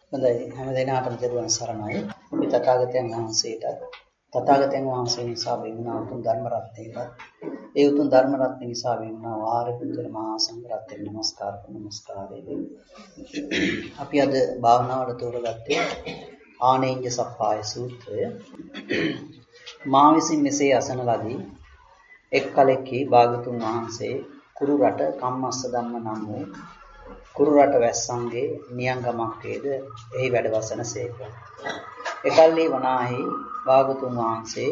හොඳයි හැම දිනකටම දරුවන් සරණයි. අපි තථාගතයන් වහන්සේ නිසා වෙන්නා උතුම් ධර්ම රත්නයකට ඒ උතුම් ධර්ම රත්නය නිසා වෙන්නා ආරම්භක මහා සංඝ රත්නයට නමස්කාරය දෙමු. අපි අද භාවනාවට තෝරගත්තේ ආනේන්ජ සප්පාය සූත්‍රය. මා විසින් මෙසේ අසන ලදී එක් කලෙකී භාගතුන් වහන්සේ කුරු රට කම්මස්ස ධම්ම නම් වූ කුරු රට වැස්සන්ගේ නියංගමක් වේද එහි වැඩ වසන සේක. එකල්හි වනාහි භාගතුන් වහන්සේ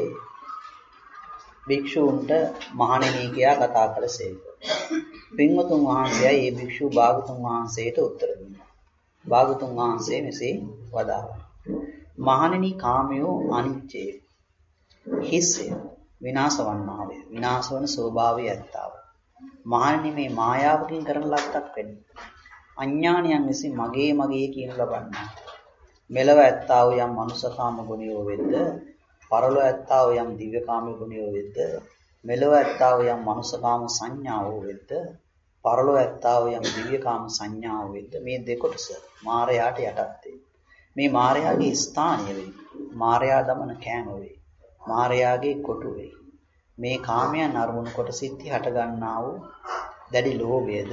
භික්ෂූන්ට මහණෙනි කියා කතා කළ සේක. පින්වතුන් වහන්සේයි ඒ භික්ෂූ භාගතුන් වහන්සේට උත්තර දුන්නා. භාගතුන් වහන්සේ මෙසේ වදාළා. මහණෙනි කාමයෝ අනිත්‍යය. හිස්ය. විනාශ වන්නා වේ. විනාශ වන ස්වභාවය ඇත්තාව. මහණෙනි මේ මායාවකින් කරන ලද්දක් වෙන්නේ. අඥානයන් විසින් මගේ කියන ලබන්නා. මෙලව ඇත්තා වූ යම් මනුෂ්‍යකාම ගුණයෝ වෙද්ද, පරලොව ඇත්තා වූ යම් දිව්‍යකාම ගුණයෝ වෙද්ද, මෙලව ඇත්තා වූ යම් මනුෂ්‍යකාම සංඥාවෝ වෙද්ද, පරලොව ඇත්තා වූ යම් දිව්‍යකාම සංඥාවෝ වෙද්ද, මේ දෙකොටස මායයට යටත් වේ. මේ මායාගේ ස්ථානය වේ. මායා දමන කෑම වේ. මායාගේ කොටු වේ. මේ කාමයන් අරමුණු කොට සිත්ති හට ගන්නා වූ දැඩි ලෝභයද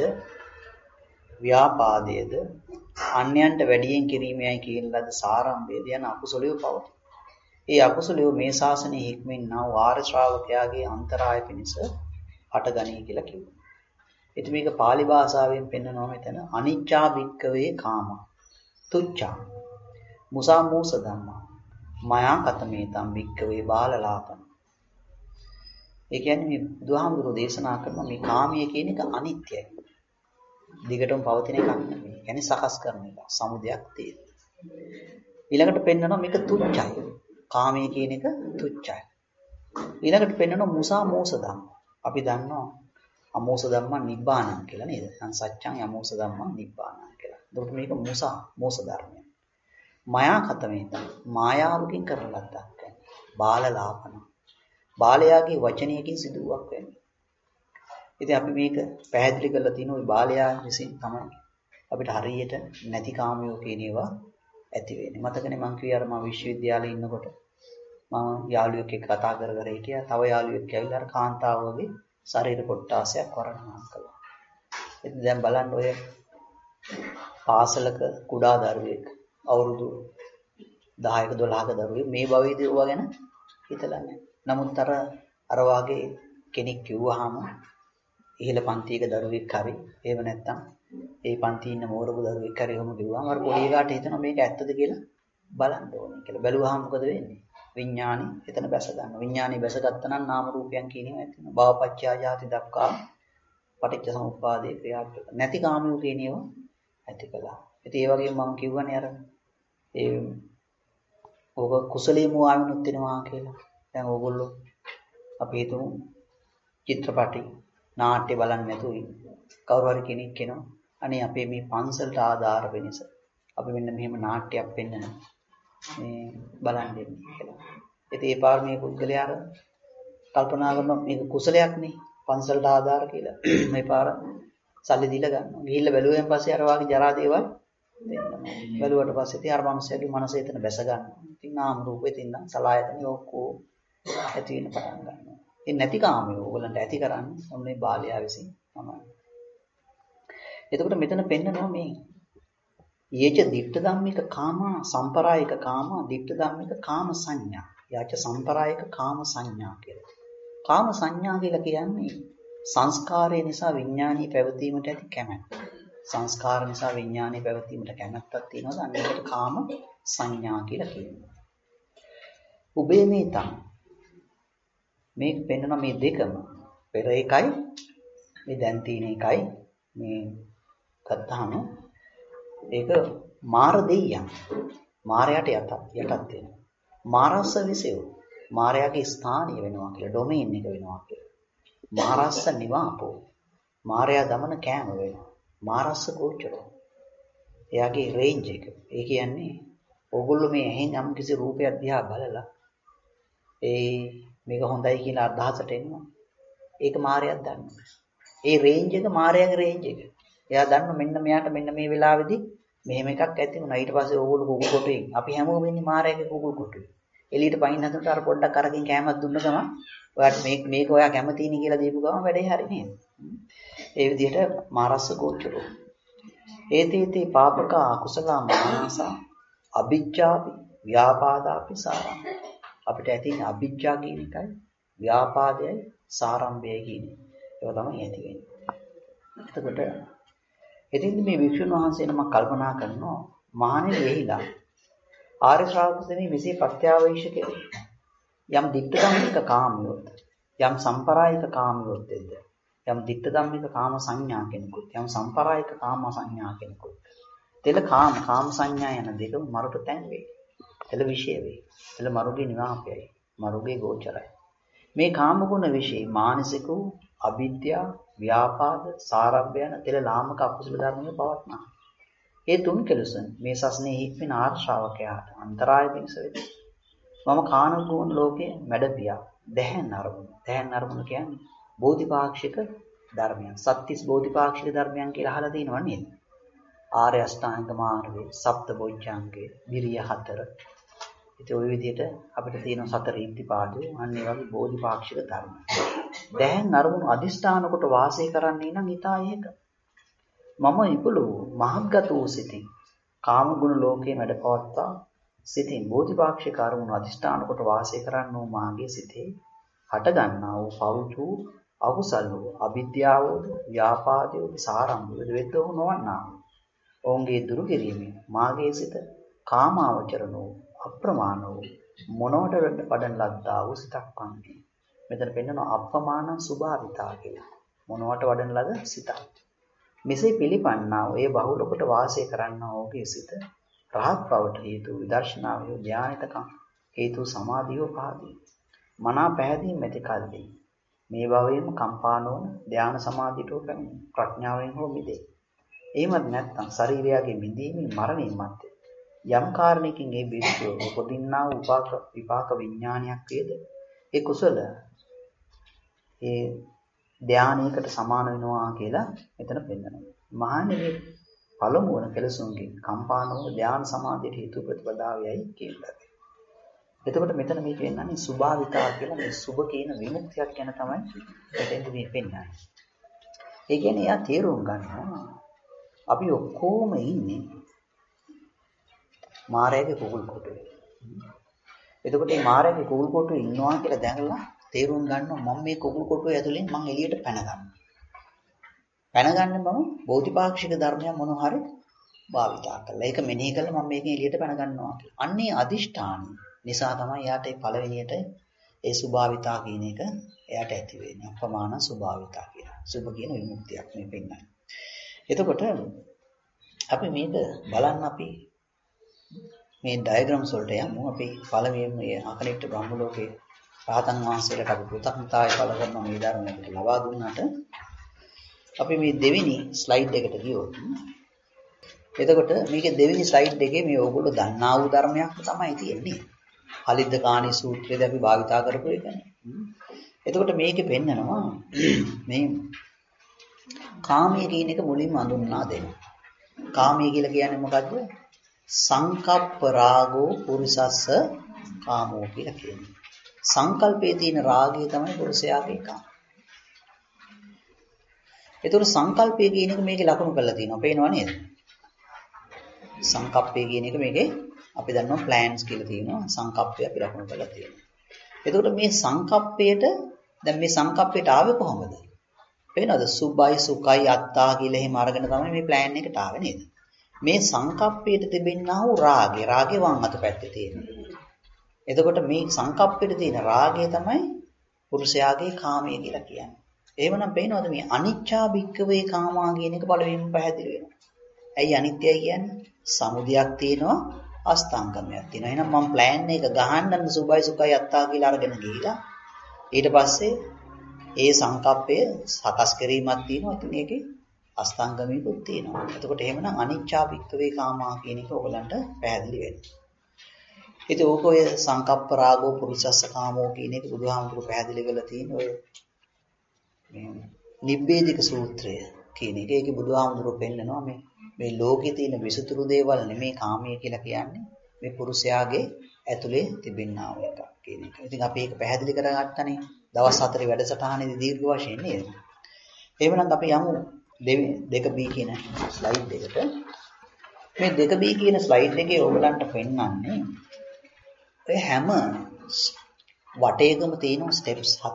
ව්‍යාපාදයේද අන්‍යයන්ට වැඩියෙන් කිරීමයි කියන ලද සාරම්භයේද යන අකුසලිය පවතී. ඒ අකුසලිය මේ ශාසනයේ හික්මෙන්නා වූ ආර්ය ශ්‍රාවකයාගේ අන්තරාය පිණිස හටගනී කියලා කිව්වා. ඉතින් මේක pāli භාෂාවෙන් පෙන්නනවා මෙතන අනිච්චා භික්කවේ කාම තුච්ඡා මුසා මූස ධම්මා මයා කතමේතම් භික්කවේ බාලලාපන. ඒ කියන්නේ මේ බුදුහාමුදුරෝ දේශනා කරන මේ කාමයේ කියන එක අනිත්‍යයි. දිගටම පවතින එකක් නෙමෙයි. කියන්නේ සකස් කරන එක. සමුදයක් තියෙන. ඊළඟට පෙන්වනවා මේක තුච්චයි. කාමයේ කියන එක තුච්චයි. ඊළඟට පෙන්වනවා මුසා මෝස ධම්ම. අපි දන්නවා අමෝස ධම්ම නිබ්බානං කියලා නේද? සංසච්ඡං අමෝස ධම්ම නිබ්බානං කියලා. ඒකට මේක මුසා මෝස ධර්මය. මායා කතමේත මායාවකින් කරන ලද්දක්. බාලලාපන. බාලයාගේ වචනයකින් සිදුවක් වෙන්නේ. ඉතින් අපි මේක පැහැදිලි කරලා තියෙන ওই බාලයා විසින් තමයි අපිට හරියට නැති කාමයෝ කියන ඒවා ඇති වෙන්නේ. මතකනේ මං කිව්වේ අර මම විශ්වවිද්‍යාලේ ඉන්නකොට මම යාළුවෙක් එක්ක කතා කර හිටියා. තව යාළුවෙක් ඇවිල්ලා අර කාන්තාවගේ ශරීර කොටාසයක් වර්ණනා කළා. ඉතින් දැන් බලන්න ඔය පාසලක කුඩා දරුවෙක් අවුරුදු 10ක 12ක දරුවෙක් මේ භවයේදී ඕවා ගැන හිතලා නැහැ. නමුත් අර වාගේ කෙනෙක් කිව්වහම ඉහළ පන්තියක දරුවෙක් හරි එහෙම නැත්නම් ඒ පන්තියේ ඉන්න මෝරපු දරුවෙක් හරි එහෙම කිව්වම අර පොඩි එකාට හිතෙනවා මේක ඇත්තද කියලා බලන්න ඕනේ කියලා. බැලුවහම මොකද වෙන්නේ? විඥානි එතන බැස ගන්නවා. විඥානි බැසගත්තා නම් නාම රූපයන් කියන ඒවා ඇති වෙනවා. භවපච්චය ජාති දක්වා පටිච්ච සමුප්පාදේ ක්‍රියාත්මක නැති කාමියෝ කියන ඒවා ඇති කළා. ඉතින් ඒ වගේම මම කිව්වනේ අර ඒ ඔබ කුසලයේ මුවාවිනුත් වෙනවා කියලා. දැන් ඕගොල්ලෝ අපි හිතමු චිත්‍රපටි නාට්‍ය බලන්න නැතුව කවුරු හරි කෙනෙක් කෙනා අනේ අපේ මේ පන්සලට ආධාර වෙනස අපි මෙන්න මෙහෙම නාට්‍යයක් පෙන්නන මේ බලන්න දෙන්නේ කියලා. ඉතින් ඒ පාර මේ පුද්ගලයා කල්පනා කරනවා මේක කුසලයක් නේ පන්සලට ආධාර කියලා. මේ පාර සල්ලි දීලා ගන්නවා. ගිහිල්ලා බැලුවෙන් පස්සේ අර වාගේ ජරා දේවල් දෙන්නවා. බැලුවට පස්සේ ඉතින් අර මනුස්සයාගේ මනස එතන බැස ගන්නවා. ඉතින් නාම රූපෙ තින්න සලආයතන ඔක්කොම ඇති වෙන පටන් ගන්නවා. ඒ නැති කාමයේ ඕගලන්ට ඇති කරන්නේ ඔන්නේ බාලයා විසින් තමයි. එතකොට මෙතන පෙන්නනවා මේ යේච දිට්ඨ ධම්මික කාම සම්පරායික කාම දිට්ඨ ධම්මික කාම සංඥා. යාච සම්පරායික කාම සංඥා කියලා. කාම සංඥා කියලා කියන්නේ සංස්කාරය නිසා විඥානීය පැවතීමට ඇති කැමැත්ත. සංස්කාර නිසා විඥානීය පැවතීමට කැමැත්තක් තියෙනවද? අන්න ඒකට කාම සංඥා කියලා කියනවා. උබේ මේතං මේක පෙන්වන මේ දෙකම පෙර එකයි මේ දැන් තියෙන එකයි මේ ගත්තාම ඒක මාර දෙයියන් මාරයට යටත් වෙනවා. මාරස්ස විසෙව මාරයාගේ ස්ථානීය වෙනවා කියලා ඩොමේන් එක වෙනවා කියලා. මාරස්ස නිවාපෝ මාරයා දමන කෑම වෙනවා. මාරස්ස ගෝචරෝ එයාගේ රේන්ජ් එක. ඒ කියන්නේ ඕගොල්ලෝ මේ ඇහෙන් යම් කිසි රූපයක් දිහා බලලා මේක හොඳයි කියලා අදහසට එනවා. ඒක මායයක් දන්නවා. ඒ රේන්ජ් එක මායගේ රේන්ජ් එක. එයා දන්න මෙන්න මෙයාට මෙන්න මේ වෙලාවේදී මෙහෙම එකක් ඇති වුණා. ඊට පස්සේ ඕගොල්ලෝ කුකුල් කොටුවෙන් අපි හැමෝම ඉන්නේ මාරයාගේ කුකුල් කොටුවේ. එළියට පයින් හදනකොට අර පොඩ්ඩක් අරකින් කෑමක් දුන්න ගමන් ඔයාට මේක ඔයා කැමතිනේ කියලා දීපු ගමන් වැඩේ හරි නේද? ඒ විදිහට මාරස්ස ගෝචරෝ. ඒතීති පාපක අකුසල මානසා අභිජ්ජාපි ව්‍යාපාදාපි සාරම්. අපිට ඇති අභිජ්ජා කියන එකයි ව්‍යාපාදයයි සාරම්භයයි කියන්නේ. ඒක තමයි ඇති වෙන්නේ. එතකොට එදින්දි මේ වික්ෂුන් වහන්සේ නමක් කල්පනා කරනවා මහණෙනි එහිලා ආර්ය ශ්‍රාවකයන්ගේ මෙසේ ප්‍රත්‍යාවේශ කෙරේ. යම් දිට්ඨ ධම්මික කාමියොත් යම් සම්පරායික කාමියොත් යම් දිට්ඨ ධම්මික කාම සංඥා කෙනෙකුත් යම් සම්පරායික කාම සංඥා කෙනෙකුත් තෙල කාම සංඥා යන දෙකම මරුට තැන් වේ. තෙල විශේෂ වේ. තෙල මරුගේ නිවාපයයි. මරුගේ ගෝචරයි. මේ කාම ගුණ විශේෂ මානසික අවිද්‍යා ව්‍යාපාද සාරම්භ යන තෙල ලාමක අකුසල ධර්මයේ පවත්නා. ඒ තුන් කෙලෙසන් මේ සස්නේ හික්මන ආර්ය ශ්‍රාවකයාට අන්තරාය පිණිස වෙයි. මම කාම ගුණ ලෝකයේ මැඩපියා දැහැන් අරමුණ කියන්නේ බෝධිපාක්ෂික ධර්මයන්. සත්‍තිස් බෝධිපාක්ෂික ධර්මයන් කියලා අහලා තියෙනව නේද? ආර්ය අෂ්ටාංග මාර්ගයේ සප්ත බොජ්ජංගේ විරිය 4. ඉතින් ওই විදිහට අපිට තියෙන සතර ඉද්ධිපාදෝ අන්න ඒ වගේ බෝධිපාක්ෂික ධර්ම. දැහැන් අරමුණු අදිෂ්ඨාන කොට වාසය කරන්නේ නම් ඊටා ඒක. මම ඉපළු මහත්ගත වූ සිතින් කාම ගුණ ලෝකයේ මැඩපවත්තා සිතින් බෝධිපාක්ෂික අරමුණු අදිෂ්ඨාන කොට වාසය කරන්නෝ මාගේ සිතේ හට ගන්නා වූ පෞතු අකුසල වූ අවිද්‍යාවෝද ව්‍යාපාදයෝද සාරම්භයෝද වෙද්දෝ නොවන්නා. ඔවුන්ගේ දුරු කිරීමෙන් මාගේ සිත කාමාවචරණෝ අප්‍රමාණ වූ මොනවට වඩන ලද්දා වූ සිතක් වන්නේ. මෙතන පෙන්වනවා අප්‍රමාණ සුභාවිතා කියලා. මොනවට වඩන ලද සිතක්. මෙසේ පිළිපන්නා වූ ඒ බහුල කොට වාසය කරන්නා වූගේ සිත රහත් බවට හේතු විදර්ශනාවේ ධානයතකම් හේතු සමාධියෝ පහදී. මනා පැහැදීම ඇති කල්දී මේ භවයේම කම්පානෝන ධාන සමාධියට පැමිණ ප්‍රඥාවෙන් හෝ මිදේ. එහෙමත් නැත්නම් ශරීරයගේ මිදීමේ මරණින් මත්තේ යම් කාරණයකින් ඒ බිස්සෝ උපදින්නා විපාක විඥානයක් වේද ඒ කුසල ඒ ධානයකට සමාන වෙනවා කියලා මෙතන පෙන්නනවා. මහණෙනි පළමු වන කෙලසුන්ගේ කම්පානෝ ධාන සමාධියට හේතු ප්‍රතිපදාවයයි කියලා. එතකොට මෙතන මේ කියන්නේ සුභාවිතා කියලා මේ සුභ කියන විමුක්තියක් ගැන තමයි මෙතෙන්ද මේ පෙන්නන්නේ. ඒ කියන්නේ යා තේරුම් ගන්නවා අපි ඔක්කොම ඉන්නේ මායාවේ කුකුල් කොටුවේ. එතකොට මේ මායාවේ කුකුල් කොටුවේ ඉන්නවා කියලා දැනලා තේරුම් ගන්නවා මම මේ කුකුල් කොටුවේ ඇතුලෙන් මම එළියට පැන ගන්නවා. පැන ගන්න මම බෝධිපාක්ෂික ධර්මයක් මොන හරි භාවිතා කළා. ඒක මෙනෙහි කළා මම මේකෙන් එළියට පැන ගන්නවා කියලා. අන්නේ අදිෂ්ඨාන නිසා තමයි යාට ඒ පළවෙනියට ඒ සුභාවිතා කියන එක එයාට ඇති වෙන්නේ. අප්‍රමාණ සුභාවිතා කියලා. සුභ කියන විමුක්තියක් මේ පෙන්නන්නේ. එතකොට අපි මේක බලන්න අපි මේ ඩයග්‍රෑම්ස් වලට යමු. අපි පළවෙනිම මේ අකනිට බ්‍රහ්ම ලෝකේ රහතන් වහන්සේලාට අපි කෘතඥතාවය පළ කරන මේ ධර්ම අපිට ලබා දුන්නාට අපි මේ දෙවෙනි ස්ලයිඩ් එකට ගියොත් එතකොට මේකේ දෙවෙනි ස්ලයිඩ් එකේ මේ ඕගොල්ලෝ දන්නා වූ ධර්මයක් තමයි තියෙන්නේ. හලිද්ද කාණී සූත්‍රයේදී අපි භාවිතා කරපු එකනේ. එතකොට මේකේ පෙන්නනවා මේ කාමයේ කියන එක මුලින්ම හඳුන්වා දෙනවා. කාමයේ කියලා කියන්නේ මොකද්ද? සංකප්ප රාගෝ පුරිසස්ස කාමෝ කියලා කියන්නේ. සංකල්පයේ තියෙන රාගය තමයි පුරුෂයාගේ කාම. ඒතර සංකල්පය කියන එක මේකේ ලකුණු කරලා තියෙනවා. පේනව නේද? සංකප්පය කියන එක මේකේ අපි දන්නවා ප්ලෑන්ස් කියලා තියෙනවා. සංකප්පය අපි ලකුණු කරලා තියෙනවා. එතකොට මේ සංකප්පයට දැන් මේ සංකප්පයට ආවේ කොහොමද? පේනවද? සුභයි සුඛයි අත්තා කියලා එහෙම අරගෙන තමයි මේ ප්ලෑන් එකට ආවේ නේද? මේ සංකප්පයට තිබෙනා වූ රාගය වම් අත පැත්තේ තියෙනවා. එතකොට මේ සංකප්පයට තියෙන රාගය තමයි පුරුෂයාගේ කාමය කියලා කියන්නේ. එහෙමනම් පේනවද මේ අනිච්චා භික්කවේ කාමා කියන එක පළවෙනිම පැහැදිලි වෙනවා. ඇයි අනිත්‍යයි කියන්නේ? සමුදයක් තියෙනවා අස්තංගමයක් තියෙනවා. එහෙනම් මම ප්ලෑන් එක ගහන්න සුභයි සුඛයි අත්තා කියලා අරගෙන ගිහිලා ඊට පස්සේ ඒ සංකප්පය සකස් කිරීමක් තියෙනවා. ඉතින් ඒකේ අස්තංගමිකුත් තියෙනවා. එතකොට එහෙමනම් අනිච්චා භික්කවේ කාමා කියන එක ඔයගලන්ට පැහැදිලි වෙනවා. ඉතින් ඕක ඔය සංකප්ප රාගෝ පුරිසස්ස කාමෝ කියන එක බුදුහාමුදුරුවෝ පැහැදිලි කරලා තියෙන ඔය මේ නිබ්බේධික සූත්‍රය කියන එක. ඒකේ බුදුහාමුදුරුවෝ පෙන්නනවා මේ මේ ලෝකේ තියෙන විසුතුරු දේවල් නෙමේ කාමයේ කියලා කියන්නේ. මේ පුරුෂයාගේ ඇතුලේ තිබෙනා වූ එකක් කියන එක. ඉතින් අපි ඒක පැහැදිලි කරගත්තනේ දවස් 4 වැඩසටහනේදී දීර්ඝ වශයෙන් නේද? එහෙමනම් අපි යමු 2B කියන ස්ලයිඩ් එකට. මේ 2B කියන ස්ලයිඩ් එකේ ඕගලන්ට පෙන්වන්නේ ඔය හැම වටේකම තියෙන ස්ටෙප්ස් 7ක්.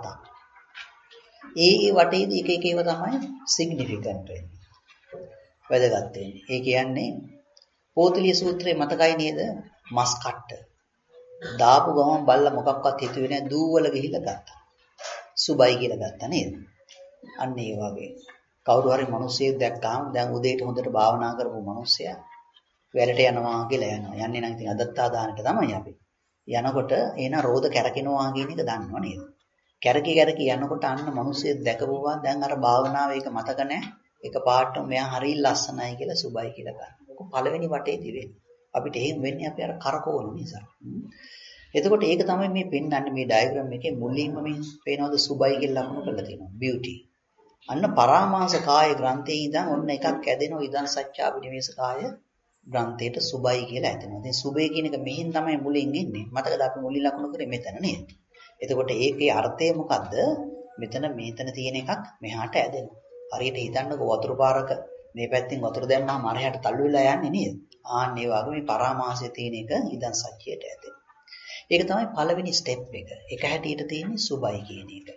ඒ වටේදී එක එක ඒවා තමයි සිග්නිෆිකන්ට් වෙන්නේ. වැදගත් වෙන්නේ. ඒ කියන්නේ පෝතලිය සූත්‍රයේ මතකයි නේද? මස් කට්ට. දාපු ගමන් බල්ලා මොකක්වත් හිතුවේ නැහැ දූවල ගිහිල්ලා ගත්තා. සුබයි කියලා ගත්තා නේද? අන්න ඒ වගේ. කවුරු හරි මිනිස්සෙක් දැක්කාම දැන් උදේට හොඳට භාවනා කරපු මිනිස්සයා වැඩට යනවා කියලා යනවා. යන්නේ නම් ඉතින් අදත්තා දාන්නට තමයි අපි. යනකොට එන රෝද කැරකිනවා කියන එක දන්නව නේද? කැරකි යනකොට අන්න මිනිස්සෙක් දැකපුවා දැන් අර භාවනාව ඒක මතක නැහැ. එක පාටම මෙයා හරිය ලස්සනයි කියලා සුබයි කියලා ගන්න. ඔක පළවෙනි වටේදී වෙන්නේ. අපිට එහෙම වෙන්නේ අපි අර කරකවන නිසා. එතකොට ඒක තමයි මේ පෙන්වන්නේ මේ ඩයග්‍රෑම් එකේ මුලින්ම මේ පේනවද සුබයි කියලා ලකුණු කරලා තියෙනවා. බියුටි. අන්න පරාමාස කාය ග්‍රන්ථයේ ඉඳන් ඔන්න එකක් ඇදෙනවා ඉදන් සත්‍යා විනිවේෂ කාය ග්‍රන්ථයට සුබයි කියලා ඇදෙනවා. ඉතින් සුබේ කියන එක මෙහින් තමයි මුලින් එන්නේ. මතකද අපි මුලින් ලකුණු කරේ මෙතන නේද? එතකොට ඒකේ අර්ථය මොකද්ද? මෙතන තියෙන එකක් මෙහාට ඇදෙනවා. හරියට හිතන්නකෝ වතුර පාරක මේ පැත්තෙන් වතුර දැම්මම අරහට තල්ලු වෙලා යන්නේ නේද? ආන්න ඒ වගේ මේ පරාමාසයේ තියෙන එක ඉදන් සත්‍යයට ඇදෙනවා. ඒක තමයි පළවෙනි ස්ටෙප් එක. එක හැටියට තියෙන්නේ සුබයි කියන එක.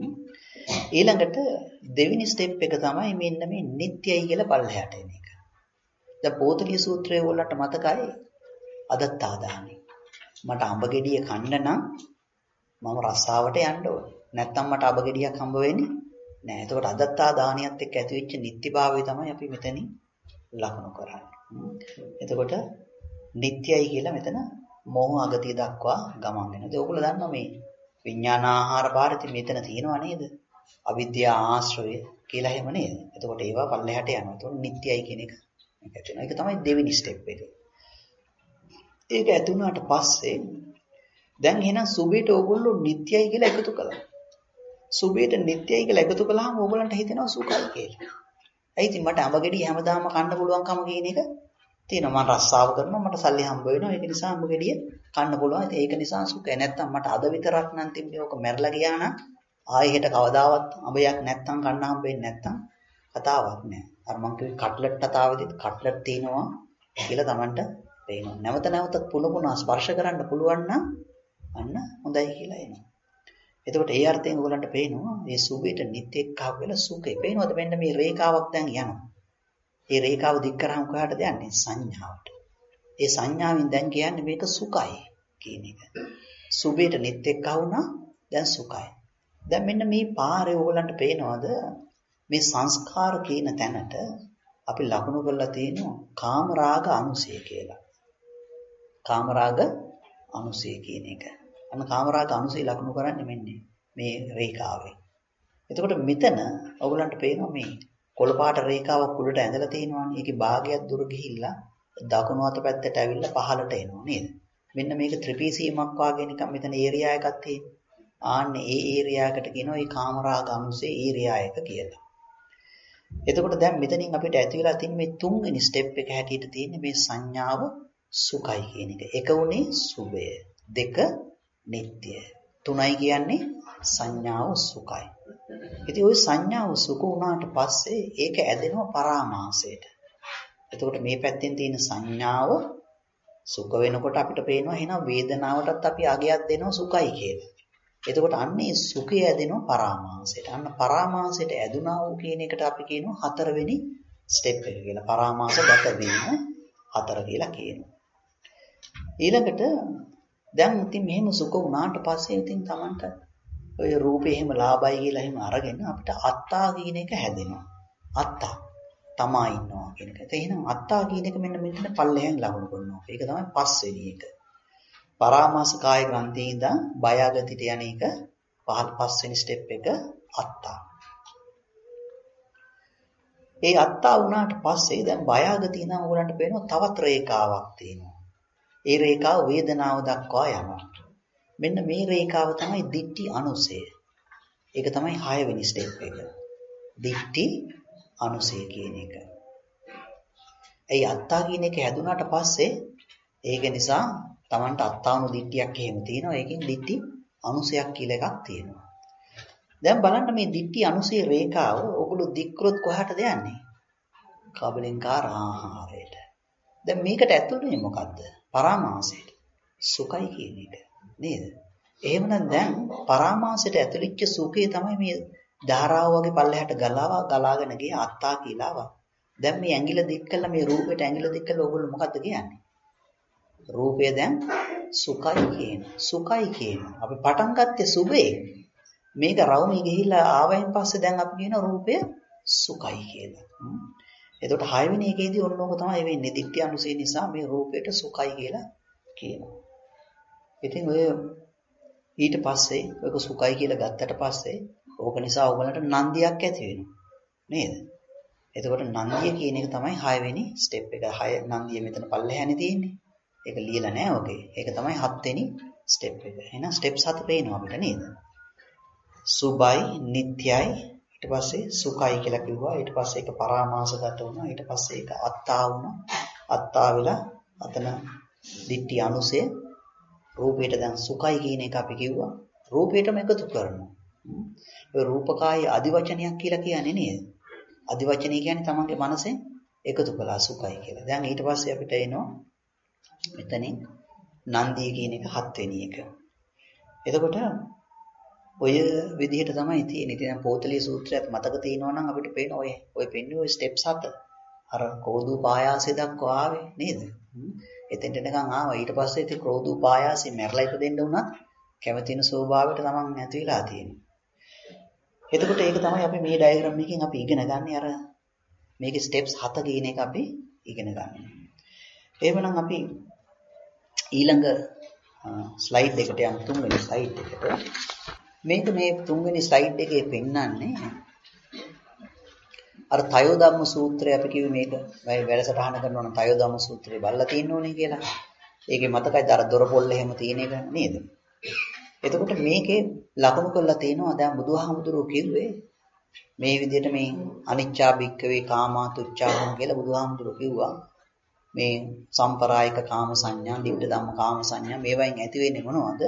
ඊළඟට දෙවෙනි ස්ටෙප් එක තමයි මෙන්න මේ නිට්ටයයි කියලා පල්ලෙහාට එන එක. දැන් පෝතලිය සූත්‍රයේ වලට මතකයි අදත්තාදානි. මට අඹ ගෙඩිය කන්න නම් මම රස්සාවට යන්න ඕනේ. නැත්තම් මට අඹ ගෙඩියක් හම්බ වෙන්නේ නෑ. එතකොට අදත්තාදානියත් එක්ක ඇතිවෙච්ච නිට්ටිභාවය තමයි අපි මෙතනින් ලකුණු කරන්නේ. එතකොට නිට්ටයයි කියලා මෙතන මෝහ අගතිය දක්වා ගමන් වෙනවා. ඒක ඔයගොල්ලෝ දන්නවා මේ විඥානාහාර පාරිති මෙතන තියෙනවා නේද? අවිද්‍යා ආශ්‍රය කියලා එහෙම නේද? එතකොට ඒවා පල්ලෙහාට යනවා. එතකොට නිට්ටයයි කියන එක මේක වෙනවා. ඒක තමයි දෙවෙනි ස්ටෙප් එක. ඒක ඇති වුණාට පස්සේ දැන් එහෙනම් සුභයට ඕගොල්ලෝ නිට්ටයයි කියලා එකතු කළා. සුභයට නිට්ටයයි කියලා එකතු කළාම ඕගොල්ලන්ට හිතෙනවා සුඛයි කියලා. ඇයි ඉතින් මට අඹ ගෙඩිය හැමදාම කන්න පුළුවන්කම කියන එක තියෙනවා. මම රස්සාව කරනවා මට සල්ලි හම්බ වෙනවා. ඒක නිසා අඹ ගෙඩිය කන්න පුළුවන්. ඒක නිසා සුඛයි. නැත්තම් මට අද විතරක් නම් තිබ්බේ ඕක මැරලා ගියා නම් ආයෙ හෙට කවදාවත් අඹයක් නැත්තම් කන්න හම්බෙන්නේ නැත්තම් කතාවක් නෑ. අර මං කිව්වේ කට්ලට් කතාවේදී කට්ලට් තියෙනවා කියලා Tamanට පේනවා. නැවත නැවතත් පුන ස්පර්ශ කරන්න පුළුවන් නම් අන්න හොඳයි කියලා එනවා. එතකොට ඒ අර්ථයෙන් ඔයගලන්ට පේනවා මේ සුභයට නිත්‍යක්ඛාව කියලා සුඛේ. පේනවද මෙන්න මේ රේඛාවක් දැන් යනවා. ඒ රේඛාව දික් කරාම කොහාටද යන්නේ? සංඥාවට. ඒ සංඥාවෙන් දැන් කියන්නේ මේක සුඛයි කියන එක. සුභයට නිත්‍යක්ඛාව වුණා දැන් සුඛයි. දැන් මෙන්න මේ පාරේ ඔයගලන්ට පේනවද මේ සංස්කාර කියන තැනට අපි ලකුණු කරලා තියෙනවා කාමරාග අනුසය කියලා. කාමරාග අනුසය කියන එක. අන්න කාමරාග අනුසය ලකුණු කරන්නේ මෙන්න මේ රේඛාවේ. එතකොට මෙතන ඔයගලන්ට පේනවා මේ කොළ පාට රේඛාවක් උඩට ඇඳලා තියෙනවානේ. ඒකේ භාගයක් දුර ගිහිල්ලා දකුණු අත පැත්තට ඇවිල්ලා පහළට එනවා නේද? මෙන්න මේක ත්‍රිපිසීමක් වාගේ නිකන් මෙතන ඒරියා එකක් තියෙනවා. ආන්නේ ඒ ඒරියා එකට කියනවා මේ කාමරාග අනුසය ඒරියා එක කියලා. එතකොට දැන් මෙතනින් අපිට ඇති වෙලා තියෙන මේ තුන්වෙනි ස්ටෙප් එක හැටියට තියෙන්නේ මේ සංඥාව සුඛයි කියන එක. එක උනේ සුභය, දෙක නිට්ටය, තුනයි කියන්නේ සංඥාව සුඛයි. ඉතින් ওই සංඥාව සුඛ වුණාට පස්සේ ඒක ඇදෙනවා පරාමාසයට. එතකොට මේ පැත්තෙන් තියෙන සංඥාව සුඛ වෙනකොට අපිට පේනවා එහෙනම් වේදනාවටත් අපි අගයක් දෙනවා සුඛයි කියලා. එතකොට අන්නේ සුඛය ඇදෙනවා පරාමාසයට. අන්න පරාමාසයට ඇදුනා වූ කියන එකට අපි කියනවා හතරවෙනි ස්ටෙප් එක කියලා. පරාමාසගත වීම හතර කියලා කියනවා. ඊළඟට දැන් ඉතින් මෙහෙම සුඛ වුණාට පස්සේ ඉතින් Tamanට ඔය රූපේ එහෙම ලාභයි කියලා එහෙම අරගෙන අපිට අත්තා කියන එක හැදෙනවා. අත්තා තමා ඉන්නවා කියන එක. ඒ එහෙනම් අත්තා කියන එක මෙන්න මෙතන පල්ලෙහෙන් ලකුණු කරනවා. ඒක තමයි පස්වෙනි එක. පරාමාස කාය ග්‍රන්ථියේ ඉඳන් බයගතිට යන එක පස්වෙනි ස්ටෙප් එක අත්තා. ඒ අත්තා වුණාට පස්සේ දැන් බයගතිය නම් උගලන්ට පේනවා තවත් රේඛාවක් තියෙනවා. ඒ රේඛාව වේදනාව දක්වා යනවා. මෙන්න මේ රේඛාව තමයි දිට්ඨි අනුසය. ඒක තමයි 6 වෙනි ස්ටෙප් එක. දිට්ඨි අනුසය කියන එක. ඒ අත්තා කියන එක හැදුනාට පස්සේ ඒක නිසා Tamanට අත්තාවුණු දිට්ඨියක් එහෙම තියෙනවා. ඒකෙන් දිට්ඨි අනුසයක් කියලා එකක් තියෙනවා. දැන් බලන්න මේ දිට්ඨි අනුසය රේඛාව ඔගොල්ලෝ දික්කරොත් කොහාටද යන්නේ? කබලින්කාර ආහාරයට. දැන් මේකට ඇතුළුනේ මොකද්ද? පරාමාසයට. සුඛයි කියන එක. නේද? එහෙමනම් දැන් පරාමාසයට ඇතුළුච්ච සුඛය තමයි මේ ධාරාව වගේ පල්ලෙහාට ගලාගෙන ගිය අත්තා කියලාව. දැන් මේ ඇඟිල්ල දික් කළා මේ රූපෙට ඇඟිල්ල දික් කළා ඔයගොල්ලෝ මොකද්ද කියන්නේ? රූපය දැන් සුඛයි කියන. සුඛයි කියන. අපි පටන් ගත්තේ සුභේ. මේක රවුමේ ගිහිල්ලා ආවයින් පස්සේ දැන් අපි කියන රූපය සුඛයි කියලා. එතකොට 6 වෙනි එකේදී ඔන්නෝක තමයි වෙන්නේ. දිට්ඨි අනුසය නිසා මේ රූපයට සුඛයි කියලා කියනවා. ඉතින් ඔය ඊට පස්සේ ඔයක සුඛයි කියලා ගත්තට පස්සේ ඕක නිසා ඔයගලන්ට නන්දියක් ඇති වෙනවා. නේද? එතකොට නන්දිය කියන එක තමයි 6 වෙනි ස්ටෙප් එක. 6 නන්දිය මෙතන පල්ලෙහානේ තියෙන්නේ. ඒක ලියලා නැහැ ඔකේ. ඒක තමයි 7 වෙනි ස්ටෙප් එක. එහෙනම් ස්ටෙප් 7 පේනවා අපිට නේද? සුභයි, නිට්ටයයි, ඊට පස්සේ සුඛයි කියලා කිව්වා. ඊට පස්සේ ඒක පරාමාසගත වුණා. ඊට පස්සේ ඒක අත්තා වුණා. අත්තා වෙලා අතන දිට්ඨි අනුසය රූපයට දැන් සුඛයි කියන එක අපි කිව්වා. රූපයටම එකතු කරනවා. ඒ රූපකාය අදිවචනයක් කියලා කියන්නේ නේද? අදිවචනය කියන්නේ තමන්ගේ මනසෙන් එකතු කළා සුඛයි කියලා. දැන් ඊට පස්සේ අපිට එනවා මෙතනින් නන්දිය කියන එක 7 වෙනි එක. එතකොට ඔය විදිහට තමයි තියෙන්නේ. ඉතින් පෝතලී සූත්‍රයත් මතක තියෙනවා නම් අපිට පේන ඔය පෙන්නේ ඔය ස්ටෙප් 7. අර කෝදු පායාසය දක්වා ආවේ නේද? එතෙන්ට නිකන් ආවා. ඊට පස්සේ ඉතින් කෝදු පායාසය මැරලා ඉපදෙන්න උනත් කැමතින ස්වභාවයට තමන් නැති වෙලා තියෙනවා. එතකොට ඒක තමයි අපි මේ ඩයග්‍රෑම් එකකින් අපි ඉගෙන ගන්න අර මේකේ ස්ටෙප්ස් 7 කියන එක අපි ඉගෙන ගන්න. එහෙමනම් අපි ඊළඟ ස්ලයිඩ් එකට යමු. 3 වෙනි ස්ලයිඩ් එකට. මේක මේ 3 වෙනි ස්ලයිඩ් එකේ පෙන්නන්නේ අර තයෝ ධම්ම සූත්‍රය අපි කිව්වේ මේක වැඩසටහන කරනවා නම් තයෝ ධම්ම සූත්‍රය බලලා තියෙන්න ඕනේ කියලා. ඒකේ මතකයිද අර දොර පොල්ල එහෙම තියෙන එක නේද? එතකොට මේකේ ලකුණු කරලා තියෙනවා දැන් බුදුහාමුදුරුවෝ කිව්වේ මේ විදිහට මේ අනිච්චා භික්කවේ කාමා තුච්ඡාහං කියලා බුදුහාමුදුරුවෝ කිව්වා. මේ සම්පරායික කාම සංඥා, දිව්‍ය ධම්ම කාම සංඥා මේවායින් ඇති වෙන්නේ මොනවද?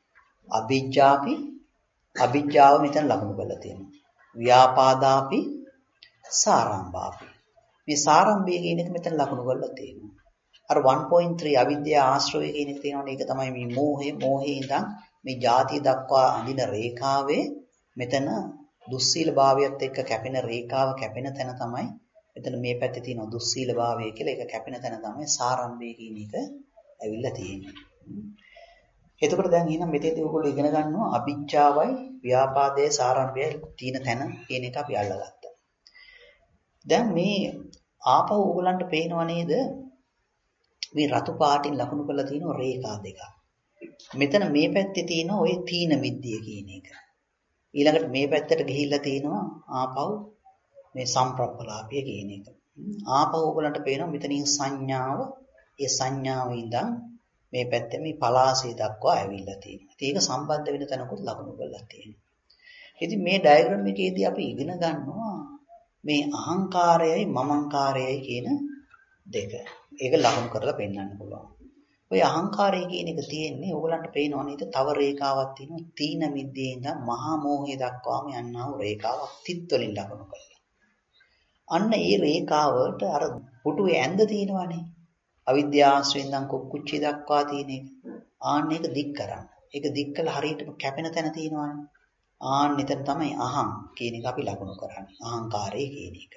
අවිජ්ජාව මෙතන ලකුණු කරලා තියෙනවා. ව්‍යාපාදාපි සාරම්භාපි. මේ සාරම්භය කියන එක මෙතන ලකුණු කරලා තියෙනවා. අර 1.3 අවිද්‍යාව ආශ්‍රය කියන එක තියෙනවනේ. ඒක තමයි මේ මෝහේ ඉඳන් මේ ಜಾති දක්වා අඳින රේඛාවේ මෙතන දුස්සීල භාවයත් එක්ක කැපෙන රේඛාව කැපෙන තැන තමයි මෙතන මේ පැත්තේ තියෙන දුස්සීල භාවය කියලා. ඒක කැපෙන තැන තමයි සාරම්භය කියන එක ඇවිල්ලා තියෙන්නේ. එතකොට දැන් එහෙනම් මෙතේදී ඔයගොල්ලෝ ඉගෙන ගන්නවා අවිජ්ජාවයි ව්‍යාපාදයේ සාරම්භයයි තියෙන තැන කියන එක අපි අල්ලගත්තා. දැන් මේ ආපහු ඔයගලන්ට පේනව නේද? මේ රතු පාටින් ලකුණු කරලා තියෙන රේඛා දෙකක්. මෙතන මේ පැත්තේ තියෙන ওই තීන මිද්දිය කියන එක. ඊළඟට මේ පැත්තට ගිහිල්ලා තියෙනවා ආපහු මේ සම්ප්‍රප්පලාපය කියන එක. ආපහු ඔයගලන්ට පේනවා මෙතනින් සංඥාව, ඒ සංඥාව ඉඳන් මේ පැත්තේ මේ පලාසය දක්වා ඇවිල්ලා තියෙනවා. ඒක සම්බන්ධ වෙන තැනකුත් ලකුණු කරලා තියෙනවා. ඉතින් මේ ඩයග්‍රෑම් එකේදී අපි ඉගෙන ගන්නවා මේ අහංකාරයයි මමංකාරයයි කියන දෙක. ඒක ලකුණු කරලා පෙන්වන්න පුළුවන්. ඔය අහංකාරය කියන එක තියෙන්නේ ඕගලන්ට පේනව නේද? තව රේඛාවක් තියෙනවා. තීන මිද්දේ ඉඳන් මහා මෝහය දක්වාම යනවා රේඛාවක් තිත් වලින් ලකුණු කරලා. අන්න ඒ රේඛාවට අර පුටුවේ ඇඳ තියෙනවනේ. අවිද්‍යාශ්‍රයෙන් ඉඳන් කුක්කුච්චි දක්වා තියෙන එක. ආන්න ඒක දික් කරන්න. ඒක දික් කළා හරියටම කැපෙන තැන තියෙනවනේ. ආන්න එතන තමයි අහං කියන එක අපි ලකුණු කරන්නේ. අහංකාරය කියන එක.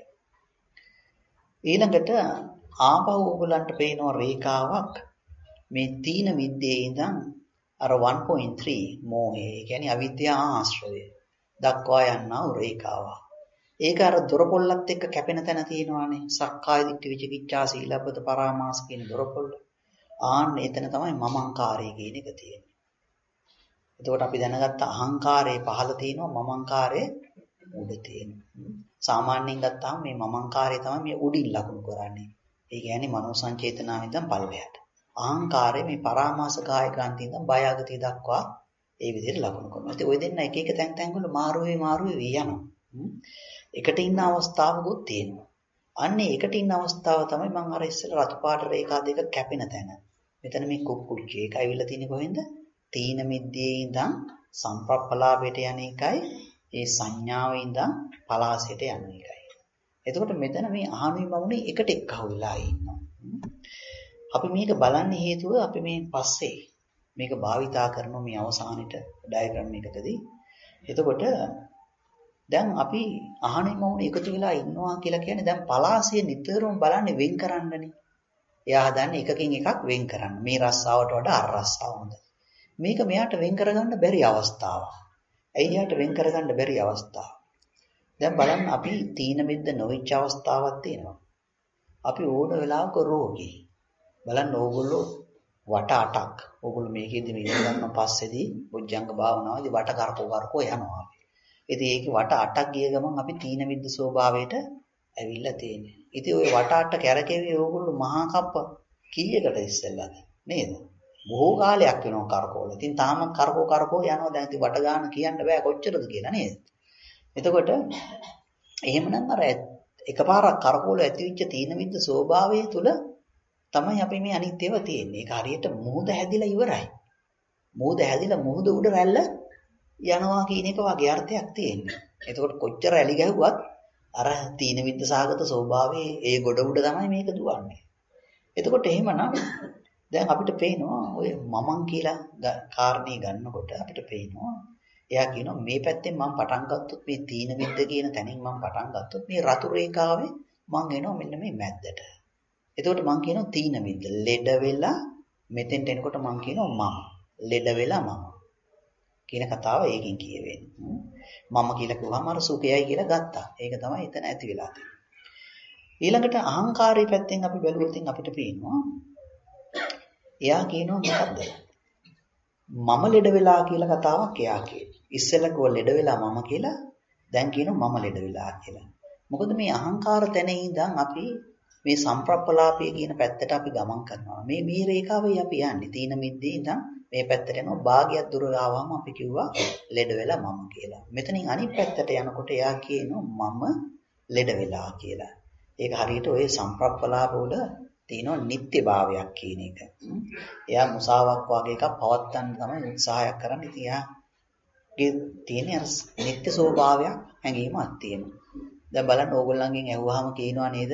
ඊළඟට ආපහු ඔයගලන්ට පේන රේඛාවක් මේ තීන විද්‍යේ ඉඳන් අර 1.3 මෝහය කියන්නේ අවිද්‍යාව ආශ්‍රය දක්වා යනා රේඛාවක්. ඒක අර දොරපොල්ලත් එක්ක කැපෙන තැන තියෙනවානේ. සක්කාය දිට්ඨි විචිකිච්ඡා සීලබ්බත පරාමාස කියන දොරපොල්ල. ආන්න එතන තමයි මමංකාරය කියන එක තියෙන්නේ. එතකොට අපි දැනගත්ත අහංකාරයේ පහළ තියෙනවා මමංකාරයේ උඩ තියෙනවා. සාමාන්‍යයෙන් ගත්තාම මේ මමංකාරය තමයි මේ උඩින් ලකුණු කරන්නේ. ඒ කියන්නේ මනෝ සංචේතනාවෙන් ඉඳන් පල්ලෙහාට. අහංකාරය මේ පරාමාස කාය ග්‍රන්ථි ඉඳන් බයගතිය දක්වා ඒ විදිහට ලකුණු කරනවා. ඉතින් ওই දෙන්න එක එක තැන් වල මාරු වෙවි යනවා. එකට ඉන්න අවස්ථාවකුත් තියෙනවා. අන්නේ එකට ඉන්න අවස්ථාව තමයි මම අර ඉස්සෙල්ලා රතු පාට රේඛා දෙක කැපෙන තැන. මෙතන මේ කුක්කුච්චි ඒක ඇවිල්ලා තියෙන්නේ කොහෙන්ද? තීන මිද්දේ ඉඳන් සම්ප්‍රප්පලාපයට යන එකයි ඒ සංඥාවේ ඉඳන් පලාසයට යන එකයි. එතකොට මෙතන මේ අහනුයි මමුනේ එකට එක්කහු වෙලා ඉන්නවා. අපි මේක බලන්නේ හේතුව අපි මේ පස්සේ මේක භාවිතා කරන මේ අවසානෙට ඩයග්‍රෑම් එකකදී. එතකොට දැන් අපි අහනුයි මමුනේ එකතු වෙලා ඉන්නවා කියලා කියන්නේ දැන් පලාසය නිතරම බලන්නේ වෙන් කරන්නනේ. එයා හදන්නේ එකකින් එකක් වෙන් කරන්න. මේ රස්සාවට වඩා අර රස්සාව හොඳයි. මේක මෙයාට වෙන් කරගන්න බැරි අවස්ථාවක්. ඇයි එයාට වෙන් කරගන්න බැරි අවස්ථාව? දැන් බලන්න අපි තීන මිද්ද නොවිච්ච අවස්ථාවක් තියෙනවා. අපි ඕන වෙලාවක රෝගී. බලන්න ඕගොල්ලෝ වට 8ක්. ඕගොල්ලෝ මේකෙදි මේ ඉගෙන ගන්න පස්සේදී බොජ්ජංග භාවනාවේදී වට කරකෝ යනවා අපි. ඉතින් ඒකේ වට 8ක් ගිය ගමන් අපි තීන මිද්ද ස්වභාවයට ඇවිල්ලා තියෙන්නේ. ඉතින් ওই වට 8 කැරකෙවි ඕගොල්ලෝ මහා කප්ප කීයකට ඉස්සෙල්ලාද නේද? බොහෝ කාලයක් වෙනවා කරකෝල. ඉතින් තාම කරකෝ යනවා. දැන් ඉතින් වට ගන්න කියන්න බෑ කොච්චරද කියලා නේද? එතකොට එහෙමනම් අර එකපාරක් කරකෝල ඇතිවෙච්ච තීන මිද්ද ස්වභාවය තුල තමයි අපි මේ අනිත්‍යව තියෙන්නේ. ඒක හරියට මුහුද හැදිලා ඉවරයි. මුහුද හැදිලා මුහුද උඩ රැල්ල යනවා කියන එක වගේ අර්ථයක් තියෙනවා. එතකොට කොච්චර ඇලි ගැහුවත් අර තීන මිද්ද සාගත ස්වභාවයේ ඒ ගොඩ උඩ තමයි මේක දුවන්නේ. එතකොට එහෙමනම් දැන් අපිට පේනවා ඔය මමන් කියලා කාරණේ ගන්නකොට අපිට පේනවා එයා කියනවා මේ පැත්තෙන් මම පටන් ගත්තොත් මේ තීන මිද්ද කියන තැනින් මම පටන් ගත්තොත් මේ රතු රේඛාවේ මම එනවා මෙන්න මේ මැද්දට. එතකොට මම කියනවා තීන මිද්ද ලෙඩ වෙලා මෙතෙන්ට එනකොට මම කියනවා මම ලෙඩ වෙලා මම කියන කතාව ඒකෙන් කියවෙන්නේ. මම කියලා කිව්වම අර සුඛයයි කියලා ගත්තා. ඒක තමයි එතන ඇති වෙලා තියෙන්නේ. ඊළඟට අහංකාරී පැත්තෙන් අපි බැලුවොත් අපිට පේනවා එයා කියනවා මොකද්ද? මම ලෙඩ වෙලා කියලා කතාවක් එයා කියනවා. ඉස්සෙල්ලා කිව්ව ලෙඩ වෙලා මම කියලා දැන් කියනවා මම ලෙඩ වෙලා කියලා. මොකද මේ අහංකාර තැනේ ඉඳන් අපි මේ සම්ප්‍රප්පලාපය කියන පැත්තට අපි ගමන් කරනවා. මේ රේඛාවේ අපි යන්නේ තීන මිද්දේ ඉඳන් මේ පැත්තට යනවා. භාගයක් දුර ආවම අපි කිව්වා ලෙඩ වෙලා මම කියලා. මෙතනින් අනිත් පැත්තට යනකොට එයා කියනවා මම ලෙඩ වෙලා කියලා. ඒක හරියට ඔය සම්ප්‍රප්පලාප වල තියෙනවා නිත්‍යභාවයක් කියන එක. එයා මුසාවක් වගේ එකක් පවත්තන්න තමයි උත්සාහයක් කරන්නේ. ඉතින් එයාගේ තියෙන අර නිත්‍ය ස්වභාවයක් හැඟීමක් තියෙනවා. දැන් බලන්න ඕගොල්ලන්ගෙන් ඇහුවාම කියනවා නේද?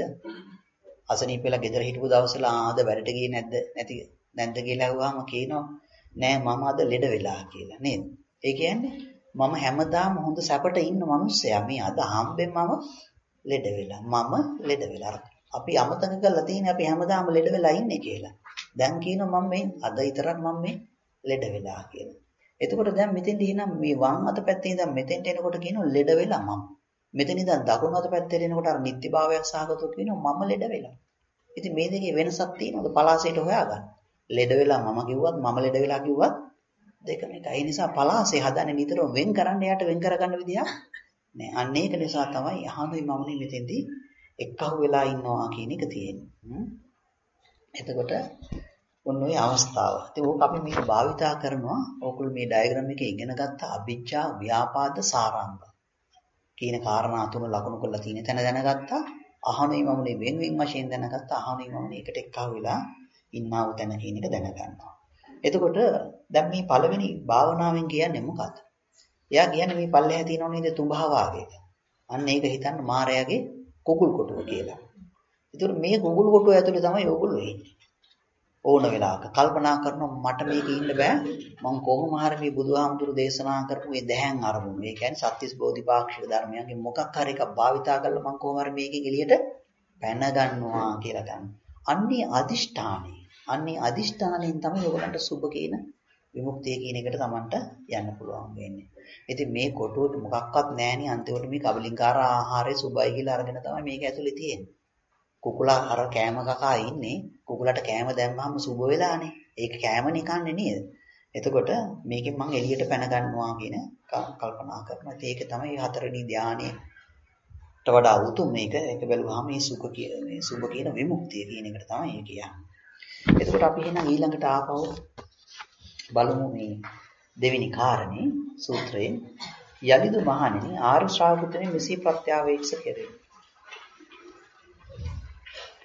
අසනීප වෙලා ගෙදර හිටපු දවසල ආද වැඩට ගියේ නැද්ද කියලා ඇහුවාම කියනවා නෑ මම අද ලෙඩ වෙලා කියලා නේද? ඒ කියන්නේ මම හැමදාම හොඳ සැපට ඉන්න මිනිස්සයා. මේ අද හම්බෙන් මම ලෙඩ වෙලා. මම ලෙඩ වෙලා. අපි අමතක කරලා තියෙන්නේ අපි හැමදාම ලෙඩ වෙලා ඉන්නේ කියලා. දැන් කියනවා මම මේ අද විතරක් මම මේ ලෙඩ වෙලා කියලා. එතකොට දැන් මෙතෙන්ද එහෙනම් මේ වම් අත පැත්තේ ඉඳන් මෙතෙන්ට එනකොට කියනවා ලෙඩ වෙලා මම. මෙතන ඉඳන් දකුණු අත පැත්තේ එනකොට අර නිත්‍යභාවයක් සහගතව කියනවා මම ලෙඩ වෙලා. ඉතින් මේ දෙකේ වෙනසක් තියෙනවද පලාසයට හොයාගන්න? ලෙඩ වෙලා මම කිව්වත් මම ලෙඩ වෙලා කිව්වත් දෙකම එකයි. ඒ නිසා පලාසය හදන්නේ නිතරම වෙන් කරන්න යට වෙන් කරගන්න විදියක් නෑ. අන්න ඒක නිසා තමයි අහනුයි මමනේ මෙතෙන්දී එක්කහුව වෙලා ඉන්නවා කියන එක තියෙන්නේ. එතකොට ඔන්න ඔය අවස්ථාව. ඉතින් ඕක අපි මේක භාවිතා කරනවා. ඕගොල්ලෝ මේ ඩයග්‍රෑම් එකේ ඉගෙන ගත්ත අභිජ්ජා ව්‍යාපාද සාරාංග කියන කාරණා තුන ලකුණු කරලා තියෙන තැන දැනගත්තා. අහනුයි මමනේ වෙන වෙන වශයෙන් දැනගත්තා. අහනුයි මමනේ එකට එක්කහුව වෙලා ඉන්නා වූ තැන කියන එක දැනගන්නවා. එතකොට දැන් මේ පළවෙනි භාවනාවෙන් කියන්නේ මොකක්ද? එයා කියන්නේ මේ පල්ලෙහා තියෙනව නේද තුඹහා වාගේ. අන්න ඒක හිතන්න මාරයාගේ කුකුල් කොටුව කියලා. ඒතකොට මේ කුකුල් කොටුව ඇතුලේ තමයි ඕගොල්ලෝ ඉන්නේ. ඕන වෙලාවක කල්පනා කරනවා මට මේක ඉන්න බෑ. මම කොහොම හරි මේ බුදුහාමුදුරු දේශනා කරපු මේ දැහැන් අරමුණු. ඒ කියන්නේ සත්‍තිස් බෝධිපාක්ෂික ධර්මයන්ගේ මොකක් හරි එකක් භාවිතා කරලා මම කොහොම හරි මේකෙන් එළියට පැන ගන්නවා කියලා ගන්න. අන්නේ අදිෂ්ඨානයෙන් තමයි ඔයගලන්ට සුභ කියන විමුක්තිය කියන එකට Tamanට යන්න පුළුවන් වෙන්නේ. ඉතින් මේ කොටුවට මොකක්වත් නැහෙනි අන්තිමට මේ කබලින්කාර ආහාරයේ සුභයි කියලා අරගෙන තමයි මේක ඇතුලේ තියෙන්නේ. කුකුලා අර කෑම කකා ඉන්නේ. කුකුලට කෑම දැම්මම සුභ වෙලානේ. ඒක කෑමනේ කන්නේ නේද? එතකොට මේකෙන් මම එළියට පැන ගන්නවා කියන කල්පනා කරනවා. ඒක තමයි හතරවෙනි ධානයට වඩා උතුම් මේක. ඒක බැලුවාම මේ සුභ කියන විමුක්තිය කියන එකට තමයි ඒ කියන්නේ. එතකොට අපි එහෙනම් ඊළඟට ආපහු බලමු මේ දෙවෙනි කාරණේ සූත්‍රයෙන් යලිදු මහණෙනි ආර්ය ශ්‍රාවකුතුනි මෙසේ ප්‍රත්‍යාවේක්ෂ කෙරේ.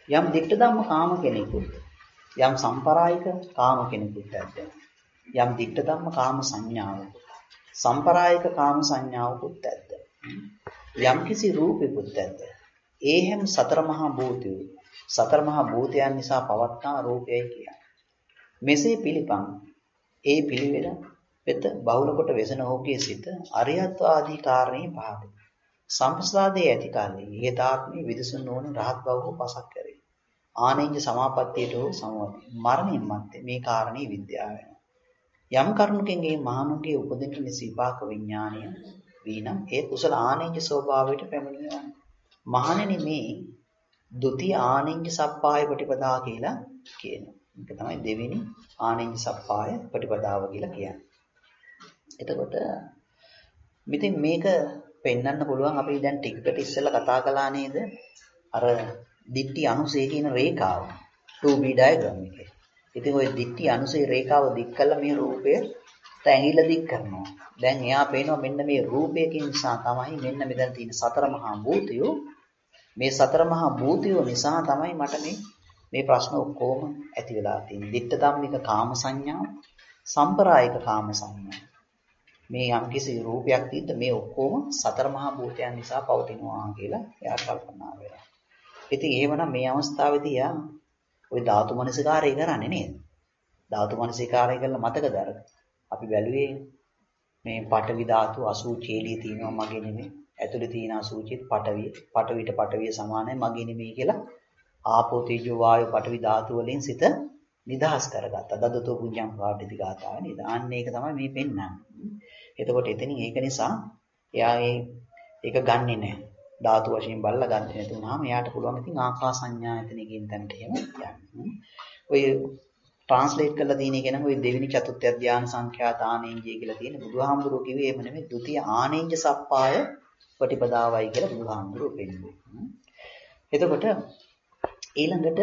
යම් දික්ඨ ධම්ම කාම කෙනෙකුට යම් සම්පරායික කාම කෙනෙකුට ඇද්ද යම් දික්ඨ ධම්ම කාම සංඥාවක සම්පරායික කාම සංඥාවකුත් ඇද්ද යම් කිසි රූපෙකුත් ඇද්ද ඒ හැම සතර මහා භූතයෝ සතර මහා භූතයන් නිසා පවත්නා රූපයයි කියන්නේ මෙසේ පිළිපන් ඒ පිළිවෙල වෙත බහුල කොට වෙසෙන ඔහුගේ සිත අරියත්ව ආදී කාරණේ පහදේ සම්ප්‍රසාදයේ ඇති කල්හි හේතාත්මී විදසුන් නොවන රහත් බව හෝ පසක් කරේ ආනෙන්ජ සමාපත්තියට හෝ සමවදී මරණින් මත්තේ මේ කාරණේ විද්‍යාව වෙනවා යම් කරුණකින් මේ මහණුගේ උපදින්න නිසි විපාක විඥාණය වීනම් ඒ කුසල ආනෙන්ජ ස්වභාවයට පැමිණෙනවා මහණෙනි මේ ဒုတိ ය ආනෙන්ජ සප්පාය ප්‍රතිපදා කියලා කියනවා ඒක තමයි දෙවෙනි ආනෙන්ජ සප්පාය ප්‍රතිපදාව කියලා කියන්නේ එතකොට මෙතෙන් මේක පෙන්වන්න පුළුවන් අපි දැන් ටිකට ඉස්සෙල්ලා කතා කළා නේද අර දිට්ටි අනුසය කියන රේඛාව 2B diagram එකේ. ඉතින් ওই දිට්ටි අනුසය රේඛාව දික් කළා මේ රූපය ඇඟිල්ල දික් කරනවා. දැන් එයා පේනවා මෙන්න මේ රූපයකින් නිසා තමයි මෙන්න මෙතන තියෙන සතර මහා භූතයෝ මේ සතර මහා භූතයෝ නිසා තමයි මට මේ ප්‍රශ්න ඔක්කොම ඇති වෙලා තියෙන්නේ. දිට්ඨ ධම්මික කාම සංඥා, සම්ප්‍රායික කාම සංඥා. මේ යම්කිසි රූපයක් තියෙද්ද මේ ඔක්කොම සතර මහා භූතයන් නිසා පවතිනවා කියලා එයා කල්පනා වෙනවා. ඉතින් එහෙමනම් මේ අවස්ථාවේදී යා ওই ධාතු මනසිකාරය කරන්නේ නේද? ධාතු මනසිකාරය කරලා මතකද අර අපි බැලුවේ මේ පඨවි ධාතු අසුචේලී තියෙනවා මගේ නෙමෙයි. ඇතුලේ තියෙන අසුචිත් පඨවිට පඨවිය සමානයි මගේ නෙමෙයි කියලා ආපෝ තේජෝ වායෝ පඨවි ධාතු වලින් සිත නිදහස් කරගත්තා. දදතෝ පුඤ්ඤං පාටිති ගාථාව නේද? අන්න ඒක තමයි මේ පෙන්නන්නේ. එතකොට එතනින් ඒක නිසා එයා ඒක ගන්නෙ නැහැ. ධාතු වශයෙන් බලලා ගන්න නැති වුනහම එයාට පුළුවන් ඉතින් ආකාස සංඥායතනෙකින් තැනට එහෙම යන්න. ඔය ට්‍රාන්ස්ලේට් කරලා තියෙන එක නම් ඔය දෙවෙනි චතුර්ථ ධානය සංඛ්‍යාත ආනෙන්ජය කියලා තියෙන බුදුහාමුදුරුවෝ කිව්වේ එහෙම නෙමෙයි ဒုတိ ය ආනෙන්ජ සප්පාය ප්‍රතිපදාවයි කියලා බුදුහාමුදුරුවෝ පෙන්නනවා. එතකොට ඊළඟට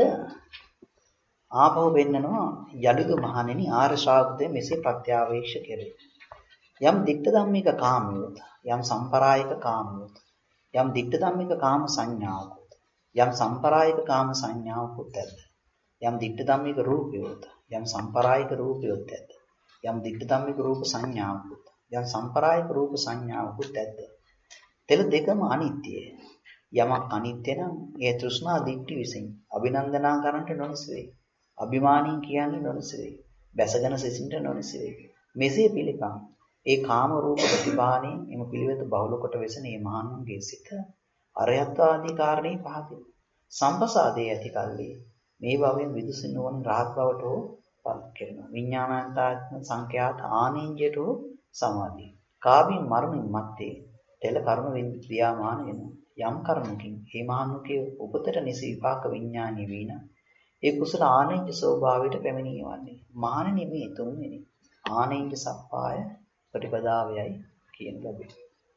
ආපහු වෙන්නනවා යලිදු මහණෙනි ආර්ය ශ්‍රාවකයන් මෙසේ ප්‍රත්‍යාවේක්ෂ කෙරේ. යම් දික්ඨ ධම්මික කාමියොත් යම් සම්පරායික කාමියොත් යම් දික්ඨ ධම්මික කාම සංඥාවකුත් යම් සම්පරායික කාම සංඥාවකුත් ඇද්ද යම් දික්ඨ ධම්මික රූපයොත් යම් සම්පරායික රූපයොත් ඇද්ද යම් දික්ඨ ධම්මික රූප සංඥාවකුත් යම් සම්පරායික රූප සංඥාවකුත් ඇද්ද තෙල දෙකම අනිත්‍යයි යමක් අනිත්‍ය නම් ඒ තෘෂ්ණා දික්ටි විසින් අභිනන්දනා කරන්නට නොනිසෙයි අභිමානී කියන්නේ නොනිසෙයි බැසගෙන සිසින්ට නොනිසෙයි මෙසේ පිළිපන් ඒ කාම රූප ප්‍රතිභාණයෙන් එම පිළිවෙත බහුල කොට වෙසෙන මේ මහණුන්ගේ සිත අරයත් ආදී කාරණේ පහදින සම්පසාදයේ ඇති කල්ලි මේ භවයෙන් විදුසින් වන රහත් බවට හෝ පත් කරනවා විඥානාන්තාත්ම සංඛ්‍යාත ආනෙන්ජයට හෝ සමාදී කාබින් මරණින් මත්තේ තෙල කර්ම ක්‍රියාමාන වෙනවා යම් කර්මකින් මේ මහණුගේ උපතට නිසි විපාක විඥානීය වීන ඒ කුසල ආනෙන්ජ ස්වභාවයට පැමිණීවන්නේ මහණෙනි මේ තුන්වෙනි ආනෙන්ජ සප්පාය ප්‍රතිපදාවයයි කියන ලැබෙයි.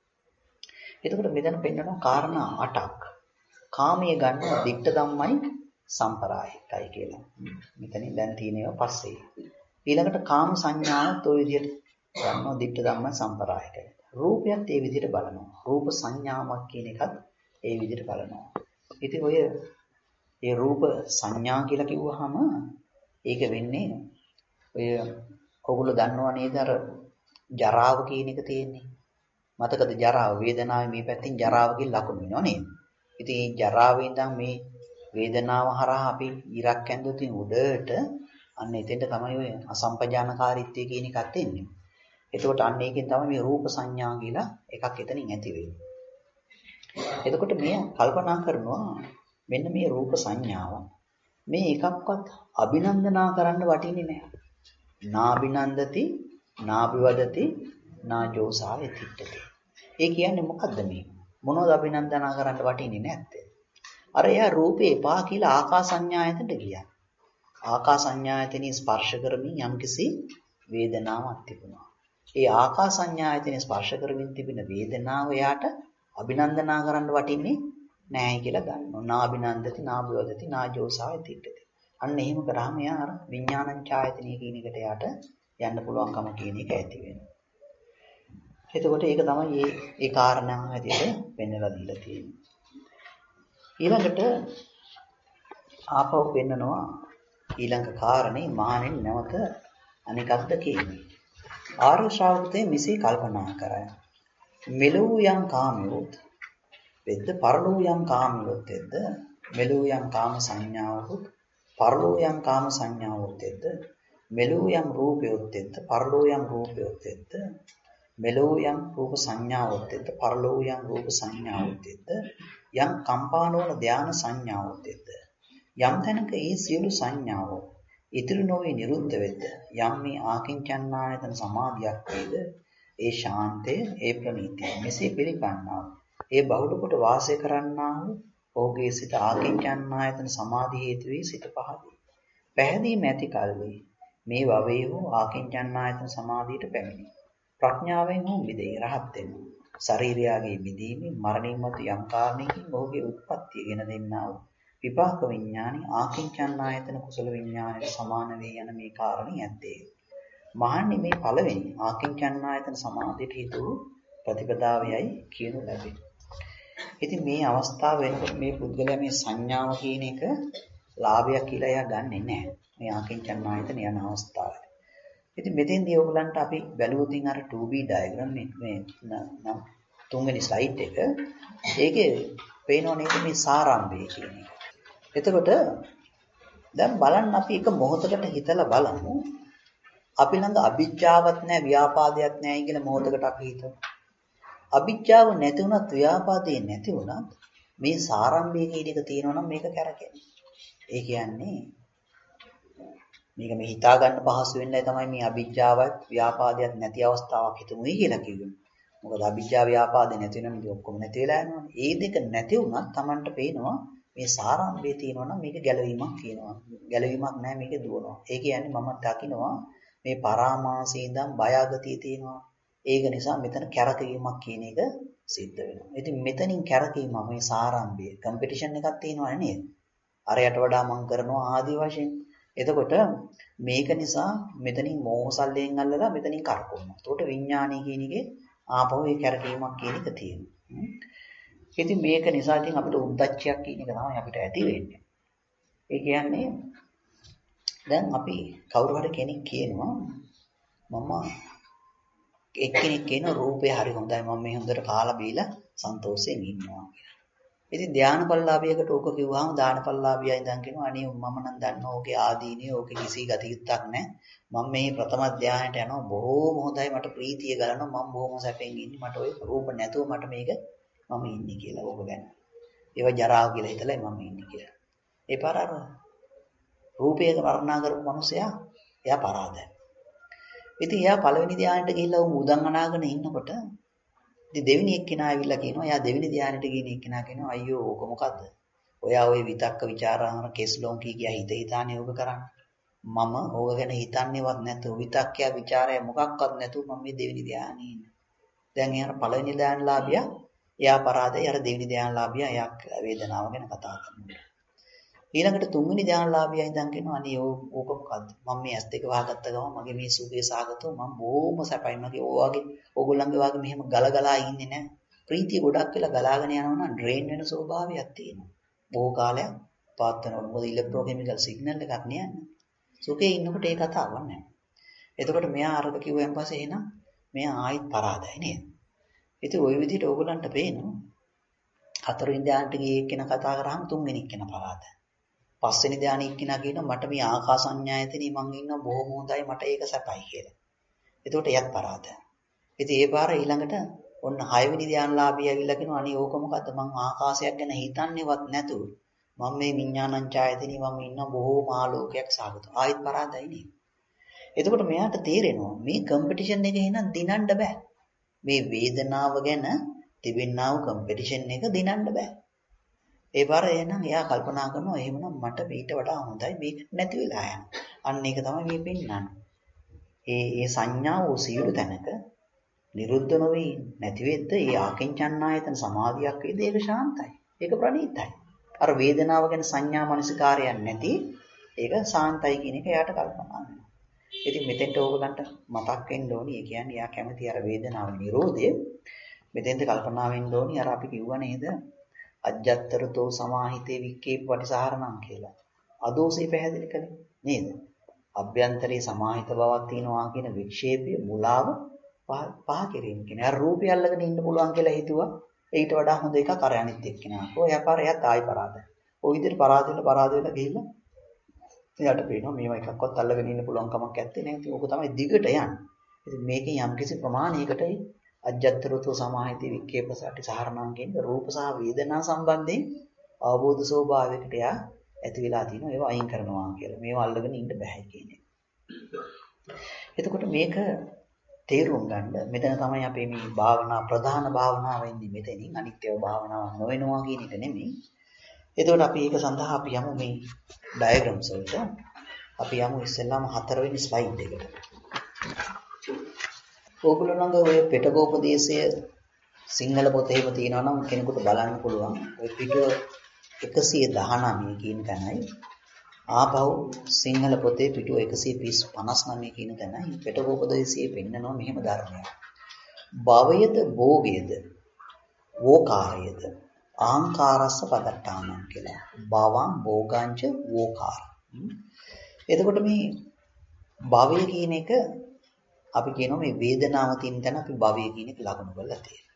එතකොට මෙතන පෙන්නන කාරණා 8ක්. කාමයේ ගන්න දික්ඨ ධම්මයි සම්පරායිකයි කියලා. මෙතනින් දැන් තියෙනවා පස්සේ. ඊළඟට කාම සංඥාවත් ওই විදිහට ගන්නවා දික්ඨ ධම්ම සම්පරායිකයි. රූපයත් ඒ විදිහට බලනවා. රූප සංඥාවක් කියන එකත් ඒ විදිහට බලනවා. ඉතින් ඔය ඒ රූප සංඥා කියලා කිව්වහම ඒක වෙන්නේ ඔය ඔයගොල්ලෝ දන්නවා නේද අර ජරාව කියන එක තියෙන්නේ. මතකද ජරාව වේදනාවේ මේ පැත්තෙන් ජරාව කියන ලකුණු වෙනවා නේද? ඉතින් මේ ජරාවේ ඉඳන් මේ වේදනාව හරහා අපි ඉරක් ඇඳුත් උඩට අන්න එතෙන්ට තමයි ඔය අසම්පජානකාරීත්වය කියන එකත් එන්නේ. එතකොට අන්න ඒකෙන් තමයි මේ රූප සංඥා කියලා එකක් එතනින් ඇති වෙන්නේ. එතකොට මේ කල්පනා කරනවා මෙන්න මේ රූප සංඥාව මේ එකක්වත් අභිනන්දනා කරන්න වටින්නේ නැහැ. නාබිනන්දති නාබිවදති නාජෝසාය තිට්ඨති. ඒ කියන්නේ මොකද්ද මේ? මොනවද අභිනන්දනා කරන්න වටින්නේ නැත්තේ? අර එයා රූපේ එපා කියලා ආකාසඤ්ඤායතනට ගියා. ආකාසඤ්ඤායතනෙ ස්පර්ශ කරමින් යම්කිසි වේදනාවක් තිබුණා. ඒ ආකාසඤ්ඤායතනෙ ස්පර්ශ කරමින් තිබෙන වේදනාව එයාට අභිනන්දනා කරන්න වටින්නේ නැහැ කියලා ගන්නවා. නාබිනන්දති නාබිවදති නාජෝසාය තිට්ඨති. අන්න එහෙම කරාම එයා අර විඥානං ඡායතනෙ කියන එකට එයාට යන්න පුළුවන්කම කියන එක ඇති වෙනවා. එතකොට ඒක තමයි ඒ කාරණා හැටියට වෙන්නලා දීලා තියෙන්නේ. ඊළඟට ආපහු පෙන්නනවා ඊළඟ කාරණේ මහණෙනි නැවත අනිකක්ද කියන්නේ. ආර්ය ශ්‍රාවකතේ මෙසේ කල්පනා කරයි. මෙලොව යම් කාමියොත් වෙද්ද පරලොව යම් කාමියොත් වෙද්ද මෙලොව යම් කාම සංඥාවොත් පරලොව යම් කාම සංඥාවොත් වෙද්ද මෙලොව යම් රූපයොත් වෙද්ද පරලොව යම් රූපයොත් වෙද්ද මෙලොව යම් රූප සංඥාවොත් වෙද්ද පරලොව යම් රූප සංඥාවොත් වෙද්ද යම් කම්පානෝන ධාන සංඥාවොත් වෙද්ද යම් තැනක ඒ සියලු සංඥාවෝ ඉතිරි නොවේ නිරුද්ධ වෙද්ද යම් මේ ආකින්චන්නායතන සමාධියක් වේද ඒ ශාන්තය ඒ ප්‍රණීතිය මෙසේ පිළිපන්නා ඒ බහුල කොට වාසය කරන්නා වූ ඔහුගේ සිත ආකින්චන්නායතන සමාධි හේතු වී සිත පහදී පැහැදීම ඇති කල්හි මේ වවේ වූ ආකින්චන්නායතන සමාධියට පැමිණි ප්‍රඥාවෙන් වූ මිදේ රහත් වෙනවා ශරීරයාගේ මිදීමේ මරණින් මතු යම් කාරණයකින් ඔහුගේ උත්පත්තිය ගෙන දෙන්නා වූ විපාක විඥානි ආකින්චන්නායතන කුසල විඥානයට සමාන වේ යන මේ කාරණේ ඇත්තේ මහන්නේ මේ පළවෙනි ආකින්චන්නායතන සමාධියට හේතු ප්‍රතිපදාවයයි කියනු ලැබේ. ඉතින් මේ අවස්ථාව වෙනකොට මේ පුද්ගලයා මේ සංඥාව කියන එක ලාභයක් කියලා එයා ගන්නෙ නැහැ. මේ ආකින්චන්නායතන යන අවස්ථාවේ. ඉතින් මෙතෙන්දී ඔයගලන්ට අපි බැලුවොතින් අර 2B ඩයග්‍රෑම් මේ තුන්වෙනි ස්ලයිඩ් එක ඒකේ පේනව නේද මේ සාරාංශය කියන එක. එතකොට දැන් බලන්න අපි එක මොහොතකට හිතලා බලමු. අපි ළඟ අභිජ්ජාවක් නැහැ ව්‍යාපාදයක් නැහැ කියලා මොහොතකට අපි හිතමු. අභිජ්ජාව නැති වුණත් ව්‍යාපාදේ නැති වුණත් මේ සාරාංශය කියන එක තියෙනවා නම් මේක කැරකෙනවා. ඒ කියන්නේ මේක මේ හිතා ගන්න පහසු වෙන්නයි තමයි මේ අභිජ්ජාවත් ව්‍යාපාදයක් නැති අවස්ථාවක් හිතමුයි කියලා කිව්වේ. මොකද අභිජ්ජා ව්‍යාපාදේ නැති වෙනම ඉතින් ඔක්කොම නැති වෙලා යනවනේ. ඒ දෙක නැති වුණත් Tamanට පේනවා මේ සාරාංශය තියෙනවා නම් මේක ගැලවීමක් කියනවා. ගැලවීමක් නැහැ මේක දුවනවා. ඒ කියන්නේ මම දකිනවා මේ පරාමාසයේ ඉඳන් බයගතිය තියෙනවා. ඒක නිසා මෙතන කැරකීමක් කියන එක සිද්ධ වෙනවා. ඉතින් මෙතනින් කැරකීම මේ සාරාංශය කම්පිටිෂන් එකක් තියෙනවා නේද? අරයට වඩා මම කරනවා ආදි වශයෙන්. එතකොට මේක නිසා මෙතනින් මෝහසල්ලෙන් අල්ලලා මෙතනින් කරකවනවා. එතකොට විඥානීය කියන එකේ ආපහු ඒ කැරකීමක් කියන එක තියෙනවා. ඉතින් මේක නිසා ඉතින් අපිට උද්දච්චයක් කියන එක තමයි අපිට ඇති වෙන්නේ. ඒ කියන්නේ දැන් අපි කවුරු හරි කෙනෙක් කියනවා මම එක්කෙනෙක් කියන රූපේ හරි හොඳයි මම මේ හොඳට කාලා බීලා සන්තෝෂයෙන් ඉන්නවා කියලා. ඉතින් ධානපල්ලාභියකට ඕක කිව්වහම ධානපල්ලාභියා ඉඳන් කියනවා අනේ මම නම් දන්නවා ඕකේ ආදීනිය ඕකේ කිසි ගතියුත්තක් නැහැ. මම මේ ප්‍රථම ධානයට යනවා බොහෝම හොඳයි මට ප්‍රීතිය ගලනවා මම බොහොම සැපෙන් ඉන්නේ මට ওই රූප නැතුව මට මේක මම ඉන්නේ කියලා ඕක ගැන. ඒව ජරාව කියලා හිතලා මම ඉන්නේ කියලා. ඒ පාර අර රූපයක වර්ණනා කරපු මිනිසයා එයා පරාදයි. ඉතින් එයා පළවෙනි ධානයට ගිහිල්ලා උදන් අනාගෙන ඉන්නකොට ඉතින් දෙවෙනි එක්කෙනා ඇවිල්ලා කියනවා එයා දෙවෙනි ධානයට ගිහින් එක්කෙනා කියනවා අයියෝ ඕක මොකද්ද? ඔයා ওই විතක්ක ਵਿਚාරාන කෙස්ලොන් කියා හිත හිතානේ ඕක කරන්නේ. මම ඕක ගැන හිතන්නේවත් නැතුව විතක්කයා ਵਿਚාරය මොකක්වත් නැතුව මම මේ දෙවෙනි ධානයේ ඉන්නේ. දැන් එයාට පළවෙනි ධානලාභියා එයා පරාදයි අර දෙවෙනි ධානලාභියා එයා වේදනාව ගැන කතා කරනවා. ඊළඟට තුන්වෙනි ධානලාභියා ඉඳන් කියනවා අනේ ඕක මොකද්ද? මම මේ S2 වහගත්ත ගමන් මගේ මේ සුඛේ සාගතව මම බොහොම සැපයි. මගේ ඕගොල්ලන්ගේ වගේ මෙහෙම ගලගලා ඉන්නේ නැහැ. ප්‍රීතිය ගොඩක් වෙලා ගලාගෙන යනවා නම් ඩ්‍රේන් වෙන ස්වභාවයක් තියෙනවා. බොහෝ කාලයක් පාත් වෙනකොට මොකද ඉලෙක්ට්‍රෝකෙමිකල් සිග්නල් එකක් නෑනේ. සුඛේ ඉන්නකොට ඒ කතාවක් නැහැ. එතකොට මෙයා අරක කිව්වයන් පස්සේ එහෙනම් මෙයා ආයිත් පරාදයි නේද? ඉතින් ওই විදිහට ඕගොල්ලන්ට පේනවා හතරවෙනි ධානයට ගියේ එක්කෙනා කතා කරාම තුන්වෙනි එක්කෙනා පරාදයි. පස්වෙනි ධානය එක්කෙනා කියනවා මට මේ ආකාසඤ්ඤායතනෙ මං ඉන්නවා බොහොම හොඳයි මට ඒක සැපයි කියලා. එතකොට එයත් පරාදයි. ඉතින් ඒ පාර ඊළඟට ඔන්න 6 වෙනි ධානලාභිය ඇවිල්ලා කියනවා අනේ ඕක මොකද්ද මං ආකාශයක් ගැන හිතන්නේවත් නැතුව මම මේ විඥානංචායතනෙ මම ඉන්නවා බොහොම ආලෝකයක් සාගත. ආයිත් පරාදයි නේ. එතකොට මෙයාට තේරෙනවා මේ කම්පිටිෂන් එක එහෙනම් දිනන්න බෑ. මේ වේදනාව ගැන තිබෙනා වූ කම්පිටිෂන් එක දිනන්න බෑ. ඒ පාර එහෙනම් එයා කල්පනා කරනවා එහෙමනම් මට ඊට වඩා හොඳයි මේක නැති වෙලා යනවා. අන්න ඒක තමයි මේ පෙන්නන්නේ. ඒ සංඥාව සියලු තැනක නිරුද්ධ නොවේ නැති වෙද්ද ඒ ආකින්චන්නායතන සමාධියක් වේද ඒක ශාන්තයි. ඒක ප්‍රණීතයි. අර වේදනාව ගැන සංඥා මනසිකාරයක් නැති ඒක සාන්තයි කියන එක එයාට කල්පනා වෙනවා. ඉතින් මෙතෙන්ට ඕගලන්ට මතක් වෙන්න ඕනි. ඒ කියන්නේ එයා කැමති අර වේදනාව නිරෝධය. මෙතෙන්ට කල්පනා වෙන්න ඕනි අර අපි කිව්වා නේද? අජ්ජත්තරතෝ සමාහිතේ වික්කේ පටිසහරණං කියලා. අදෝසේ පැහැදිලි කළේ නේද? අභ්‍යන්තරයේ සමාහිත බවක් තියෙනවා කියන වික්ෂේපය මුලාව පහ කිරීම කියන්නේ. අර රූපය අල්ලගෙන ඉන්න පුළුවන් කියලා හිතුවා. ඊට වඩා හොඳ එකක් අර අනිත් එක්කෙනා. ඔය එයාත් ආයි පරාදයි. ওই විදිහට පරාද වෙලා ගිහිල්ලා එයාට පේනවා මේව එකක්වත් අල්ලගෙන ඉන්න පුළුවන් කමක් නැත්තේ නේද? ඕක තමයි දිගට යන්නේ. ඉතින් මේකෙන් යම්කිසි ප්‍රමාණයකට අජ්ජත්තරතෝ සමාහිතී වික්කේපසටි සහරණං කියන රූප සහ වේදනා සම්බන්ධයෙන් අවබෝධ ස්වභාවයකට යා ඇති වෙලා තිනවා. ඒවා අයින් කරනවා කියලා. මේවා අල්ලගෙන ඉන්න බෑ කියන එක. එතකොට මේක තේරුම් ගන්න මෙතන තමයි අපේ මේ භාවනා ප්‍රධාන භාවනාව වෙන්නේ මෙතනින් අනිත්‍යව භාවනාවක් නොවෙනවා කියන එක නෙමෙයි. එතකොට අපි ඒක සඳහා අපි යමු මේ ඩයග්‍රෑම්ස් වලට. අපි යමු ඉස්සෙල්ලාම 4 වෙනි ස්ලයිඩ් එකට. ඕගොල්ලෝ ළඟ ඔය පිටකෝපදේශය සිංහල පොතේම තියෙනවා නම් කෙනෙකුට බලන්න පුළුවන්. ඔය පිටුව 119 කියන තැනයි ආපහු සිංහල පොතේ පිටුව 159 කියන තැනයි පිටකෝපදේශයේ පෙන්නනවා මෙහෙම ධර්මයක්. භවයද භෝගයද වෝකාරයද ආංකාරස්ස පදට්ටානං කියලා. භවං භෝගංච වෝකාර. එතකොට මේ භවය කියන එක අපි කියනවා මේ වේදනාව තියෙන තැන අපි භවය කියන එක ලකුණු කරලා තියෙනවා.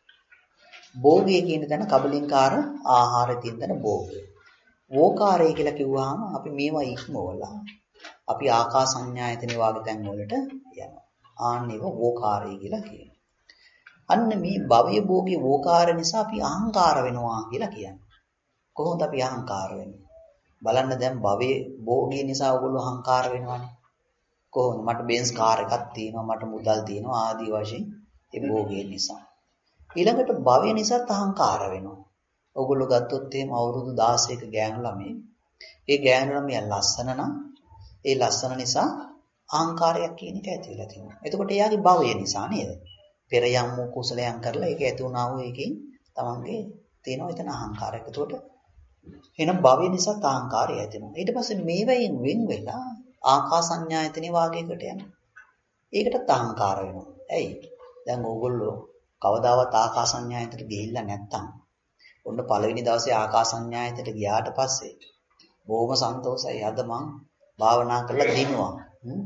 භෝගය කියන තැන කබලින්කාර ආහාරය තියෙන තැන භෝගය. වෝකාරය කියලා කිව්වහම අපි මේවා ඉක්මවලා අපි ආකාසඤ්ඤායතනෙ වාගේ තැන් වලට යනවා. ආන්නේව වෝකාරය කියලා කියනවා. අන්න මේ භවය භෝගී වෝකාර නිසා අපි අහංකාර වෙනවා කියලා කියන්නේ. කොහොමද අපි අහංකාර වෙන්නේ? බලන්න දැන් භවයේ භෝගී නිසා ඔයගොල්ලෝ අහංකාර වෙනවානේ. කොහොමද? මට බෙන්ස් කාර් එකක් තියෙනවා, මට මුදල් තියෙනවා ආදී වශයෙන් ඒ භෝගය නිසා. ඊළඟට භවය නිසාත් අහංකාර වෙනවා. ඔයගොල්ලෝ ගත්තොත් එහෙම අවුරුදු 16ක ගෑනු ළමයි. ඒ ගෑනු ළමයා ලස්සන නම් ඒ ලස්සන නිසා අහංකාරයක් කියන එක ඇති වෙලා තියෙනවා. එතකොට එයාගේ භවය නිසා නේද? පෙර යම් වූ කුසලයන් කරලා ඒක ඇති වුණා වූ එකකින් තමන්ගේ තියෙනවා එතන අහංකාරයක්. එතකොට එහෙනම් භවය නිසා අහංකාරය ඇති වෙනවා. ඊට පස්සේ මේවෙන් වෙන් වෙලා ආකාසඤ්ඤායතනෙ වාගේකට යනවා. ඒකටත් අහංකාර වෙනවා. ඇයි? දැන් ඕගොල්ලෝ කවදාවත් ආකාසඤ්ඤායතනට ගිහිල්ලා නැත්තම් ඔන්න පළවෙනි දවසේ ආකාසඤ්ඤායතනට ගියාට පස්සේ බොහොම සන්තෝෂයි. අද මං භාවනා කරලා දිනුවා.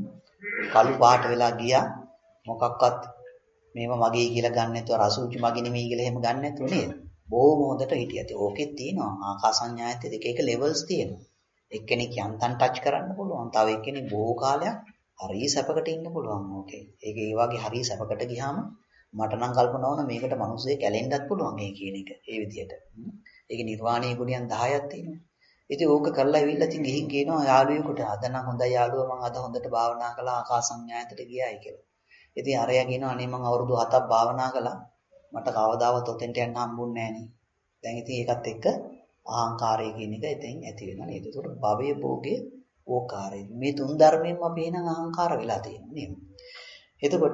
කළු පාට වෙලා ගියා. මොකක්වත් මේව මගේ කියලා ගන්න නැතුව රසූචි මගේ නෙමෙයි කියලා එහෙම ගන්න නැතුව නේද? බොහොම හොඳට හිටියත් ඕකෙත් තියෙනවා ආකාසඤ්ඤායතන එක එක ලෙවල්ස් තියෙනවා. එක්කෙනෙක් යන්තම් ටච් කරන්න පුළුවන්. තව එක්කෙනෙක් බොහෝ කාලයක් හරිය සැපකට ඉන්න පුළුවන් ඕකේ. ඒක ඒ වගේ හරිය සැපකට ගියාම මට නම් කල්පනා වුණා මේකට මිනිස්සෙක් ඇලෙන්නත් පුළුවන් මේ කියන එක. ඒ විදිහට. ඒක නිර්වාණීය ගුණයන් 10ක් තියෙනවා. ඉතින් ඕක කරලා ඉවිල්ලා ඉතින් ගිහින් කියනවා යාළුවෙකුට අද නම් හොඳයි යාළුවා මම අද හොඳට භාවනා කළා ආකාසඤ්ඤායතනට ගියායි කියලා. ඉතින් අරයා කියනවා අනේ මම අවුරුදු 7ක් භාවනා කළා. මට කවදාවත් ඔතෙන්ට යන්න හම්බුන්නේ නැහැ නේ. දැන් ඉතින් ඒකත් එක්ක අහංකාරය කියන එක එතෙන් ඇති වෙනවා නේද? ඒකට භවයේ භෝගයේ ඕකාරය. මේ තුන් ධර්මයෙන්ම අපි එනං අහංකාර වෙලා තියෙනවා නේද? එතකොට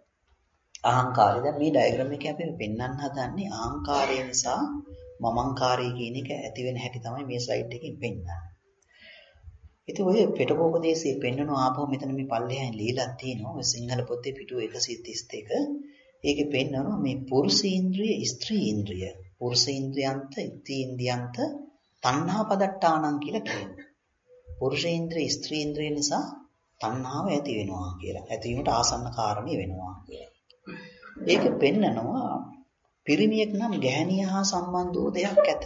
අහංකාරය දැන් මේ ඩයග්‍රෑම් එකේ අපි පෙන්වන්න හදන්නේ අහංකාරය නිසා මමංකාරය කියන එක ඇති වෙන හැටි තමයි මේ ස්ලයිඩ් එකකින් පෙන්වන්නේ. ඉතින් ඔය පිටකෝපදේශයේ පෙන්වන ආපහු මෙතන මේ පල්ලෙහාන් লীලා තියෙනවා. ඔය සිංහල පොතේ පිටුව 132. ඒකේ පෙන්වනවා මේ පුරුෂේන්ද්‍රිය, ස්ත්‍රීඉන්ද්‍රිය, පුරුෂේන්ද්‍රයන්ත, ඉන්ද්‍රියන්ත තණ්හා පදට්ටානං කියලා කියනවා. පුරුෂේන්ද්‍රිය, ස්ත්‍රීඉන්ද්‍රිය නිසා තණ්හාව ඇති වෙනවා කියලා. ඇති වීමට ආසන්න කාරණේ වෙනවා කියලා. ඒක පෙන්නනවා පිරිමියෙක් නම් ගැහණිය හා සම්බන්ධ වූ දෙයක් ඇත.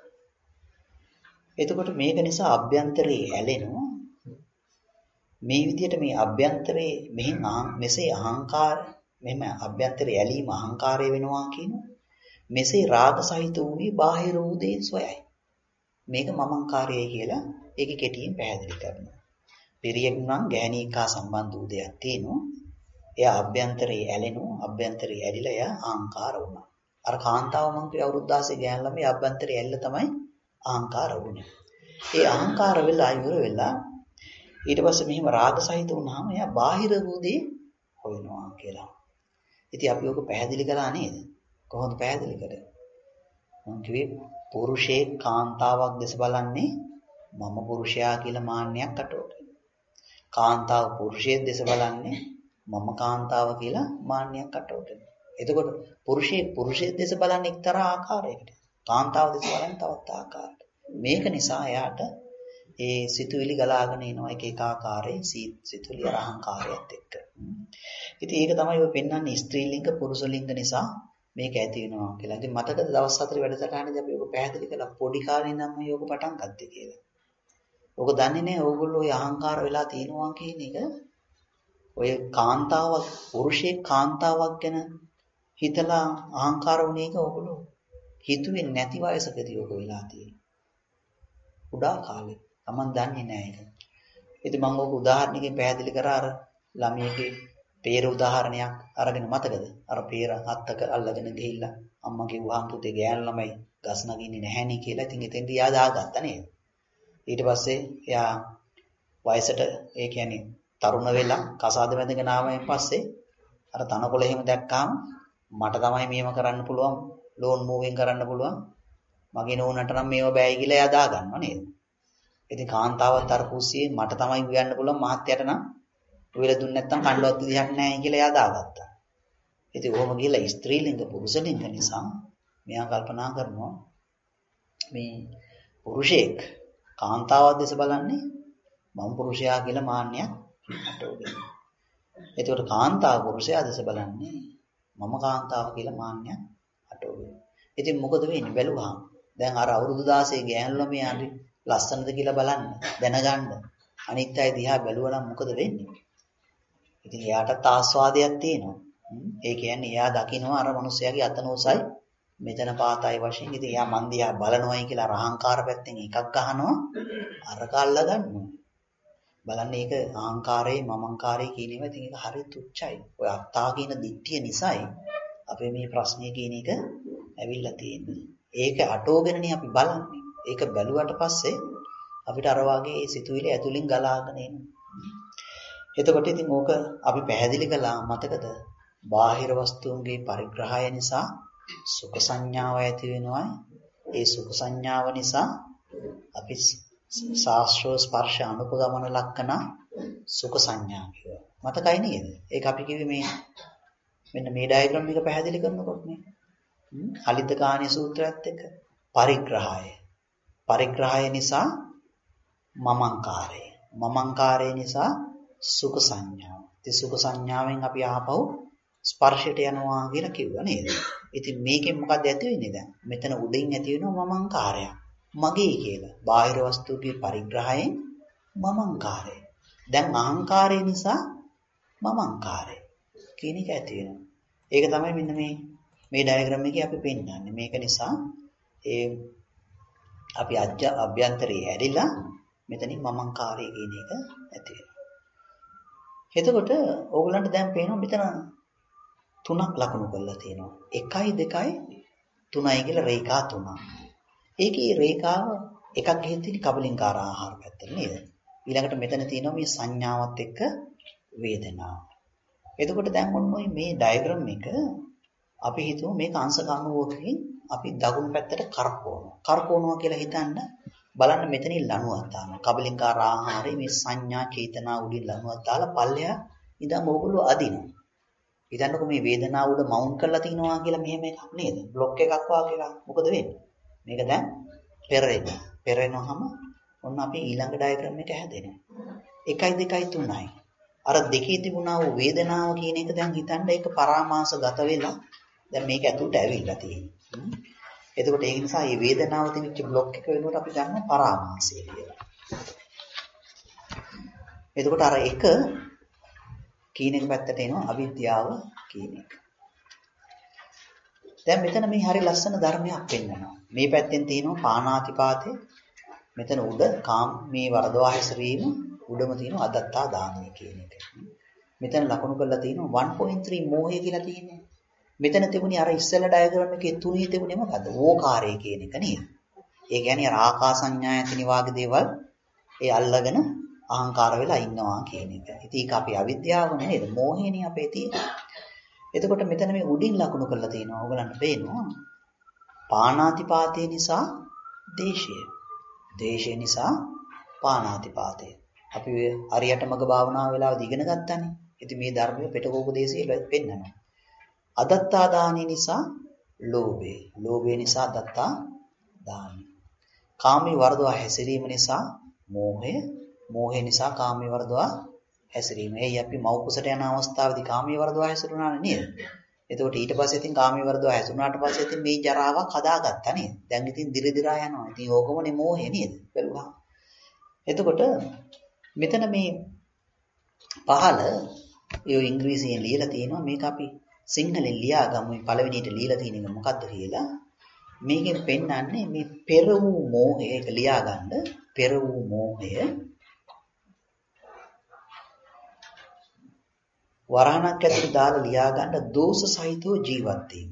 එතකොට මේක නිසා අභ්‍යන්තරේ ඇලෙනවා. මේ විදිහට මේ අභ්‍යන්තරේ මෙසේ අහංකාර මෙහෙම අභ්‍යන්තරේ ඇලීම අහංකාරය වෙනවා කියනවා. මෙසේ රාග සහිත වූ බාහිර වූ දේ සොයයි. මේක මමංකාරයයි කියලා ඒකේ කෙටියෙන් පැහැදිලි කරනවා. පිරියෙක් නම් ගැහණියක් හා සම්බන්ධ වූ දෙයක් තියෙනවා. එයා අභ්‍යන්තරේ ඇලෙනවා. අභ්‍යන්තරේ ඇලිලා එයා අහංකාර වුණා. අර කාන්තාව මං කිය අවුරුදු 16 ගෑන් ළමයි අභ්‍යන්තරේ ඇල්ල තමයි අහංකාර වුණේ. ඒ අහංකාර වෙලා ඉවර වෙලා ඊට පස්සේ මෙහිම රාග සහිත වුණාම එයා බාහිර වූදී හොයනවා කියලා. ඉතින් අපි ඔක පැහැදිලි කළා නේද? කොහොමද පැහැදිලි කරේ? මං කිව්වේ පුරුෂේ කාන්තාවක් දැස බලන්නේ මම පුරුෂයා කියලා මාන්නයක් අටවට. කාන්තාව පුරුෂයෙක් දැස බලන්නේ මම කාන්තාව කියලා මාන්නයක් අටවට. එතකොට පුරුෂයෙක් දැස බලන්නේ එක්තරා ආකාරයකට. කාන්තාව දැස බලන්නේ තවත් ආකාරයකට. මේක නිසා එයාට ඒ සිතුවිලි ගලාගෙන එනවා එක එක ආකාරයේ සිතුවිලි අහංකාරයත් එක්ක. ඉතින් ඒක තමයි ඔය පෙන්වන්නේ ස්ත්‍රී ලිංග පුරුෂ ලිංග නිසා මේක ඇති වෙනවා කියලා. ඉතින් මතකද දවස් 4 වැඩසටහනේදී අපි ඔක පැහැදිලි කළා පොඩි කාලේ ඉඳන්ම යෝග පටන් ගත්තේ කියලා. ඔක දන්නේ නැහැ ඕගොල්ලෝ ඔය අහංකාර වෙලා තියෙනවා කියන එක. ඔය කාන්තාවක් පුරුෂයෙක් කාන්තාවක් ගැන හිතලා අහංකාර වුණ එක ඕගොල්ලෝ හිතුවේ නැති වයසකදී ඔක වෙලා තියෙනවා. උඩා කාලේ. Taman දන්නේ නැහැ ඒක. ඉතින් මම ඔක උදාහරණයකින් පැහැදිලි කරා අර ළමයිගේ peer උදාහරණයක් අරගෙන මතකද? අර peer හත්තක අල්ලගෙන ගිහිල්ලා අම්මා කිව්වහම පුතේ ගෑනු ළමයි ගස් නගින්නේ නැහැනේ කියලා. ඉතින් එතෙන්දී යා දාගත්තා නේද? ඊට පස්සේ එයා වයසට ඒ කියන්නේ තරුණ වෙලා කසාද වැඳගෙන ආවයින් පස්සේ අර තනකොළ එහෙම දැක්කාම මට තමයි මේව කරන්න පුළුවන් ලෝන් මූවින් කරන්න පුළුවන් මගේ නෝනට නම් මේව බෑයි කියලා එයා දාගන්නවා නේද? ඉතින් කාන්තාවත් අර කුස්සියේ මට තමයි උයන්න පුළුවන් මහත්යට නම් උයලා දුන්නේ නැත්නම් කණ්ඩවත් විදිහක් නැහැ කියලා එයා දාගත්තා. ඉතින් ඔහොම ගිහලා ස්ත්‍රී ලිංග පුරුෂ ලිංග නිසා මෙයා කල්පනා කරනවා මේ පුරුෂයෙක් කාන්තාවක් දැස බලන්නේ මම පුරුෂයා කියලා මාන්නයක් අටවගෙන. ඒතකොට කාන්තාව පුරුෂයා දැස බලන්නේ මම කාන්තාව කියලා මාන්නයක් අටවගෙන. ඉතින් මොකද වෙන්නේ බැලුවාම දැන් අර අවුරුදු 16 ගෑනු ළමයාගේ ලස්සනද කියලා බලන්න දැනගන්න අනිත් අය දිහා බැලුවා නම් මොකද වෙන්නේ? ඉතින් එයාටත් ආස්වාදයක් තියෙනවා. ඒ කියන්නේ එයා දකිනවා අර මිනිස්යාගේ අතනෝසයි මෙතන පාතයි වශයෙන්. ඉතින් එයා මන් දිහා බලනවායි කියලා අහංකාර පැත්තෙන් එකක් ගහනවා අරක අල්ල ගන්නවා. බලන්න ඒක අහංකාරයේ මමංකාරයේ කියන ඒවා ඉතින් ඒක හරිය තුච්චයි. ඔය අත්තා කියන දිට්ඨිය නිසායි අපේ මේ ප්‍රශ්නේ කියන එක ඇවිල්ලා තියෙන්නේ. ඒක අටෝගෙනනේ අපි බලන්නේ. ඒක බැලුවට පස්සේ අපිට අර වාගේ ඒ සිතුවිලි ඇතුලින් ගලාගෙන එනවා. එතකොට ඉතින් ඕක අපි පැහැදිලි කළා මතකද? බාහිර වස්තුන්ගේ පරිග්‍රහය නිසා සුඛ සංඥාව ඇති වෙනවා. ඒ සුඛ සංඥාව නිසා අපි ශාස්ත්‍රෝ ස්පර්ශ අනුපගමන ලක්කන සුඛ සංඥා කියනවා. මතකයි නේද? ඒක අපි කිව්වේ මේ මෙන්න මේ ඩයග්‍රෑම් එක පැහැදිලි කරනකොට නේ. අලිද්දකාණී සූත්‍රයත් එක්ක පරිග්‍රහය නිසා මමංකාරය. මමංකාරය නිසා සුඛ සංඥාව. ඉතින් සුඛ සංඥාවෙන් අපි ආපහු ස්පර්ශයට යනවා කියලා කිව්වා නේද? ඉතින් මේකෙන් මොකක්ද ඇති වෙන්නේ දැන්? මෙතන උඩින් ඇති වෙනවා මමංකාරය. මගේ කියලා. බාහිර වස්තුවේ පරිග්‍රහයෙන් මමංකාරය. දැන් අහංකාරය නිසා මමංකාරය කියන එක ඇති වෙනවා. ඒක තමයි මෙන්න මේ ඩයග්‍රෑම් එකේ අපි පෙන්නන්නේ. මේක නිසා ඒ අපි අභ්‍යන්තරයේ ඇරිලා මෙතනින් මමංකාරය කියන එක ඇති වෙනවා. එතකොට ඕගොල්ලන්ට දැන් පේනවා මෙතන තුනක් ලකුණු කරලා තියෙනවා. 1 2 3යි කියලා රේඛා තුනක්. ඒකේ රේඛාව එකක් ගෙහින් තියෙන කබලින්කාර ආහාර පැත්තට නේද? ඊළඟට මෙතන තියෙනවා මේ සංඥාවත් එක්ක වේදනාව. එතකොට දැන් ඔන්න මේ ඩයග්‍රෑම් එක අපි හිතුව මේක අංශ කණුවකින් අපි දකුණු පැත්තට කරකවනවා කියලා හිතන්න බලන්න මෙතනින් ලණුවක් දානවා. කබලින්කාර ආහාරයේ මේ සංඥා චේතනා උඩින් ලණුවක් දාලා පල්ලෙහා ඉඳන් ඕගොල්ලෝ අදිනවා. හිතන්නකෝ මේ වේදනාව උඩ මවුන්ට් කරලා තිනවා කියලා මෙහෙම එකක් නේද? બ્લોක් එකක් වාගේ එකක්. මොකද වෙන්නේ? මේක දැන් පෙරෙනවා. පෙරෙනවහම ඔන්න අපි ඊළඟ ඩයග්‍රෑම් එක හැදෙනවා. 1 2 3යි. අර දෙකේ තිබුණා වූ වේදනාව කියන එක දැන් හිතන්න ඒක පරාමාසගත වෙලා දැන් මේක ඇතුළට ඇවිල්ලා තියෙනවා. එතකොට ඒ නිසා මේ වේදනාව තිබිච්ච બ્લોක් එක වෙනකොට අපි ගන්න පරාමාසය කියලා. එතකොට අර එක කියන එක පැත්තට එනවා අවිද්‍යාව කියන එක. දැන් මෙතන මේ හරි ලස්සන ධර්මයක් පෙන්නනවා. මේ පැත්තෙන් තියෙනවා පාණාතිපාතේ. මෙතන උඩ කාම මේ වරදවා හැසිරීම උඩම තියෙනවා අදත්තා දානය කියන එක. මෙතන ලකුණු කරලා තියෙනවා 1.3 මෝහය කියලා තියෙන්නේ. මෙතන තිබුණේ අර ඉස්සෙල්ලා ඩයග්‍රෑම් එකේ තුනේ තිබුණේ මොකද්ද? ඕකාරය කියන එක නේද? ඒ කියන්නේ අර ආකාසඤ්ඤායතන වාගේ දේවල් ඒ අල්ලගෙන අහංකාර වෙලා ඉන්නවා කියන එක. ඉතින් ඒක අපේ අවිද්‍යාව නේද? මෝහයනේ අපේ තියෙන්නේ. එතකොට මෙතන මේ උඩින් ලකුණු කරලා තියෙනවා. ඕගලන්ට පේනවා. පාණාතිපාතේ නිසා දේශය. දේශය නිසා පාණාතිපාතේ. අපි හරියට මග භාවනාව වෙලාවදී ඉගෙන ගත්තානේ. ඉතින් මේ ධර්මයේ පිටකෝපදේශයේ පෙන්නනවා. අදත්තා දානි නිසා ලෝභය. ලෝභය නිසා අදත්තා දානි. කාමී වර්ධව හැසිරීම නිසා මෝහය නිසා කාමයේ වර්ධවා හැසිරීම. එයි අපි මව් කුසට යන අවස්ථාවේදී කාමයේ වර්ධවා හැසිරුණානේ නේද? එතකොට ඊට පස්සේ ඉතින් කාමයේ වර්ධවා හැසිරුණාට පස්සේ ඉතින් මේ ජරාවක් හදාගත්තා නේද? දැන් ඉතින් දිරදිරා යනවා. ඉතින් ඕකමනේ මෝහය නේද? බැලුවා. එතකොට මෙතන මේ පහළ ඒ ඉංග්‍රීසියෙන් ලියලා තියෙනවා මේක අපි සිංහලෙන් ලියාගමු. මේ පළවෙනියට ලියලා තියෙන එක මොකද්ද කියලා. මේකෙන් පෙන්වන්නේ මේ පෙර වූ මෝහය. ඒක ලියාගන්න. පෙර වූ මෝහය වරහණක් ඇතුළේ දාලා ලියාගන්න දෝෂ සහිතව ජීවත් වීම.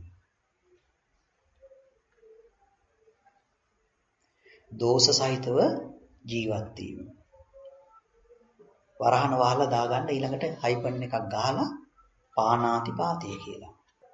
දෝෂ සහිතව ජීවත් වීම. වරහණ වහලා දාගන්න ඊළඟට හයිපන් එකක් ගහලා පාණාතිපාතය කියලා.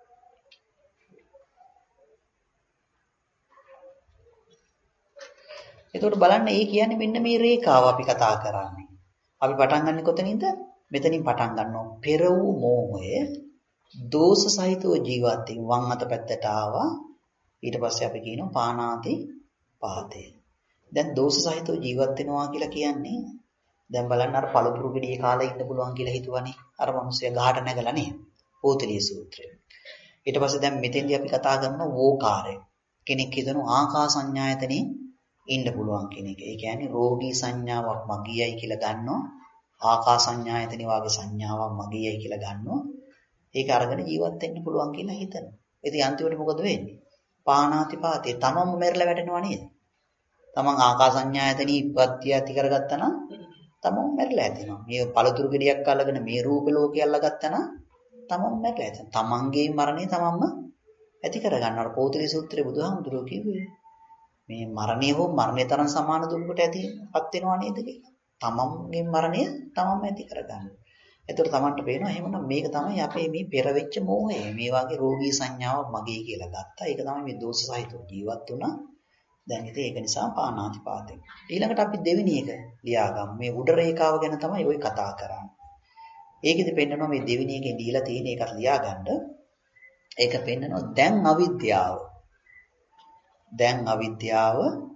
එතකොට බලන්න ඒ කියන්නේ මෙන්න මේ රේඛාව අපි කතා කරන්නේ. අපි පටන් ගන්නෙ කොතනින්ද? මෙතනින් පටන් ගන්නවා. පෙර වූ මෝහය දෝෂ සහිතව ජීවත් වීම. වම් අත පැත්තට ආවා. ඊට පස්සේ අපි කියනවා පාණාතිපාතය. දැන් දෝෂ සහිතව ජීවත් වෙනවා කියලා කියන්නේ දැන් බලන්න අර පළපුරු ගෙඩියේ කාලේ ඉන්න පුළුවන් කියලා හිතුවනේ. අර මිනිස්සයා ගහට නැගලා නේ. පෝතලිය සූත්‍රය. ඊට පස්සේ දැන් මෙතෙන්දී අපි කතා කරන වෝකාරය. කෙනෙක් හිතනවා ආකාසඤ්ඤායතනේ ඉන්න පුළුවන් කෙනෙක්. ඒ කියන්නේ රෝගී සංඥාවක් මගියයි කියලා ගන්නවා. ආකාසඤ්ඤායතනේ වාගේ සංඥාවක් මගියයි කියලා ගන්නවා. ඒක අරගෙන ජීවත් වෙන්න පුළුවන් කියලා හිතනවා. ඉතින් අන්තිමට මොකද වෙන්නේ? පාණාතිපාතේ තමන්ම මැරිලා වැටෙනවා නේද? තමන් ආකාසඤ්ඤායතනේ ඉපත්‍ය ඇති කරගත්තා නම් තමන් මැරිලා ඇතිනවා. මේ පළතුරු ගෙඩියක් අල්ලගෙන මේ රූප ලෝකේ අල්ලගත්තා නම් තමන් මැරිලා ඇතිනවා. තමන්ගේ මරණය තමන්ම ඇති කරගන්න. අර පොතේ සූත්‍රයේ බුදුහාමුදුරුවෝ කිව්වේ මේ මරණය හෝ මරණය තරම් සමාන දුකකට ඇතිපත් වෙනවා නේද කියලා. තමන්ගේ මරණය තමන්ම ඇති කරගන්න. එතකොට තමන්ට පේනවා එහෙමනම් මේක තමයි අපේ මේ පෙර වෙච්ච මෝහය. මේ වගේ රෝගී සංඥාවක් මගේ කියලා ගත්තා. ඒක තමයි මේ දෝෂ සහිතව ජීවත් වුණා. දැන් ඉතින් ඒක නිසා පාණාතිපාතේ. ඊළඟට අපි දෙවෙනි එක ලියාගමු. මේ උඩ රේඛාව ගැන තමයි ওই කතා කරන්නේ. ඒකෙදි පෙන්නනවා මේ දෙවෙනි එකෙන් දීලා තියෙන එකත් ලියාගන්න. ඒක පෙන්නනවා දැන් අවිද්‍යාව. දැන් අවිද්‍යාව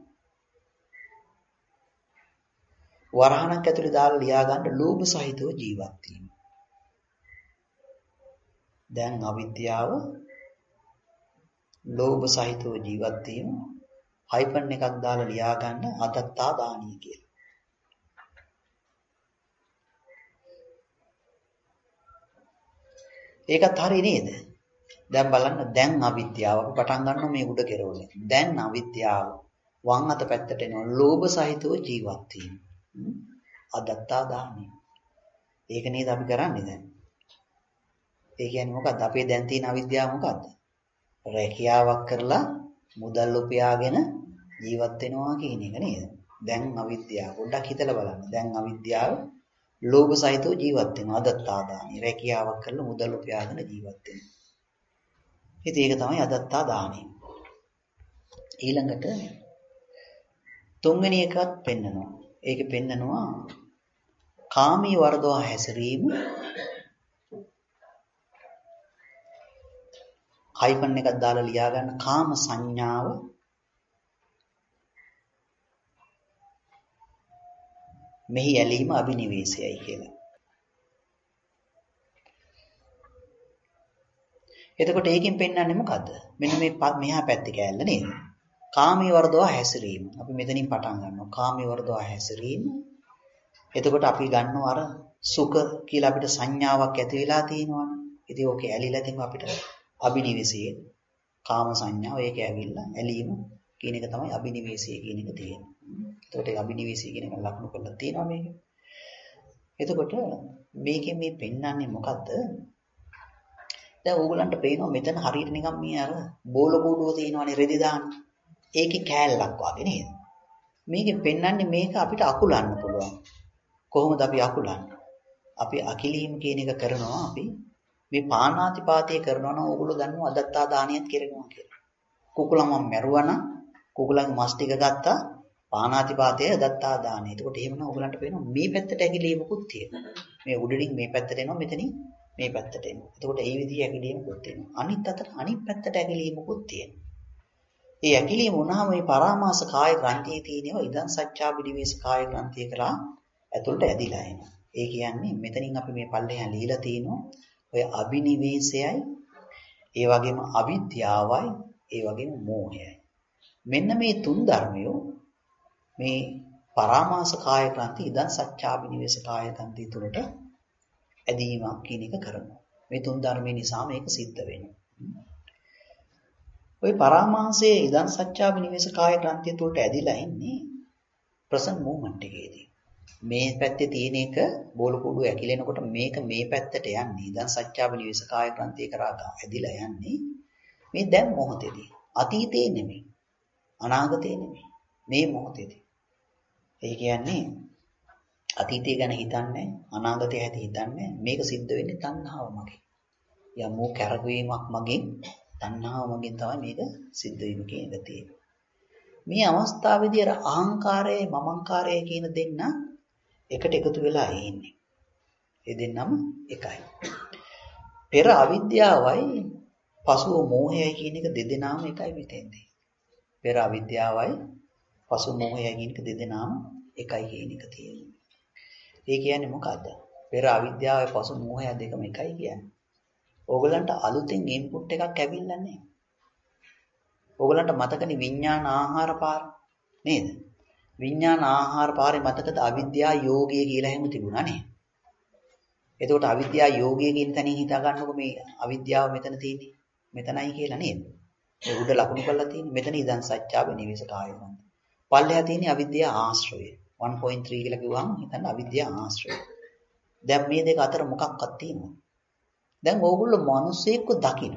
වරහණක් ඇතුලේ දාලා ලියාගන්න ලෝභ සහිතව ජීවත් වීම. දැන් අවිද්‍යාව ලෝභ සහිතව ජීවත් වීම. හයිපන් එකක් දාලා ලියා ගන්න අදත්තා දානීය කියලා. ඒකත් හරි නේද? දැන් බලන්න දැන් අවිද්‍යාව අපි පටන් ගන්නවා මේ උඩ කෙරවලේ. දැන් අවිද්‍යාව වම් අත පැත්තට එනවා ලෝභ සහිතව ජීවත් වීම. අදත්තා දානීය. ඒක නේද අපි කරන්නේ දැන්. ඒ කියන්නේ මොකද්ද? අපේ දැන් තියෙන අවිද්‍යාව මොකද්ද? රැකියාවක් කරලා මුදල් උපයාගෙන ජීවත් වෙනවා කියන එක නේද? දැන් අවිද්‍යාව. පොඩ්ඩක් හිතලා බලන්න. දැන් අවිද්‍යාව ලෝභ සහිතව ජීවත් වෙනවා. අදත්තා දානීය. රැකියාවක් කරලා මුදල් උපයාගෙන ජීවත් වෙනවා. ඉතින් ඒක තමයි අදත්තා දානීය. ඊළඟට තුන්වෙනි එකත් පෙන්නනවා. ඒකේ පෙන්නනවා කාමී වර්ධව හැසිරීම. හයිපන් එකක් දාලා ලියා ගන්න කාම සංඥාව මෙහි ඇලීම අභිනිවේෂයයි කියලා. එතකොට ඒකෙන් පෙන්වන්නේ මොකද්ද? මෙන්න මේ මෙහා පැත්තේ කෑල්ල නේද? කාමී වර්ධව හැසිරීම. අපි මෙතනින් පටන් ගන්නවා. කාමී වර්ධව හැසිරීම. එතකොට අපි ගන්නවා අර සුඛ කියලා අපිට සංඥාවක් ඇති වෙලා තියෙනවානේ. ඉතින් ඕකේ ඇලිලා තින්ම අපිට අභිනිවේෂයේ කාම සංඥාව ඒක ඇවිල්ලා ඇලීම කියන එක තමයි අභිනිවේෂය කියන එක තියෙන්නේ. එතකොට ඒ අභිනිවේෂය කියන එක ලක්ෂණ කරලා තියෙනවා මේක. එතකොට මේකෙන් මේ පෙන්වන්නේ මොකද්ද? දැන් ඕගොල්ලන්ට පේනවා මෙතන හරියට නිකන් මේ අර බෝල කූඩුව තියෙනවානේ රෙදි දාන්න. ඒකේ කෑල්ලක් වගේ නේද? මේකෙන් පෙන්වන්නේ මේක අපිට අකුලන්න පුළුවන්. කොහොමද අපි අකුලන්නේ? අපි අකිලීම කියන එක කරනවා අපි මේ පාණාතිපාතය කරනවා නම් ඕගොල්ලෝ දන්නවා අදත්තා දානියත් කරනවා කියලා. කුකුලන් මම මැරුවා නම් කුකුලන්ගේ මස් ටික ගත්තා පාණාතිපාතය අදත්තා දානිය. එතකොට එහෙමනම් ඕගොල්ලන්ට පේනවා මේ පැත්තට ඇකිලීමකුත් තියෙනවා. මේ උඩින් මේ පැත්තට එනවා මෙතනින් මේ පැත්තට එනවා. එතකොට ඒ විදිහේ ඇකිලීමකුත් තියෙනවා. අනිත් අතට අනිත් පැත්තට ඇකිලීමකුත් තියෙනවා. ඒ ඇකිලීම වුණාම මේ පරාමාස කාය ග්‍රන්ථියේ තියෙනවා ඉදන් සච්චාබිනිවේස කාය ග්‍රන්ථිය කියලා ඇතුළට ඇදිලා එනවා. ඒ කියන්නේ මෙතනින් අපි මේ පල්ලෙහා লীලා තිනවා ඔය අබිනිවේෂයයි ඒ වගේම අවිද්‍යාවයි ඒ වගේම මෝහයයි. මෙන්න මේ තුන් ධර්මය මේ පරාමාස කාය ග්‍රන්ථි ඉදන් සච්චාබිනිවේස කාය ග්‍රන්ථිය තුළට ඇදීමක් කියන එක කරනවා. මේ තුන් ධර්මයේ නිසා මේක සිද්ධ වෙනවා. ওই පරාමාසයේ ඉදන් සච්චාබිනිවේස කාය ග්‍රන්ථිය තුළට ඇදිලා ඉන්නේ ප්‍රසන් මූවමන්ට් එකේදී. මේ පැත්තේ තියෙන එක බෝල කුඩු ඇකිලෙනකොට මේක මේ පැත්තට යන්නේ ඉදන් සච්චාබිනිවේස කාය ග්‍රන්ථිය කරා ඇදිලා යන්නේ මේ දැන් මොහොතේදී. අතීතේ නෙමෙයි. අනාගතේ නෙමෙයි. මේ මොහොතේදී. ඒ කියන්නේ අතීතය ගැන හිතන්නේ අනාගතය හැටි හිතන්නේ මේක සිද්ධ වෙන්නේ තණ්හාව මගින්. යම් වූ කැරකවීමක් මගින් තණ්හාව මගින් තමයි මේක සිද්ධ වීම කියන එක තියෙන්නේ. මේ අවස්ථාවේදී අර අහංකාරයයි මමංකාරයයි කියන දෙන්න එකට එකතු වෙලා ඉන්නේ. ඒ දෙන්නම එකයි. පෙර අවිද්‍යාවයි පසුව මෝහයයි කියන එක දෙදෙනාම එකයි මෙතෙන්දී. පෙර අවිද්‍යාවයි පසු මෝහයයි කියන එක දෙදෙනාම එකයි කියන එක තියෙනවා. ඒ කියන්නේ මොකද්ද? පෙර අවිද්‍යාවයි පසු මෝහය දෙකම එකයි කියන්නේ. ඕගලන්ට අලුතෙන් ඉන්පුට් එකක් ඇවිල්ලා නැහැ. ඕගලන්ට මතකනේ විඥාන ආහාර පාර නේද? විඥාන ආහාර පාරේ මතකද අවිද්‍යා යෝගය කියලා හැම තිබුණා නේද? එතකොට අවිද්‍යා යෝගය කියන තැනින් හිතා ගන්නකො මේ අවිද්‍යාව මෙතන තියෙන්නේ. මෙතනයි කියලා නේද? ඒ උඩ ලකුණු කරලා තියෙන්නේ. මෙතන ඉඳන් සත්‍යාව නිවේස කායවන්ත. පල්ලෙහා තියෙන්නේ අවිද්‍යා ආශ්‍රය. 1.3 කියලා කිව්වම හිතන්න අවිද්‍යා ආශ්‍රය. දැන් මේ දෙක අතර මොකක්වත් තියෙනවද? දැන් ඕගොල්ලෝ මිනිස්සෙක්ව දකින්න.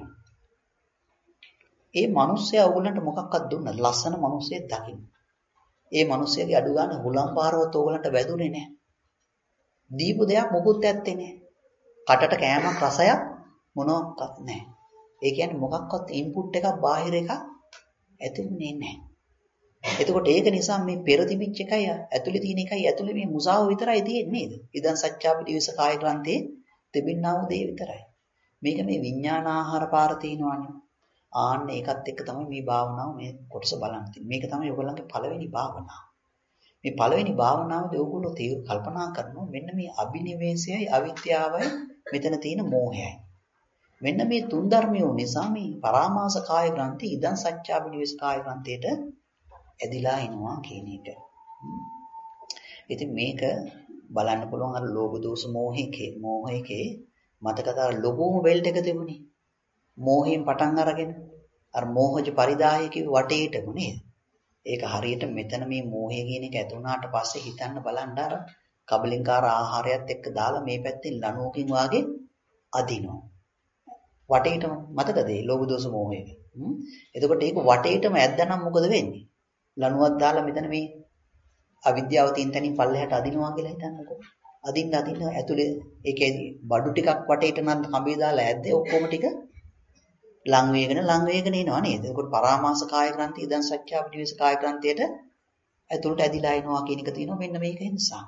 ඒ මිනිස්සයා ඕගොල්ලන්ට මොකක්වත් දුන්නද? ලස්සන මිනිස්සෙක් දකින්න. ඒ මිනිස්සයාගේ අඩු ගන්න හුලම් පාරවත් ඕගොල්ලන්ට වැදුනේ නැහැ. දීපු දෙයක් මොකුත් ඇත්තේ නැහැ. කටට කෑමක් රසයක් මොනවත් නැහැ. ඒ කියන්නේ මොකක්වත් ඉන්පුට් එකක් බාහිර එකක් ඇතුළේ නැහැ. එතකොට ඒක නිසා මේ පෙර තිබිච්ච එකයි ඇතුළේ තියෙන එකයි ඇතුළේ මේ මුසාව විතරයි තියෙන්නේ නේද? ඉදන් සච්චාපිනිවේස කාය ග්‍රන්ථේ තිබින්නා වූ දේ විතරයි. මේක මේ විඥාන ආහාර පාර තියෙනවානේ. ආන්න ඒකත් එක්ක තමයි මේ භාවනාව මේ කොටස බලන්න තියෙන්නේ. මේක තමයි ඔයගොල්ලන්ගේ පළවෙනි භාවනාව. මේ පළවෙනි භාවනාවේදී ඔයගොල්ලෝ කල්පනා කරනවා මෙන්න මේ අබිනිවේෂයයි අවිද්‍යාවයි මෙතන තියෙන මෝහයයි. මෙන්න මේ තුන් ධර්මියෝ නිසා මේ පරාමාස කාය ග්‍රන්ථි ඉදන් සච්චාපිනිවේස කාය ග්‍රන්ථයට ඇදිලා එනවා කියන එක. ඉතින් මේක බලන්න පුළුවන් අර ලෝභ දෝෂ මෝහයේ මතකද අර ලොකුම බෙල්ට් එක තිබුණේ. මෝහයෙන් පටන් අරගෙන අර මෝහජ පරිදාය කිව්ව වටේටම නේද? ඒක හරියට මෙතන මේ මෝහය කියන එක ඇතුණාට පස්සේ හිතන්න බලන්න අර කබලින්කාර ආහාරයත් එක්ක දාලා මේ පැත්තෙන් ලණුවකින් වාගේ අදිනවා. වටේටම මතකද ඒ ලෝභ දෝෂ මෝහය? එතකොට ඒක වටේටම ඇද්දනම් මොකද වෙන්නේ? ලණුවක් දාලා මෙතන මේ අවිද්‍යාව තියෙන තැනින් පල්ලෙහාට අදිනවා කියලා හිතන්නකෝ. අදින්න ඇතුලේ ඒකේ බඩු ටිකක් වටේට නම් කඹේ දාලා ඇද්දේ ඔක්කොම ටික ලං වේගන එනවා නේද? ඒකට පරාමාස කාය ග්‍රන්ථි ඉදන් සච්චාපිනිවේස කාය ග්‍රන්ථියට ඇතුළට ඇදිලා එනවා කියන එක තියෙනවා මෙන්න මේක නිසා.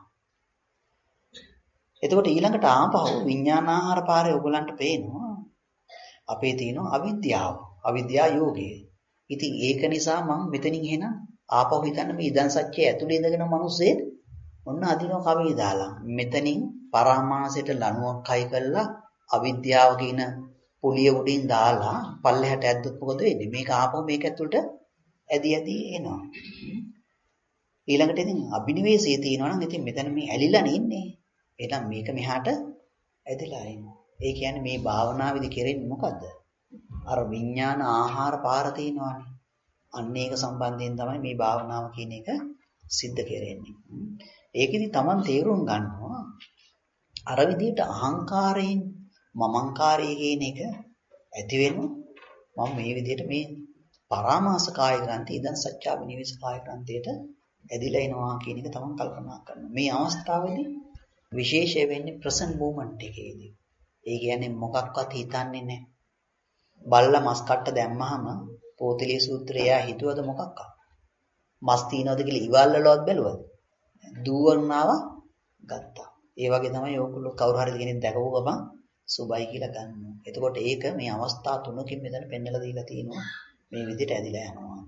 එතකොට ඊළඟට ආපහු විඥානාහාර පාරේ ඔයගලන්ට පේනවා අපේ තියෙනවා අවිද්‍යා යෝගය. ඉතින් ඒක නිසා මම මෙතනින් එහෙනම් ආපහු හිතන්න මේ ඉදන් සත්‍යය ඇතුළේ ඉඳගෙන මිනිස්සේ ඔන්න අදිනවා කවි දාලා. මෙතනින් පරාමාසයට ලණුවක් හයි කළා අවිද්‍යාව කියන පුලිය උඩින් දාලා පල්ලෙහාට ඇද්දොත් මොකද වෙන්නේ? මේක ආපහු මේක ඇතුළට ඇදි එනවා. ඊළඟට ඉතින් අබිනිවේෂයේ තියෙනවා නම් ඉතින් මෙතන මේ ඇලිලා ඉන්නේ. එහෙනම් මේක මෙහාට ඇදලා එනවා. ඒ කියන්නේ මේ භාවනාවේදී කෙරෙන්නේ මොකද්ද? අර විඥාන ආහාර පාර තියෙනවානේ. අන්න ඒක සම්බන්ධයෙන් තමයි මේ භාවනාව කියන එක සිද්ධ කෙරෙන්නේ. ඒකෙදි Taman තේරුම් ගන්නවා අර විදිහට අහංකාරයෙන් මමංකාරය කියන එක ඇති වෙනවා. මම මේ විදිහට මේ පරාමාස කාය ග්‍රන්ථි ඉදන් සච්චාපිනිවේස කාය ග්‍රන්ථයට ඇදිලා එනවා කියන එක Taman කල්පනා කරනවා. මේ අවස්ථාවේදී විශේෂය වෙන්නේ ප්‍රසන් මූවමන්ට් එකේදී. ඒ කියන්නේ මොකක්වත් හිතන්නේ නැහැ. බල්ලා මස් කට්ට දැම්මහම පෝතලී සූත්‍රය හිතුවද මොකක්ද? මස් තියනවද කියලා ඉවල් වලවත් බැලුවද? දුවන්නාව ගත්තා. ඒ වගේ තමයි ඕගොල්ලෝ කවුරු හරි කෙනෙක් දැකපුව ගමන් සුබයි කියලා ගන්නවා. එතකොට ඒක මේ අවස්ථා තුනකින් මෙතන පෙන්නලා දීලා තියෙනවා මේ විදිහට ඇදිලා යනවා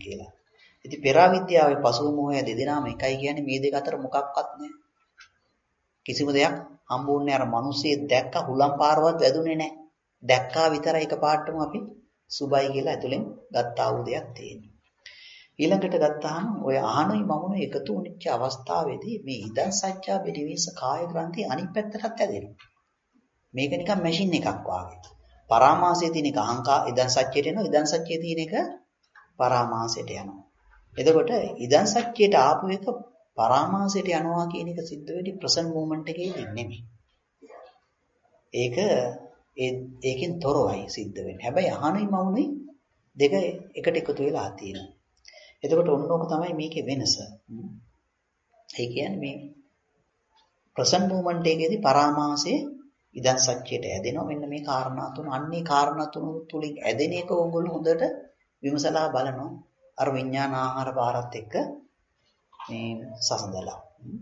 කියලා. ඉතින් පෙරාවිද්‍යාවේ පසුව මොහය දෙදෙනාම එකයි කියන්නේ මේ දෙක අතර මොකක්වත් නැහැ. කිසිම දෙයක් හම්බුන්නේ අර මිනිස්සේ දැක්ක හුලම් පාරවත් වැදුනේ නැහැ. දැක්කා විතරයි එකපාරටම අපි සුබයි කියලා ඇතුලෙන් ගත්තා වූ දෙයක් තියෙනවා. ඊළඟට ගත්තාම ඔය ආහනයි මමුණයි එකතු වුණිච්ච අවස්ථාවේදී මේ ඉදන් සත්‍යා පිටිවිස කාය ග්‍රන්ථි අනිත් පැත්තටත් ඇදෙනවා. මේක නිකන් මැෂින් එකක් වාගේ. පරාමාසයේ තියෙන එක අහංකා ඉදන් සත්‍යයට එනවා, ඉදන් සත්‍යයේ තියෙන එක පරාමාසයට යනවා. එතකොට ඉදන් සත්‍යයට ආපු එක පරාමාසයට යනවා කියන එක සිද්ධ වෙන්නේ ප්‍රසන්ට් මොමන්ට් එකේදී නෙමෙයි. ඒකෙන් තොරවයි සිද්ධ වෙන්නේ. හැබැයි අහනයි මමුණයි දෙක එකට එකතු වෙලා තියෙනවා. එතකොට ඔන්නෝක තමයි මේකේ වෙනස. ඒ කියන්නේ මේ ප්‍රසන්ට් මොමන්ට් එකේදී පරාමාසයේ ඉදන් සත්‍යයට ඇදෙනවා. මෙන්න මේ කාරණා තුන. අන්නේ කාරණා තුන තුලින් ඇදෙන එක ඕගොල්ලෝ හොඳට විමසලා බලනවා. අර විඥාන ආහාර පාරත් එක්ක මේ සසඳලා.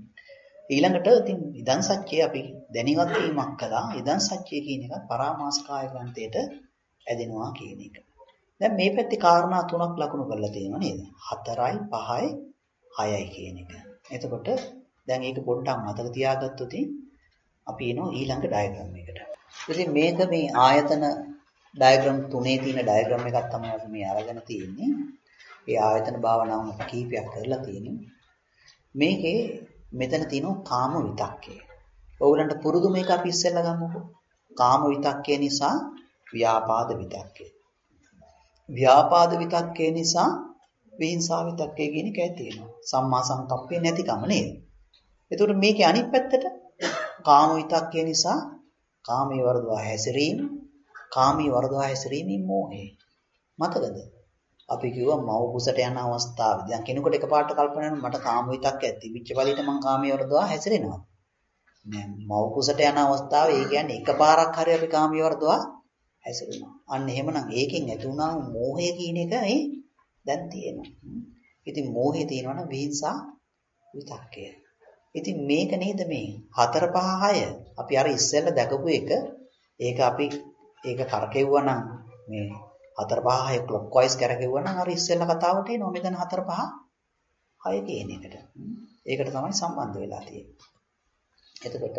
ඊළඟට ඉතින් ඉදන් සත්‍යය අපි දැනගත් වීමක් කළා. ඉදන් සත්‍යය කියන එක පරාමාස කාය ග්‍රන්ථයට ඇදෙනවා කියන එක. දැන් මේ පැත්තේ කාරණා තුනක් ලකුණු කරලා තියෙනවා නේද? 4යි 5යි 6යි කියන එක. එතකොට දැන් ඒක පොඩ්ඩක් මතක තියාගත්තොත් අපි එනවා ඊළඟ ඩයග්‍රෑම් එකට. ඉතින් මේක මේ ආයතන ඩයග්‍රෑම් තුනේ තියෙන ඩයග්‍රෑම් එකක් තමයි අපි මේ අරගෙන තියෙන්නේ. ඒ ආයතන භාවනාව කීපයක් කරලා තියෙනවා. මේකේ මෙතන තියෙනවා කාම විතක්කය. ඕගලන්ට පුරුදු මේක අපි ඉස්සෙල්ලා ගමුකෝ. කාම විතක්කය නිසා ව්‍යාපාද විතක්කය. ව්‍යාපාද විතක්කය නිසා විහිංසා විතක්කය කියන එකයි තියෙනවා. සම්මා සංකප්පේ නැතිකම නේද? එතකොට මේකේ අනිත් පැත්තට කාම විතක්කය නිසා කාමයේ වර්ධවා හැසිරීම, කාමයේ වර්ධවා හැසිරීමේ මෝහය. මතකද? අපි කිව්වා මව කුසට යන අවස්ථාවේ දැන් කෙනෙකුට එකපාරට කල්පනා වෙනවා මට කාම විතක්කයක් තිබිච්ච පළිට මං කාමයේ වර්ධවා හැසිරෙනවා. නෑ මව කුසට යන අවස්ථාවේ ඒ කියන්නේ එකපාරක් හරි අපි කාමයේ වර්ධවා හැසිරෙනවා. අන්න එහෙමනම් ඒකෙන් ඇති වුණා මෝහය කියන එක දැන් තියෙනවා. ඉතින් මෝහය තියෙනවනම් විහිංසා විතක්කය. ඉතින් මේක නේද මේ 4 5 6 අපි අර ඉස්සෙල්ලා දැකපු එක ඒක අපි ඒක කරකෙව්වා නම් මේ 4 5 6 ක්ලොක්වයිස් කරකෙව්වා නම් අර ඉස්සෙල්ලා කතාවට එනවා මෙතන 4 5 6 කියන එකට. ඒකට තමයි සම්බන්ධ වෙලා තියෙන්නේ. එතකොට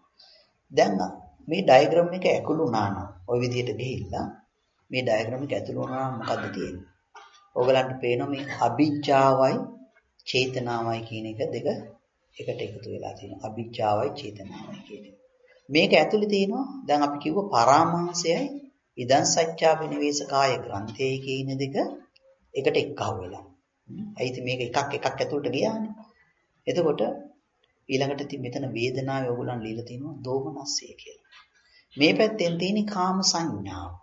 දැන් මේ ඩයග්‍රෑම් එක ඇකුළු නාන ওই විදිහට ගිහිල්ලා මේ ඩයග්‍රෑම් එක ඇතුළු වුණා මොකද්ද තියෙන්නේ? ඕගලන්ට පේනවා මේ අභිජ්ජාවයි චේතනාවයි කියන එක දෙක එකට එකතු වෙලා තියෙනවා. අභිජ්ජාවයි චේතනාවයි කියන එක. මේක ඇතුළේ තියෙනවා දැන් අපි කිව්ව පරාමාසයයි ඉදන් සත්‍යා විනිවේස කාය ග්‍රන්ථයේ කියන දෙක එකට එක්කව වෙලා. ඇයිද මේක එකක් ඇතුළට ගියානේ. එතකොට ඊළඟට ඉතින් මෙතන වේදනාවේ ඕගොල්ලන් লীලා තිනවා දෝමනස්සය කියලා. මේ පැත්තෙන් තියෙන කාම සංඥාව.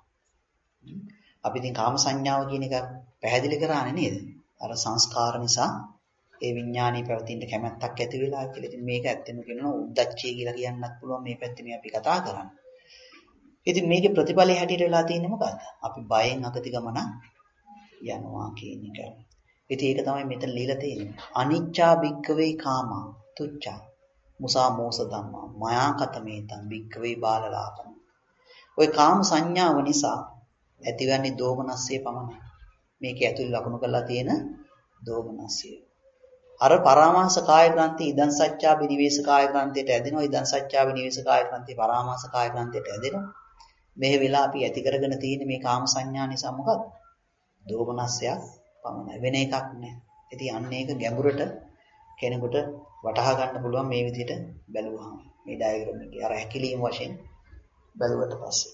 අපි ඉතින් කාම සංඥාව කියන එක පැහැදිලි කරානේ නේද? අර සංස්කාර නිසා ඒ විඥානීය පැවතින්න කැමැත්තක් ඇති වෙලා කියලා. ඉතින් මේක ඇත්තම කියනවා උද්දච්චය කියලා කියන්නත් පුළුවන් මේ පැත්තේ මේ අපි කතා කරන්නේ. ඉතින් මේකේ ප්‍රතිඵලය හැටියට වෙලා තියෙන්නේ මොකද්ද? අපි බයෙන් අගති ගමන යනවා කියන එක. ඉතින් ඒක තමයි මෙතන লীලා තියෙන්නේ. අනිච්චා භික්ඛවේ කාමා තුච්ඡා මුසා මෝස ධම්මා මයා කතමේතං භික්ඛවේ බාලලාපන. ওই කාම සංඥාව නිසා ඇතිවන්නේ දෝමනස්සේ පමණයි. මේකේ ඇතුළේ ලකුණු කරලා තියෙන දෝමනස්ය. අර පරාමාස කාය ග්‍රන්ථි ඉදන් සත්‍යා විනිවේස කාය ග්‍රන්ථයට ඇදෙනවා. ඉදන් සත්‍යා විනිවේස කාය ග්‍රන්ථි පරාමාස කාය ග්‍රන්ථයට ඇදෙනවා. මේ වෙලාව අපි ඇති කරගෙන තියෙන මේ කාම සංඥා නිසා මොකක්ද? දෝමනස්සයක් පමණයි. වෙන එකක් නෑ. ඉතින් අන්න ඒක ගැඹුරට කෙනෙකුට වටහා ගන්න පුළුවන් මේ විදිහට බැලුවාම. මේ ඩයග්‍රෑම් එකේ අර හැකිලීම් වශයෙන් බැලුවට පස්සේ.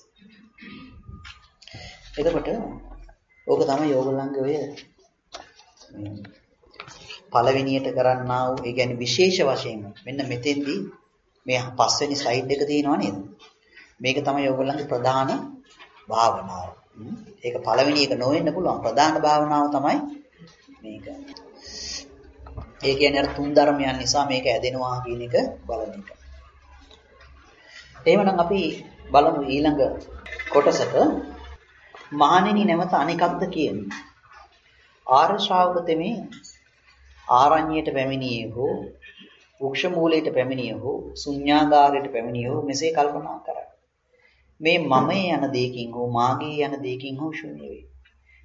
එතකොට ඕක තමයි ඕගොල්ලන්ගේ ඔය පළවෙනියට කරන්නා වූ ඒ කියන්නේ විශේෂ වශයෙන් මෙන්න මෙතෙන්දී මේ පස්වෙනි ස්ලයිඩ් එක තියෙනවා නේද? මේක තමයි ඕගොල්ලන්ගේ ප්‍රධාන භාවනාව. ඒක පළවෙනි එක නොවෙන්න පුළුවන්. ප්‍රධාන භාවනාව තමයි මේක. ඒ කියන්නේ අර තුන් ධර්මයන් නිසා මේක ඇදෙනවා කියන එක බලන එක. එහෙමනම් අපි බලමු ඊළඟ කොටසට මහණෙනි නැවත අනෙකක්ද කියන්නේ. ආර්ය ශ්‍රාවක තෙමේ ආරණ්‍යයට පැමිණියේ හෝ වෘක්ෂ මූලයට පැමිණියේ හෝ ශුන්‍යාගාරයට පැමිණියේ හෝ මෙසේ කල්පනා කරයි. මේ මමයේ යන දෙයකින් හෝ මාගේ යන දෙයකින් හෝ ශුන්‍ය වේ.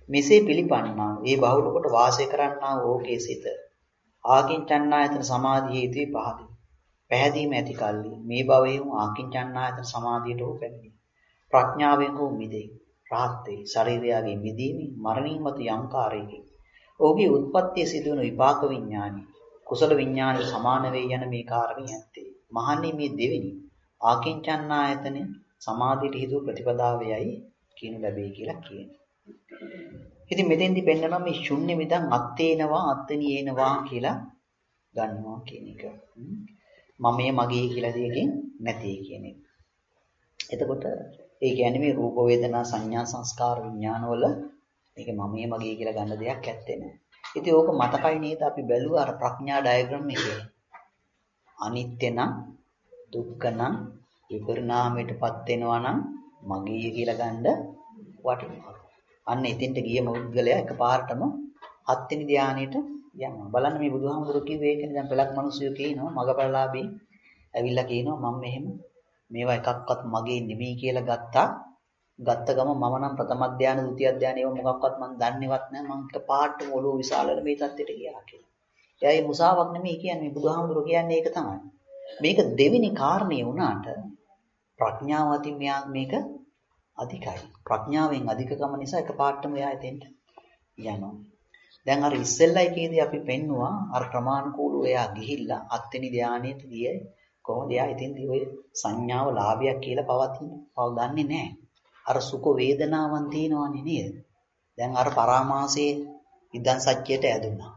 මෙසේ පිළිපන්නා ඒ බහුල කොට වාසය කරන්නා ඕකේ සිත ආකින්චන්නායතන සමාධිය හේතුයි පහදී. පැහැදීම ඇති කල්ලි මේ භවයේ වූ ආකින්චන්නායතන සමාධියට හෝ පැමිණි. ප්‍රඥාවෙන් හෝ මිදේ. රහත් වේ. ශරීරයගේ මිදීමේ මරණින් මතු යම් කාර්යයකින්. ඔහුගේ උත්පත්තිය සිදුවන විපාක විඥානි කුසල විඥානි සමාන වේ යන මේ කාරණේ ඇත්තේ. මහන්නේ මේ දෙවෙනි ආකින්චන්නායතන සමාධියට හේතු ප්‍රතිපදාවයයි කියනු ලැබේ කියලා කියනවා. ඉතින් මෙතෙන්දි පෙන්නනවා මේ ශුන්‍ය මිදං අත්තේනවා අත්තනියේනවා කියලා ගන්නවා කියන එක. මමයේ මගේ කියලා දෙයකින් නැtei කියන එක. එතකොට ඒ කියන්නේ මේ රූප වේදනා සංඥා සංස්කාර විඥාන වල මේක මමයේ මගේ කියලා ගන්න දෙයක් ඇත්තේ නැහැ. ඉතින් ඕක මතකයි නේද අපි බැලුවා අර ප්‍රඥා ඩයග්‍රෑම් එකේ. අනිත්‍ය නම් දුක්ඛ නම් විපරිණාමයටපත් වෙනවා නම් මගේ කියලා ගන්න වටිනවා. අන්න එතෙන්ට ගිය මොග්ගලයා එකපාරටම හත්වෙනි ධානයේට යනවා. බලන්න මේ බුදුහාමුදුරුවෝ කිව්වේ ඒකනේ. දැන් පළක් මිනිස්සුયો කියනවා මගපරලාභී ඇවිල්ලා කියනවා මම මෙහෙම මේවා එකක්වත් මගේ නෙමෙයි කියලා ගත්ත ගම මම නම් ප්‍රථම ධානය, ဒုတိ ධානය ඒව මොකක්වත් මම දන්නේවත් නැහැ. මම එකපාරට ඔළුව විශාලව මේ தත්ත්වයට ගියා කියලා. එයා මුසාවක් නෙමෙයි කියන්නේ මේ බුදුහාමුදුරුවෝ කියන්නේ ඒක තමයි. මේක දෙවෙනි කාරණේ වුණාට ප්‍රඥාවතින් මෙයා මේක අධිකයි. ප්‍රඥාවෙන් අධිකකම නිසා එකපාරටම එයා එතෙන්ට යනවා. දැන් අර ඉස්සෙල්ලා එකේදී අපි පෙන්නුවා අර ප්‍රමාණිකූලව එයා ගිහිල්ලා අත්වෙනි ධානයේට ගියේ කොහොමද එයා එතෙන්දී ඔය සංඥාව ලාභයක් කියලා පව දන්නේ නැහැ. අර සුඛ වේදනාවන් තියෙනවනේ නේද? දැන් අර පරාමාසයේ ඉදන් සත්‍යයට ඇදුනා.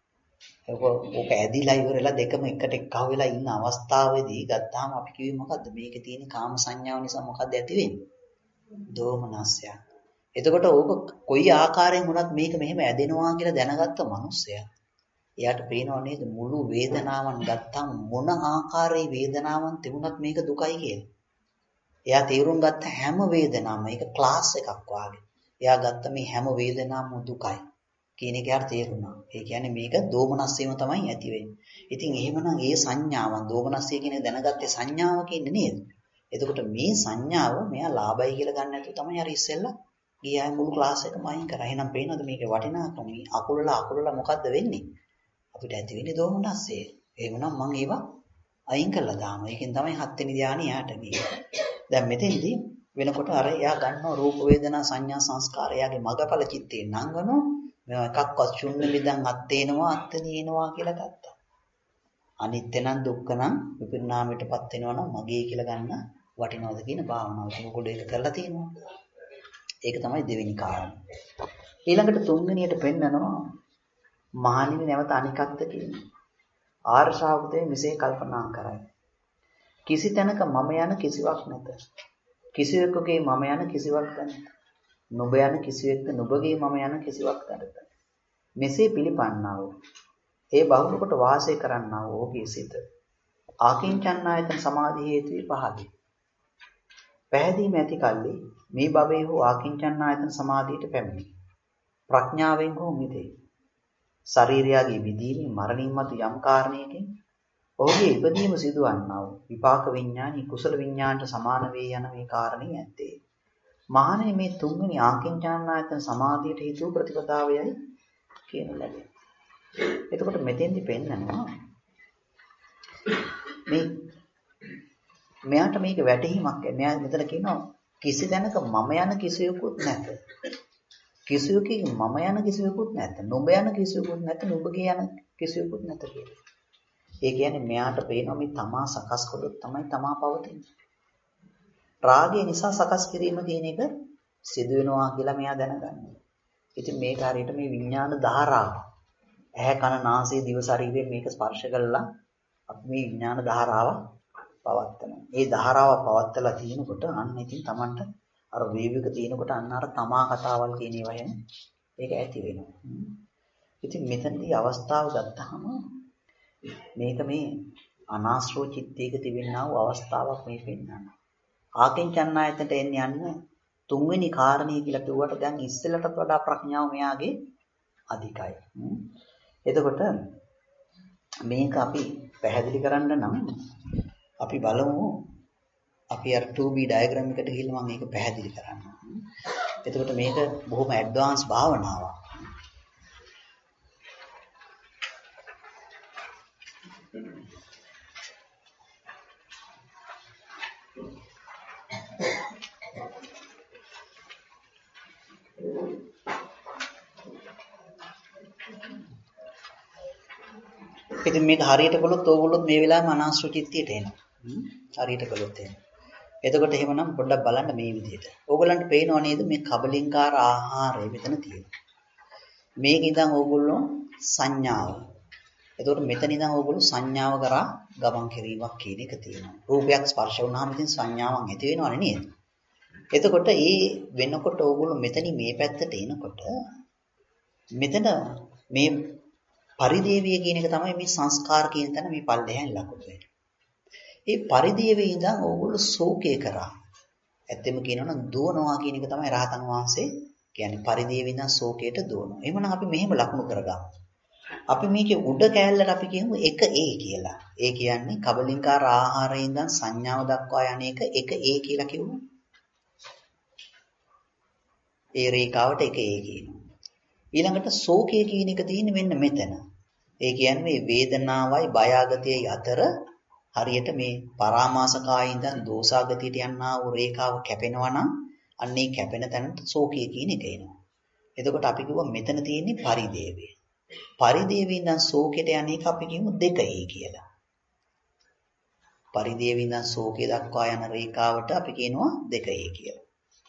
ඕක ඇදිලා ඉවරලා දෙකම එකට එක්කව වෙලා ඉන්න අවස්ථාවේදී ගත්තාම අපි කිව්වේ මොකද්ද? මේකේ තියෙන කාම සංඥාව නිසා මොකද්ද ඇති වෙන්නේ? දෝමනස්ය. එතකොට ඕක කොයි ආකාරයෙන් වුණත් මේක මෙහෙම ඇදෙනවා කියලා දැනගත්ත මිනිස්සයා. එයාට පේනව නේද මුළු වේදනාවන් ගත්තාම මොන ආකාරයේ වේදනාවන් තිබුණත් මේක දුකයි කියලා. එයා තේරුම් ගත්ත හැම වේදනාවම මේක ක්ලාස් එකක් වාගේ. එයා ගත්ත මේ හැම වේදනාවම දුකයි කියන එක යාට තේරුණා. ඒ කියන්නේ මේක දෝමනස්සෙම තමයි ඇති වෙන්නේ. ඉතින් එහෙමනම් ඒ සංඥාවන් දෝමනස්සය කියන දැනගත්තේ සංඥාව කියන්නේ නේද? එතකොට මේ සංඥාව මෙයා ලාභයි කියලා ගන්න නැතුව තමයි අර ඉස්සෙල්ලා ගියා මුළු ක්ලාස් එකම අයින් කරා. එහෙනම් පේනවද මේකේ වටිනාකම? මේ අකුලලා මොකද්ද වෙන්නේ? අපිට ඇති වෙන්නේ දෝමනස්සේ. එහෙමනම් මම ඒවා අයින් කරලා දානවා. ඒකෙන් තමයි හත්වෙනි ධානය යාට ගියේ. දැන් මෙතෙන්දී වෙනකොට අර එයා ගන්නවා රූප වේදනා සංඥා සංස්කාර එයාගේ මගපල චිත්තේ නංගනවා. මේවා එකක්වත් ශුන්‍ය මිදන් අත්තේනවා අත්තනියනවා කියලා ගත්තා. අනිත්‍ය නම් දුක්ඛ නම් විපරිණාමයටපත් වෙනවා නම් මගේ කියලා ගන්න වටිනවද කියන භාවනාව තුනකොට ඒක කරලා තියෙනවා. ඒක තමයි දෙවෙනි කාරණා. ඊළඟට තුන්වෙනියට පෙන්නනවා මහණෙනි නැවත අනිකක්ද කියන්නේ. ආර්ය ශ්‍රාවකයෝ මෙසේ කල්පනා කරයි. කිසි තැනක මම යන කිසිවක් නැත. කිසිවෙකුගේ මම යන කිසිවක් නැත. නුඹ යන කිසිවෙක්ද නුඹගේ මම යන කිසිවක් නැත. මෙසේ පිළිපන්නා වූ ඒ බහුල කොට වාසය කරන්නා වූ ඔහුගේ සිත ආකින්චන්නායතන සමාධි හේතුයි පහදී. පැහැදීම ඇති කල්ලි මේ භවයේ හෝ ආකින්චන්නායතන සමාධියට පැමිණි. ප්‍රඥාවෙන් හෝ මිදේ. ශරීරයගේ විදීමේ මරණින් මතු යම් කාරණයකින් ඔහුගේ ඉපදීම සිදුවන්නා වූ විපාක විඥානි කුසල විඥානට සමාන වේ යන මේ කාරණේ ඇත්තේ. මහණෙනි මේ තුන්වෙනි ආකින්චන්නායතන සමාධියට හේතු ප්‍රතිපදාවයයි කියන ලැබෙනවා. එතකොට මෙතෙන්දි පෙන්නනවා මේ මෙයාට මේක වැටහීමක්. මෙයා මෙතන කියනවා කිසි දැනක මම යන කිසිවෙකුත් නැත. කිසිවෙකගේ මම යන කිසිවෙකුත් නැත. නුඹ යන කිසිවෙකුත් නැත. නුඹගේ යන කිසිවෙකුත් නැත කියලා. ඒ කියන්නේ මෙයාට පේනවා මේ තමා සකස් කළොත් තමයි තමා පවතින්නේ. රාගය නිසා සකස් කිරීම කියන එක සිදු වෙනවා කියලා මෙයා දැනගන්නවා. ඉතින් මේක හරියට මේ විඥාන ධාරාව. ඇහැ කන නාසය දිව ශරීරයෙන් මේක ස්පර්ශ කළා අපි මේ විඥාන ධාරාව පවත්නවා. ඒ ධාරාව පවත්ලා තිනකොට අන්න ඉතින් Tamanට අර වේවික තිනකොට අන්න අර තමා කතාවල් කියන ඒවා එන ඒක ඇති වෙනවා. ඉතින් මෙතනදී අවස්ථාව ගත්තාම මේක මේ අනාශ්‍රෝ චිත්තයක තිබෙනා වූ අවස්ථාවක් මේ පෙන්වනවා. ආකින්චන්නායතනට යන්න තුන්වෙනි කාරණේ කියලා කිව්වට දැන් ඉස්සෙල්ලට වඩා ප්‍රඥාව මෙයාගේ අධිකයි. එතකොට මේක අපි පැහැදිලි කරන්න නම් අපි බලමු අපි අර 2B ඩයග්‍රෑම් එකට ගිහිල්ලා මම මේක පැහැදිලි කරන්නම්. එතකොට මේක බොහොම ඇඩ්වාන්ස් භාවනාවක්. ඉතින් මේක හරියට කළොත් ඕගොල්ලෝත් මේ වෙලාවෙම අනාශ්‍ර චිත්තයට එනවා. හරියට කළොත් එනවා. එතකොට එහෙමනම් පොඩ්ඩක් බලන්න මේ විදිහට. ඕගොල්ලන්ට පේනව නේද මේ කබලින්කාර ආහාරය මෙතන තියෙනවා. මේක ඉඳන් ඕගොල්ලෝ සංඥාව. එතකොට මෙතන ඉඳන් ඕගොල්ලෝ සංඥාව කරා ගමන් කිරීමක් කියන එක තියෙනවා. රූපයක් ස්පර්ශ වුණාම ඉතින් සංඥාවක් ඇති වෙනවනේ නේද? එතකොට ඒ වෙනකොට ඕගොල්ලෝ මෙතනින් මේ පැත්තට එනකොට මෙතන මේ පරිදේවිය කියන එක තමයි මේ සංස්කාර කියන තැන මේ පල්ලෙහෙන් ලකුණු වෙන්නේ. ඒ පරිදේවිය ඉඳන් ඕගොල්ලෝ ශෝකේ කරා. ඇත්තම කියනවනම් දුවනවා කියන එක තමයි රහතන් වහන්සේ කියන්නේ පරිදේවිය ඉඳන් ශෝකයට දුවනවා. එහෙමනම් අපි මෙහෙම ලකුණු කරගමු. අපි මේකේ උඩ කෑල්ලට අපි කියමු 1A කියලා. ඒ කියන්නේ කබලින්කාර ආහාරයෙන් ඉඳන් සංඥාව දක්වා යන එක 1A කියලා කිව්වොත් ඒ රේඛාවට 1A කියනවා. ඊළඟට ශෝකය කියන එක තියෙන්නේ මෙන්න මෙතන. ඒ කියන්නේ මේ වේදනාවයි බය ආගතියයි අතර හරියට මේ පරාමාසකායේ ඉඳන් දෝසාගතියට යනා වූ රේඛාව කැපෙනවා නම් අන්න ඒ කැපෙන තැනට ශෝකය කියන එක එනවා. එතකොට අපි කිව්වා මෙතන තියෙන්නේ පරිදේවය. පරිදේවය ඉඳන් ශෝකයට යන එක අපි කියමු 2A කියලා. පරිදේවය ඉඳන් ශෝකය දක්වා යන රේඛාවට අපි කියනවා 2A කියලා.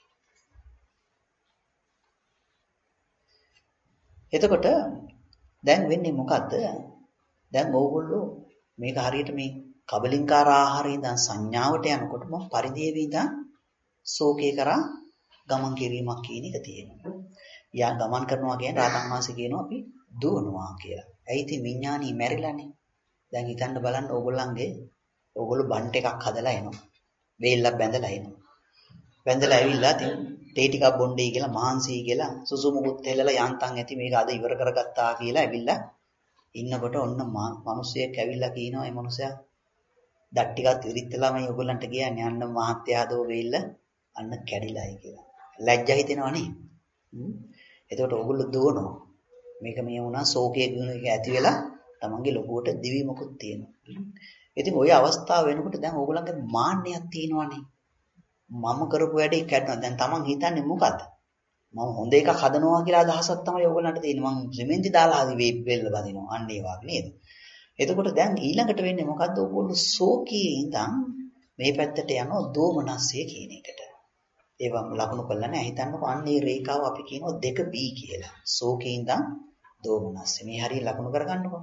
එතකොට දැන් වෙන්නේ මොකද්ද? දැන් ඕගොල්ලෝ මේක හරියට මේ කබලින්කාර ආහාරයෙන් ඉඳන් සංඥාවට යනකොට මම පරිදේවී ඉඳන් ශෝකේ කරා ගමන් කිරීමක් කියන එක තියෙනවා. යා ගමන් කරනවා කියන්නේ රාතන් වාසේ කියනවා අපි දුවනවා කියලා. ඇයි ඉතින් විඥානී මැරිලානේ. දැන් හිතන්න බලන්න ඕගොල්ලෝ බන්ට් එකක් හදලා එනවා. වේල්ලක් බැඳලා එනවා. බැඳලා ඇවිල්ලා ඉතින් තේ ටිකක් බොණ්ඩේ කියලා මහන්සියි කියලා සුසු මුකුත් හෙලලා යන්තම් ඇති මේක අද ඉවර කරගත්තා කියලා ඇවිල්ලා ඉන්නකොට ඔන්න මිනිස්සෙක් ඇවිල්ලා කියනවා මේ මිනිසයා දත් ටිකක් ඉරිත්තලා මේ ඔයගොල්ලන්ට කියන්නේ අන්න මහත්යා හදෝ වෙilla අන්න කැඩිලායි කියලා. ලැජ්ජා හිතෙනවා නේ. එතකොට ඔයගොල්ලෝ දුවනවා. මේක මේ වුණා ශෝකයේ ගුණ එක ඇති වෙලා තමන්ගේ ලොකුවට දිවිමකුත් තියෙනවා. ඉතින් ওই අවස්ථාව වෙනකොට දැන් ඕගොල්ලන්ගේ මාන්නයක් තියෙනවානේ. මම කරපු වැඩේ කැඩුණා. දැන් තමන් හිතන්නේ මොකද්ද? මම හොඳ එකක් හදනවා කියලා අදහසක් තමයි ඕගොල්ලන්ට තියෙන්නේ. මම සිමෙන්ති දාලා හරි වෙල්ල බදිනවා. අන්න ඒ වගේ නේද? එතකොට දැන් ඊළඟට වෙන්නේ මොකද්ද? ඕගොල්ලෝ ශෝකයේ ඉඳන් මේ පැත්තට යනවා දෝමනස්ය කියන එකට. ඒවම ලකුණු කළා නෑ. හිතන්නකෝ අන්න ඒ රේඛාව අපි කියනවා 2B කියලා. ශෝකයේ ඉඳන් දෝමනස්ය. මේ හරිය ලකුණු කරගන්නකෝ.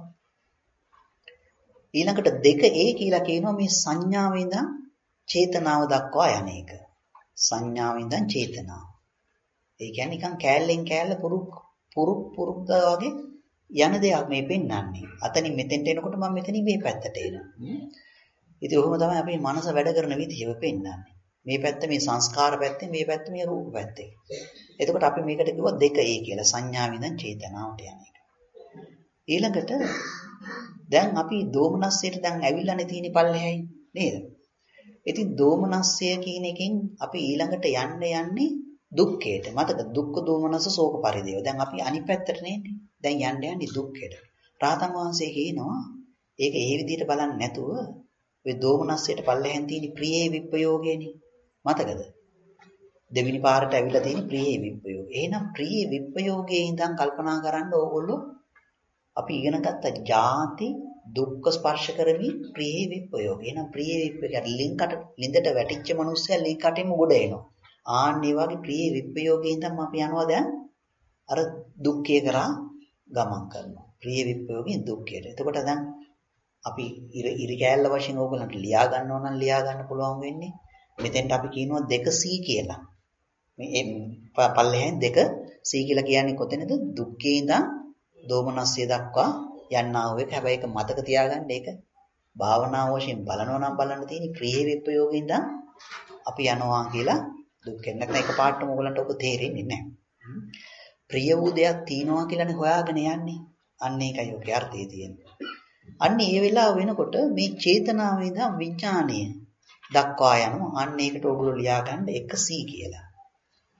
ඊළඟට 2A කියලා කියනවා මේ සංඥාවේ ඉඳන් චේතනාව දක්වා යන එක. සංඥාවෙන් ඉඳන් චේතනාව. ඒ කියන්නේ නිකන් කෑල්ලෙන් කෑල්ල පුරුක් වගේ යන දෙයක් මේ පෙන්වන්නේ. අතනින් මෙතෙන්ට එනකොට මම මෙතනින් මේ පැත්තට එනවා. ඉතින් ඔහොම තමයි අපේ මනස වැඩ කරන විදිහ පෙන්වන්නේ. මේ පැත්ත මේ සංස්කාර පැත්තේ, මේ පැත්ත මේ රූප පැත්තේ. එතකොට අපි මේකට කිව්වා 2A කියලා. සංඥාවෙන් ඉඳන් චේතනාවට යන එක. ඊළඟට දැන් අපි දෝමනස්සයට දැන් ඇවිල්ලානේ තියෙන පල්ලෙහායි නේද? ඉතින් දෝමනස්සය කියන එකෙන් අපි ඊළඟට යන්නේ දුක්ඛයට. මතක දුක්ඛ දෝමනස ශෝක පරිදේව. දැන් අපි අනිත් පැත්තට නේන්නේ. දැන් යන්නේ දුක්ඛයට. රාතන් වහන්සේ කියනවා ඒක ඒ විදිහට බලන්නේ නැතුව ඔය දෝමනස්සයට පල්ලෙහෙන් තියෙන ප්‍රියේ විප්පයෝගයනේ. මතකද? දෙවෙනි පාරට ඇවිල්ලා තියෙන ප්‍රියේ විප්පයෝගය. එහෙනම් ප්‍රියේ විප්පයෝගයේ ඉඳන් කල්පනා කරන්න ඕගොල්ලෝ අපි ඉගෙන ගත්ත ಜಾති දුක්ඛ ස්පර්ශ කරමින් ප්‍රියේ විප්පයෝගය. එහෙනම් ප්‍රියේ විප්පයෝගය ලින්දට වැටිච්ච මිනිස්සයා ලින්කටෙම ගොඩ එනවා. ආන්න ඒ වගේ ප්‍රියේ විප්පයෝගයේ ඉඳන් අපි යනවා දැන් අර දුක්ඛය කරා ගමන් කරනවා. ප්‍රියේ විප්පයෝගයෙන් දුක්ඛයට. එතකොට දැන් අපි ඉරි කෑල්ල වශයෙන් ඕගොල්ලන්ට ලියා ගන්නවා නම් ලියා ගන්න පුළුවන් වෙන්නේ. මෙතෙන්ට අපි කියනවා 2C කියලා. මේ පල්ලෙහෙන් 2C කියලා කියන්නේ කොතැනද? දුක්ඛේ ඉඳන් දෝමනස්ය දක්වා යන්නා වූ එක. හැබැයි ඒක මතක තියාගන්න. ඒක භාවනාව වශයෙන් බලනවා නම් බලන්න තියෙන්නේ ප්‍රියේ විප්පයෝගයෙන් ඉඳන් අපි යනවා කියලා දුක්ඛෙන්. නැත්නම් එකපාරටම ඕගොල්ලන්ට ඔබ තේරෙන්නේ නැහැ. ප්‍රිය වූ දෙයක් තියනවා කියලානේ හොයාගෙන යන්නේ. අන්න ඒකයි ඔකේ අර්ථය තියෙන්නේ. අන්න ඒ වෙලාව වෙනකොට මේ චේතනාවේ ඉඳන් විඥාණය දක්වා යනවා. අන්න ඒකට ඕගොල්ලෝ ලියා ගන්න 1C කියලා.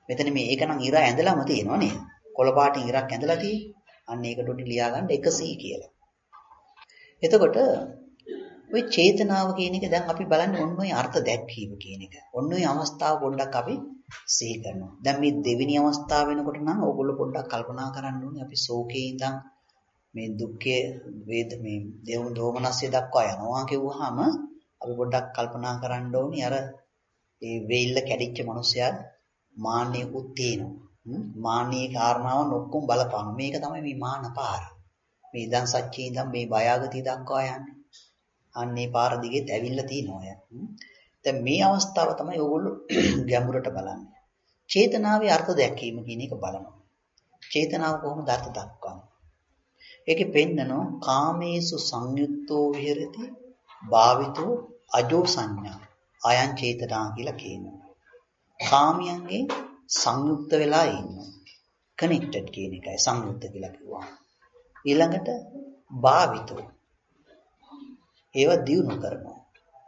මෙතන මේ ඒක නම් ඉර ඇඳලාම තියෙනවා නේද? කොළ පාටින් ඉරක් ඇඳලා තියෙන්නේ. අන්න ඒකට උඩ ලියා ගන්න 100 කියලා. එතකොට ওই චේතනාව කියන එක දැන් අපි බලන්නේ ඔන්න ඔය අර්ථ දැක්වීම කියන එක. ඔන්න ඔය අවස්ථාව පොඩ්ඩක් අපි සිහි කරනවා. දැන් මේ දෙවෙනි අවස්ථාව වෙනකොට නම් ඕගොල්ලෝ පොඩ්ඩක් කල්පනා කරන්න ඕනේ අපි ශෝකේ ඉඳන් මේ දුක්ඛයේ මේ දේව දෝමනස්ය දක්වා යනවා කියුවාම අපි පොඩ්ඩක් කල්පනා කරන්න ඕනේ අර ඒ වෙයිල්ල කැඩිච්ච මිනිසයා මාන්නයකුත් තියෙනවා. මාන්නයේ කාරණාව ඔක්කොම බලපාන. මේක තමයි මේ මාන පාර. මේ ඉඳන් සත්‍යයේ ඉඳන් මේ බයාගතිය දක්වා යන්නේ. අන්නේ පාර දිගෙත් ඇවිල්ලා තිනවා අය. දැන් මේ අවස්ථාව තමයි ඕගොල්ලෝ ගැඹුරට බලන්නේ. චේතනාවේ අර්ථ දැක්වීම කියන එක බලනවා. චේතනාව කොහොමද අර්ථ දක්වන්නේ? ඒකේ පෙන්නනවා කාමේසු සංයුක්තෝ විහෙරති භාවිතෝ අජෝ සංඥා අයං චේතනා කියලා කියනවා. කාමයන්ගේ සංයුක්ත වෙලා ඉන්නවා. කනෙක්ටඩ් කියන එකයි සංයුක්ත කියලා කිව්වා. ඊළඟට භාවිතෝ ඒවා දියුණු කරනවා.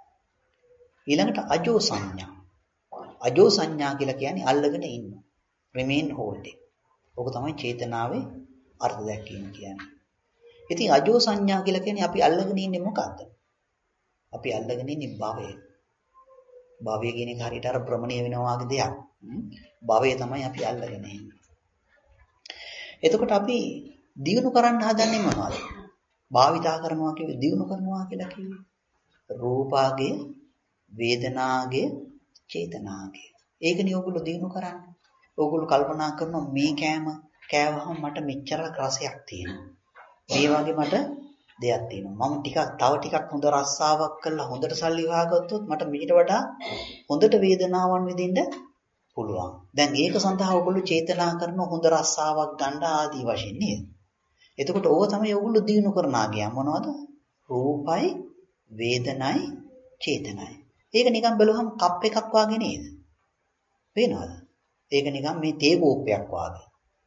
ඊළඟට අජෝ සංඥා. අජෝ සංඥා කියලා කියන්නේ අල්ලගෙන ඉන්නවා. remain holding. ඔක තමයි චේතනාවේ අර්ථ දැක්වීම කියන්නේ. ඉතින් අජෝ සංඥා කියලා කියන්නේ අපි අල්ලගෙන ඉන්නේ මොකද්ද? අපි අල්ලගෙන ඉන්නේ භවය. භවය කියන එක හරියට අර භ්‍රමණය වෙනවා වගේ දෙයක්. භවය තමයි අපි අල්ලගෙන ඉන්නේ. එතකොට අපි දියුණු කරන්න හදන්නේ මොනවද? භාවිතා කරනවා කියන්නේ දියුණු කරනවා කියලා කිව්වේ. රූපාගේ, වේදනාගේ, චේතනාගේ. ඒකනේ ඕගොල්ලෝ දියුණු කරන්නේ. ඕගොල්ලෝ කල්පනා කරනවා මේ කෑම කෑවහම මට මෙච්චර රසයක් තියෙනවා. මේ වගේ මට දෙයක් තියෙනවා. මම තව ටිකක් හොඳ රස්සාවක් කරලා හොඳට සල්ලි හොයාගත්තොත් මට මීට වඩා හොඳට වේදනාවන් විඳින්න පුළුවන්. දැන් ඒක සඳහා ඔයගොල්ලෝ චේතනා කරන හොඳ රස්සාවක් ගන්න ආදී වශයෙන් නේද? එතකොට ඕක තමයි ඔයගොල්ලෝ දිනු කරන ආගිය මොනවද? රූපයි, වේදනයි, චේතනයි. ඒක නිකන් බලුවහම කප් එකක් වාගේ නේද? පේනවද? ඒක නිකන් මේ තේ කෝප්පයක් වාගේ.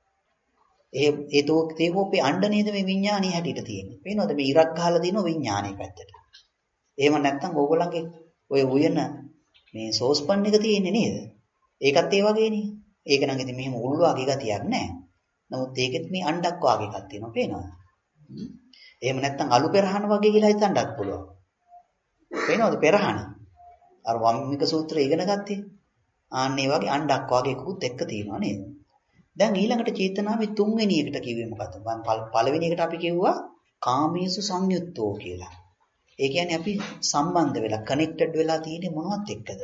ඒ තේ කෝප්පේ අණ්ඩ නේද මේ විඥානයේ හැටියට තියෙන්නේ. පේනවද මේ ඉරක් ගහලා දිනන විඥානයේ පැත්තට. එහෙම නැත්නම් ඕගොල්ලන්ගේ ඔය උයන මේ සෝස්පන් එක තියෙන්නේ නේද? ඒකත් ඒ වගේනේ. ඒක නම් ඉතින් මෙහෙම උල් වගේ ගතියක් නැහැ. නමුත් ඒකෙත් මේ අණ්ඩක් වගේ එකක් තියෙනවා පේනවද? එහෙම නැත්නම් අලු පෙරහන වගේ කියලා හිතන්නත් පුළුවන්. පේනවද පෙරහන? අර වම්මික සූත්‍රය ඉගෙන ගත්තේ. ආන්නේ වගේ අණ්ඩක් වගේ එකකුත් එක්ක තියෙනවා නේද? දැන් ඊළඟට චේතනාවේ තුන්වෙනි එකට කිව්වේ මොකද්ද? පළවෙනි එකට අපි කිව්වා කාමේසු සංයුත්තෝ කියලා. ඒ කියන්නේ අපි සම්බන්ධ වෙලා කනෙක්ටඩ් වෙලා තියෙන්නේ මොනවත් එක්කද?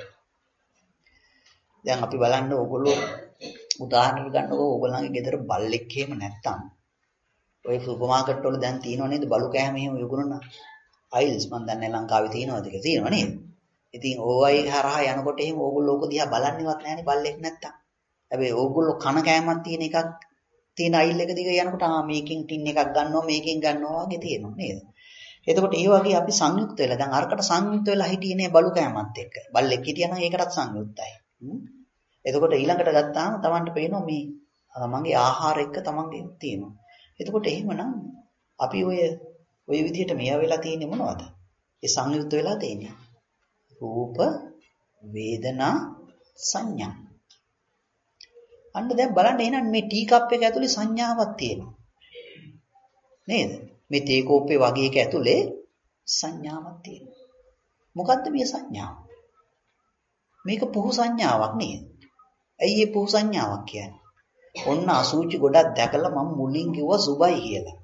දැන් අපි බලන්න ඕගොල්ලෝ උදාහරණයක් ගන්නකො ඕගොල්ලන්ගේ ගෙදර බල්ලෙක් එහෙම නැත්තම් ඔය සුපර් මාකට් වල දැන් තියෙනව නේද බලු කෑම එහෙම විකුණන අයිල්ස් මන් දන්නේ ලංකාවේ තියෙනවද කියලා තියෙනව නේද? ඉතින් ඕවයි හරහා යනකොට එහෙම ඕගොල්ලෝ ඕක දිහා බලන්නේවත් නැහැනේ බල්ලෙක් නැත්තම්. හැබැයි ඕගොල්ලෝ කන කෑමක් තියෙන එකක් තියෙන අයිල් එක දිගේ යනකොට මේකෙන් ටින් එකක් ගන්නවා මේකෙන් ගන්නවා වගේ තියෙනවා නේද? එතකොට ඒ වගේ අපි සංයුක්ත වෙලා දැන් අරකට සංයුක්ත වෙලා හිටියේ නේ බලු කෑමත් එක්ක. බල්ලෙක් හිටියා නම් ඒකටත් සංයුක්තයි. එතකොට ඊළඟට ගත්තාම Tamanට පේනවා මේ තමන්ගේ ආහාර එක්ක තමන්ගේ තියෙනවා. එතකොට එහෙමනම් අපි ඔය විදිහට මෙයා වෙලා තියෙන්නේ මොනවද? ඒ සංයුක්ත වෙලා තියෙන්නේ. රූප, වේදනා, සංඥා. අන්න දැන් බලන්න එහෙනම් මේ ටී කප් එක ඇතුලේ සංඥාවක් තියෙනවා. නේද? මේ තේ කෝප්පේ වගේ එක ඇතුලේ සංඥාවක් තියෙනවා. මොකද්ද මේ සංඥාව? මේක පුහු සංඥාවක් නේද? ඇයි මේ පුහු සංඥාවක් කියන්නේ? ඔන්න අසුචි ගොඩක් දැකලා මම මුලින් කිව්වා සුබයි කියලා.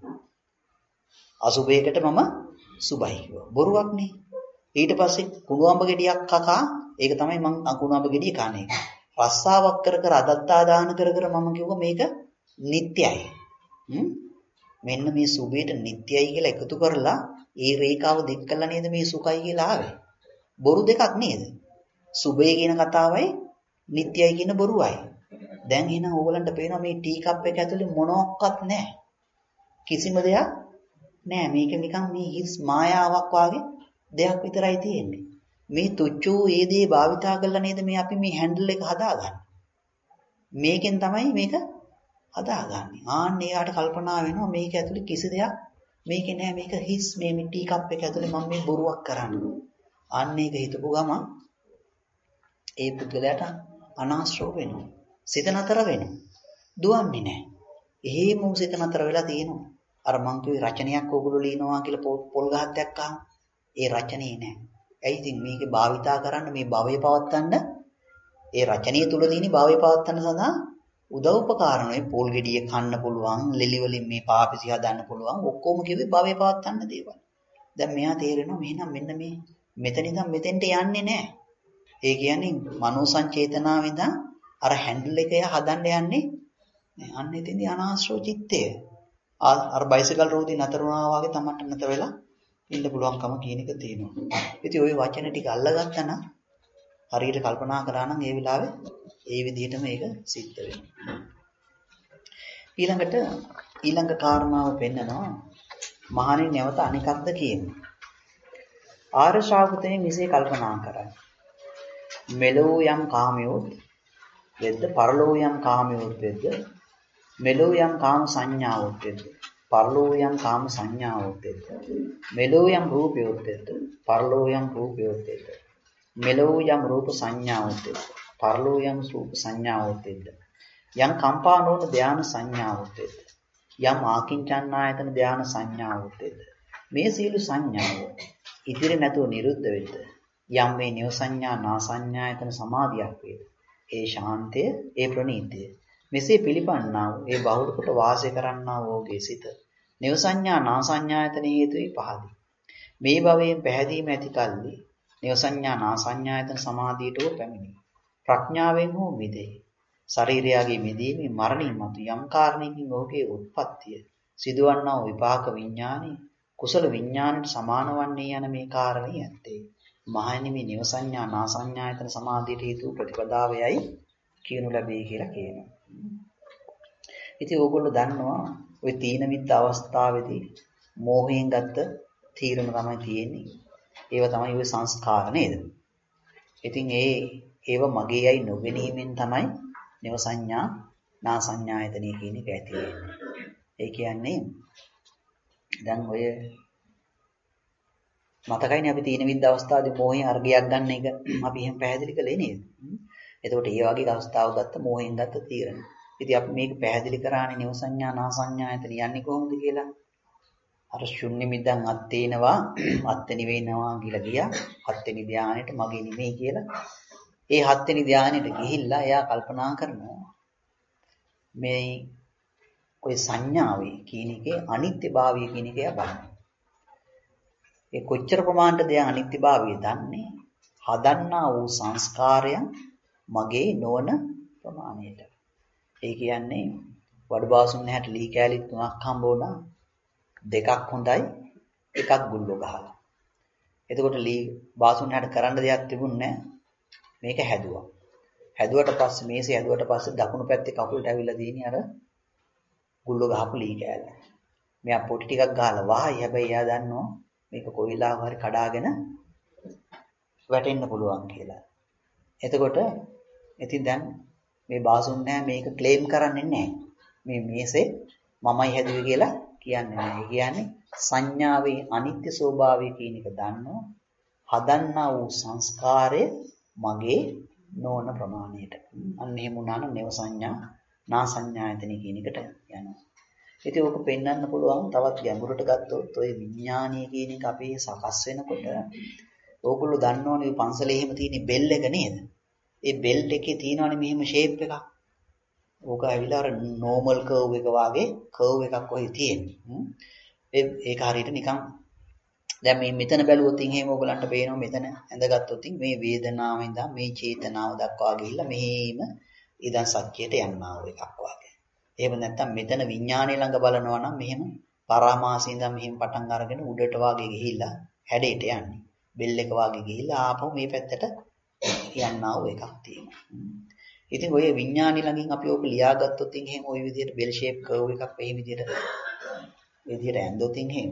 අසුබයකට මම සුබයි කිව්වා. බොරුවක් නේ. ඊට පස්සේ කුණුඹ ගෙඩියක් කකා ඒක තමයි මම කුණුඹ ගෙඩිය කන්නේ. රස්සාවක් කර කර අදත්තා දාන කර කර මම කිව්වා මේක නිට්ටයයි. මෙන්න මේ සුබේට නිට්ටයයි කියලා එකතු කරලා ඒ රේඛාව දික් කළා නේද මේ සුඛයි කියලා ආවේ. බොරු දෙකක් නේද? සුබේ කියන කතාවයි නිට්ටයයි කියන බොරුවයි. දැන් එහෙනම් ඕගලන්ට පේනවා මේ ටී කප් එක ඇතුලේ මොනවත් නැහැ. කිසිම දෙයක් නැහැ. මේක නිකන් මේ හිස් මායාවක් වගේ දෙයක් විතරයි තියෙන්නේ. මේ තුච්චෝ ඒ දේ භාවිතා කරලා නේද මේ අපි මේ හැන්ඩල් එක හදාගන්නේ. මේකෙන් තමයි මේක හදාගන්නේ. ආන්න එයාට කල්පනා වෙනවා මේක ඇතුලේ කිසි දෙයක් මේකේ නැහැ. මේක හිස් මේ ටී කප් එක ඇතුලේ මම මේ බොරුවක් කරන්නේ. අන්න ඒක හිතපු ගමන් ඒ පුද්ගලයාට අනාශ්‍රව වෙනවා. සිත නතර වෙනවා. දුවන්නේ නැහැ. එහෙම සිත නතර වෙලා තියෙනවා. අර මං කිව්වේ රචනයක් ඕගොල්ලෝ ලියනවා කියලා පොල් ගහක් දැක්කම ඒ රචනයේ නැහැ. ඇයි ඉතින් මේකේ භාවිතා කරන්න මේ භවය පවත්තන්න ඒ රචනීය තුල තියෙන භවය පවත්තන්න සඳහා උදව් උපකාරණේ පොල් ගෙඩිය කන්න පුළුවන්, ලෙලි වලින් මේ පාපිසි හදන්න පුළුවන්, ඔක්කොම කිව්වේ භවය පවත්තන්න දේවල්. දැන් මෙයා තේරෙනවා මෙහෙනම් මෙන්න මේ මෙතන ඉඳන් මෙතෙන්ට යන්නේ නැහැ. ඒ කියන්නේ මනෝ සංචේතනාව ඉඳන් අර හැන්ඩල් එක හදන්න යන්නේ අන්න එතෙන්දී අනාශ්‍රව චිත්තය. අර බයිසිකල් රෝදී නතර වුණා වගේ තමයි නතර වෙලා ඉන්න පුළුවන්කම කියන එක තියෙනවා. ඉතින් ওই වචන ටික අල්ලගත්තා නම් හරියට කල්පනා කරා නම් ඒ වෙලාවේ ඒ විදිහටම ඒක සිද්ධ වෙනවා. ඊළඟ කාරණාව පෙන්නනවා මහණෙනි නැවත අනිකක්ද කියන්නේ. ආර්ය ශ්‍රාවකයන් මෙසේ කල්පනා කරයි. මෙලෝ යම් කාමයෝත් වෙද්ද පරලෝ යම් කාමයෝත් වෙද්ද මෙලෝ යම් කාම සංඥාවොත් වෙද්ද පරලෝ යම් කාම සංඥාවොත් වෙද්ද මෙලෝ යම් රූපයොත් වෙද්ද පරලෝ යම් රූපයොත් වෙද්ද මෙලෝ යම් රූප සංඥාවොත් වෙද්ද පරලෝ යම් රූප සංඥාවොත් වෙද්ද යම් කම්පා නොවන ධාන සංඥාවොත් වෙද්ද යම් ආකින්චන්නායතන ධාන සංඥාවොත් වෙද්ද මේ සීල සංඥාව ඉදිරි නැතුව නිරුද්ධ වෙද්ද යම් මේ නිව සංඥා නා සංඥායතන සමාධියක් වේද ඒ ශාන්තය ඒ ප්‍රණීතය මෙසේ පිළිපන්නා වූ ඒ බහුල කොට වාසය කරන්නා වූගේ සිත නිව සංඥා නා සංඥායතන හේතුයි පහදී මේ භවයෙන් පැහැදීම ඇති කල්ලි නිව සංඥා නා සංඥායතන සමාධියට පැමිණි ප්‍රඥාවෙන් හෝ මිදෙයි ශරීරයගේ මිදීමේ මරණින් මතු යම් කාරණයකින් ඔහුගේ උත්පත්තිය සිදුවන්නා වූ විපාක විඥානයේ කුසල විඥානයට සමාන වන්නේ යන මේ කාරණේ ඇත්තේ මහණෙනි මේ නිව සංඥා නා සංඥායතන සමාධියට හේතු ප්‍රතිපදාවයයි කියනු ලැබේ කියලා කියනවා. ඉතින් ඕගොල්ලෝ දන්නවා ওই තීන මිද්ද අවස්ථාවේදී මෝහයෙන් ගත්ත තීරණ තමයි තියෙන්නේ. ඒව තමයි ওই සංස්කාර නේද? ඉතින් ඒව මගේයි නොගැනීමෙන් තමයි නිව සංඥා නා සංඥායතනෙ කියන එක ඇති වෙන්නේ. ඒ කියන්නේ දැන් ඔය මතකයිනේ අපි තීන මිද්ද අවස්ථාවේදී මෝහයෙන් අර්ගයක් ගන්න එක අපි එහෙම පැහැදිලි කළේ නේද? එතකොට ඒ වගේ අවස්ථාවක් ගත්ත මෝහයෙන් ගත්ත තීරණ. ඉතින් අපි මේක පැහැදිලි කරානේ නිව සංඥා නා සංඥායතන යන්නේ කොහොමද කියලා. අර ශුන්‍ය මිද්දන් අත්තේනවා අත්ති වෙනවා කියලා ගියා. හත්වෙනි ධානයට මගේ නෙමෙයි කියලා. ඒ හත්වෙනි ධානයට ගිහිල්ලා එයා කල්පනා කරනවා මේ ඔය සංඥාවේ කියන එකේ අනිත්‍යභාවය කියන එක එයා බලනවා. ඒ කොච්චර ප්‍රමාණයටද එයා අනිත්‍යභාවය දන්නේ? හදන්නා වූ සංස්කාරයන් මගේ නොවන ප්‍රමාණයට. ඒ කියන්නේ වඩබාසුන් නැහැට ලී කෑලි 3ක් හම්බ වුණා. 2ක් හොඳයි, 1ක් ගුල්ලෝ ගහලා. එතකොට ලී බාසුන් නැහැට කරන්න දෙයක් තිබුණේ නැහැ. මේක හැදුවා. හැදුවට පස්සේ මේසේ හැදුවට පස්සේ දකුණු පැත්තේ කකුලට ඇවිල්ලා දිනේ අර ගුල්ලෝ ගහපු ලී කෑල්ල. මෙයා පොටි ටිකක් ගහලා වහයි. හැබැයි එයා දන්නවා මේක කොයිලාව හරි කඩාගෙන වැටෙන්න පුළුවන් කියලා. එතකොට ඉතින් දැන් මේ බාසුන් නැහැ මේක ක්ලේම් කරන්නේ නැහැ. මේ මේසේ මමයි හැදුවේ කියලා කියන්නේ නැහැ. ඒ කියන්නේ සංඥාවේ අනිත්‍ය ස්වභාවය කියන එක දන්නවා. හදන්නා වූ සංස්කාරය මගේ නොවන ප්‍රමාණයට. අන්න එහෙම වුණා නම් නේව සංඥා නා සංඥායතනෙ කියන එකට යනවා. ඉතින් ඕක පෙන්වන්න පුළුවන් තවත් ගැඹුරට ගත්තොත් ඔය විඥානීය කියන එක අපේ සකස් වෙනකොට ඕගොල්ලෝ දන්නවනේ පන්සලේ එහෙම තියෙන බෙල් එක නේද? ඒ බෙල්ට් එකේ තියෙනවනේ මෙහෙම ෂේප් එකක්. ඕක ඇවිල්ලා අර නෝමල් කර්ව් එක වාගේ කර්ව් එකක් ඔහි තියෙන්නේ. ඒක හරියට නිකන් දැන් මේ මෙතන බැලුවොත් එහෙම ඕගලන්ට පේනවා මෙතන ඇඳගත්තොත් මේ වේදනාව ඉඳන් මේ චේතනාව දක්වා ගිහිල්ලා මෙහෙම ඉදන් සත්‍යයට යනවා එකක් වාගේ. එහෙම නැත්නම් මෙතන විඥානය ළඟ බලනවා නම් මෙහෙම පරාමාසී ඉඳන් මෙහෙම පටන් අරගෙන උඩට වාගේ ගිහිල්ලා හැඩයට යන්නේ. බෙල් එක වාගේ ගිහිල්ලා ආපහු මේ පැත්තට යනවා එකක් තියෙනවා. ඉතින් ඔය විඥානි ළඟින් අපි ඕක ලියාගත්තොත් එහෙම ওই විදිහට බෙල් ෂේප් කර්ව් එකක් මේ විදිහට ඇඳොත් එහෙම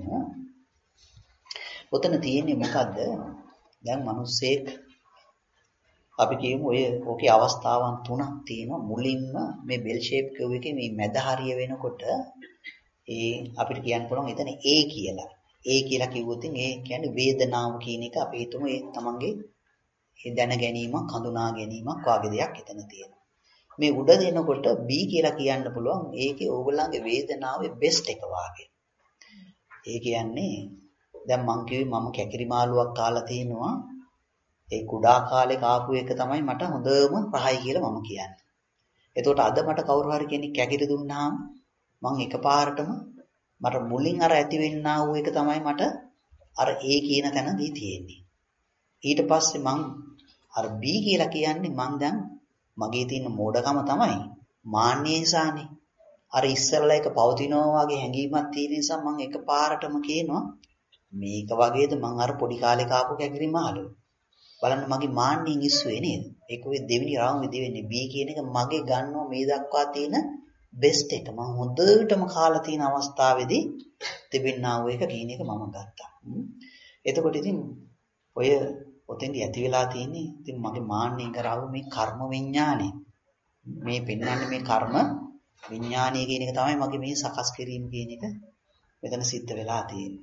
ඔතන තියෙන්නේ මොකද්ද? දැන් මිනිස්සෙක් අපි කියමු ඔය ඕකේ අවස්ථාවන් තුනක් තියෙනවා. මුලින්ම මේ බෙල් ෂේප් කර්ව් එකේ මේ මැද හරිය වෙනකොට ඒ අපිට කියන්න පුළුවන් එතන A කියලා. A කියලා කිව්වොත් ඒ කියන්නේ වේදනාව කියන එක අපි හිතමු ඒ තමන්ගේ ඒ දැන ගැනීමක් හඳුනා ගැනීමක් වගේ දෙයක් එතන තියෙනවා. මේ උඩ දෙනකොට B කියලා කියන්න පුළුවන්. ඒකේ ඕගොල්ලන්ගේ වේදනාවේ බෙස්ට් එක වාගේ. ඒ කියන්නේ දැන් මං කිව්වේ මම කැකිරි මාළුවක් කාලා තිනවා. ඒ කුඩා කාලේ කාපු එක තමයි මට හොඳම රහයි කියලා මම කියන්නේ. එතකොට අද මට කවුරු හරි කෙනෙක් කැකිරි දුන්නාම මං එකපාරටම මට මුලින් අර ඇති වෙන්නා වූ එක තමයි මට අර A කියන තැනදී තියෙන්නේ. ඊට පස්සේ මං අර B කියලා කියන්නේ මං දැන් මගේ තියෙන මෝඩකම තමයි මාන්නේ නිසානේ. අර ඉස්සෙල්ලා එක පවතිනවා වගේ හැඟීමක් තියෙන නිසා මං එකපාරටම කියනවා මේක වගේද මං අර පොඩි කාලේ කාපු කැකිරි මාළු. බලන්න මගේ මාන්නෙන් ඉස්සුවේ නේද? ඒක ඔය දෙවෙනි රාමුවේ දෙවෙනි B කියන එක මගේ ගන්නවා මේ දක්වා තියෙන බෙස්ට් එක. මම හොඳටම කාලා තියෙන අවස්ථාවේදී තිබෙනා වූ එක කියන එක මම ගත්තා. එතකොට ඉතින් ඔය ඔතෙන්දී ඇති වෙලා තියෙන්නේ ඉතින් මගේ මාන්නෙන් කරාව මේ කර්ම විඥානය. මේ පෙන්වන්නේ මේ කර්ම විඥානය කියන එක තමයි මගේ මේ සකස් කිරීම කියන එක මෙතන සිද්ධ වෙලා තියෙන්නේ.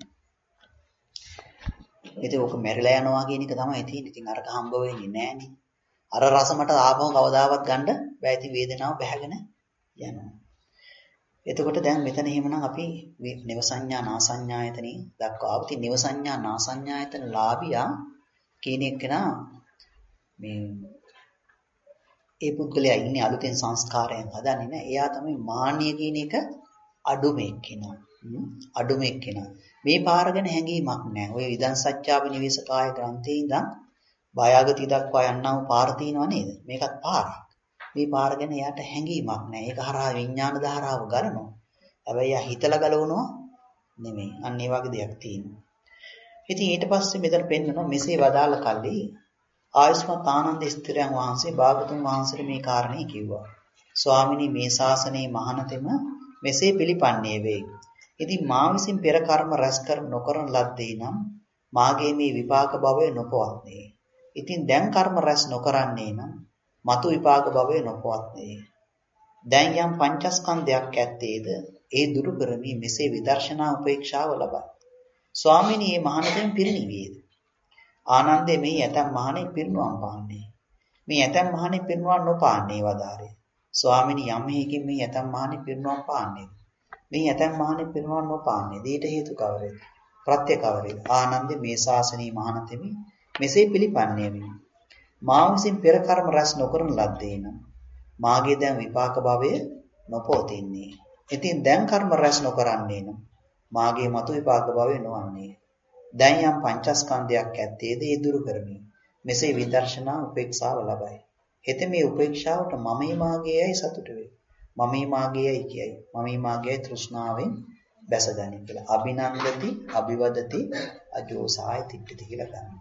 ඉතින් ඕක මැරිලා යනවා කියන එක තමයි තියෙන්නේ. ඉතින් අරක හම්බ වෙන්නේ නැහනේ. අර රස මට ආපහු කවදාවත් ගන්න බෑ. ඉතින් වේදනාව බැහැගෙන යනවා. එතකොට දැන් මෙතන එහෙමනම් අපි නිවසඤ්ඤා නාසඤ්ඤායතනෙ දක්වා ආව. ඉතින් නිවසඤ්ඤා නාසඤ්ඤායතන ලාභියා කියන එකනා මේ ඒ පුද්ගලයා ඉන්නේ අලුතෙන් සංස්කාරයෙන් හදන්නේ නැහැ. එයා තමයි මාන්නය කියන එක අඩුමෙක් කෙනා. අඩුමෙක් කෙනා. මේ පාර ගැන හැඟීමක් නැහැ. ඔය විදංසච්ඡාව නිවේශකාය ග්‍රන්ථයේ ඉඳන් බයාගති දක්වා යන්නා වූ පාර තියෙනව නේද? මේකත් පාරක්. මේ පාර ගැන එයාට හැඟීමක් නැහැ. ඒක හරහා විඥාන ධාරාව ගලනවා. හැබැයි එයා හිතලා ගලවනවා නෙමෙයි. අන්න ඒ වගේ දෙයක් තියෙනවා. ඉතින් ඊට පස්සේ මෙතන පෙන්නනවා මෙසේ වදාළ කල්ලි ආයුෂ්මත් ආනන්ද ස්ථිරයන් වහන්සේ භාගතුන් වහන්සේට මේ කාරණේ කිව්වා. ස්වාමිනී මේ ශාසනයේ මහානතෙම මෙසේ පිළිපන්නේ වේ. ඉතින් මා විසින් පෙර කර්ම රැස් කර නොකරන ලද්දේ නම් මාගේ මේ විපාක භවය නොපවත්නේ. ඉතින් දැන් කර්ම රැස් නොකරන්නේ නම් මතු විපාක භවය නොපවත්නේ. දැන් යම් පංචස්කන්ධයක් ඇත්තේද ඒ දුරු කරමි මෙසේ විදර්ශනා උපේක්ෂාව ලබයි. ස්වාමිනී මේ මහානතෙම පිරිනිවේද. ආනන්දේ මේ ඇතම් මහණේ පිරිනුවම් පාන්නේ. මේ ඇතම් මහණේ පිරිනුවම් නොපාන්නේ වදාරේ. ස්වාමිනී යම් හේකින් මේ ඇතම් මහණේ පිරිනුවම් පාන්නේ. මේ ඇතම් මහණේ පිරිනුවම් නොපාන්නේ. ඊට හේතු කවරේද? ප්‍රත්‍ය කවරේද? ආනන්දේ මේ ශාසනී මහානතෙමි මෙසේ පිළිපන්නේ වෙමි. මා විසින් පෙර කර්ම රැස් නොකරන ලද්දේ නම් මාගේ දැන් විපාක භවය නොපොතින්නේ. ඉතින් දැන් කර්ම රැස් නොකරන්නේ නම් මාගේ මතු විපාක භවය නොවන්නේ. දැන් යම් පංචස්කන්ධයක් ඇත්තේද ඒ දුරු කරමි. මෙසේ විදර්ශනා උපේක්ෂාව ලබයි. හෙත මේ උපේක්ෂාවට මමයි මාගේයයි සතුට වේ. මමයි මාගේයයි කියයි. මමයි මාගේයයි තෘෂ්ණාවෙන් බැසගනි කියලා. අභිනන්දති, අභිවදති, අජෝසාය තිට්ඨති කියලා ගන්නවා.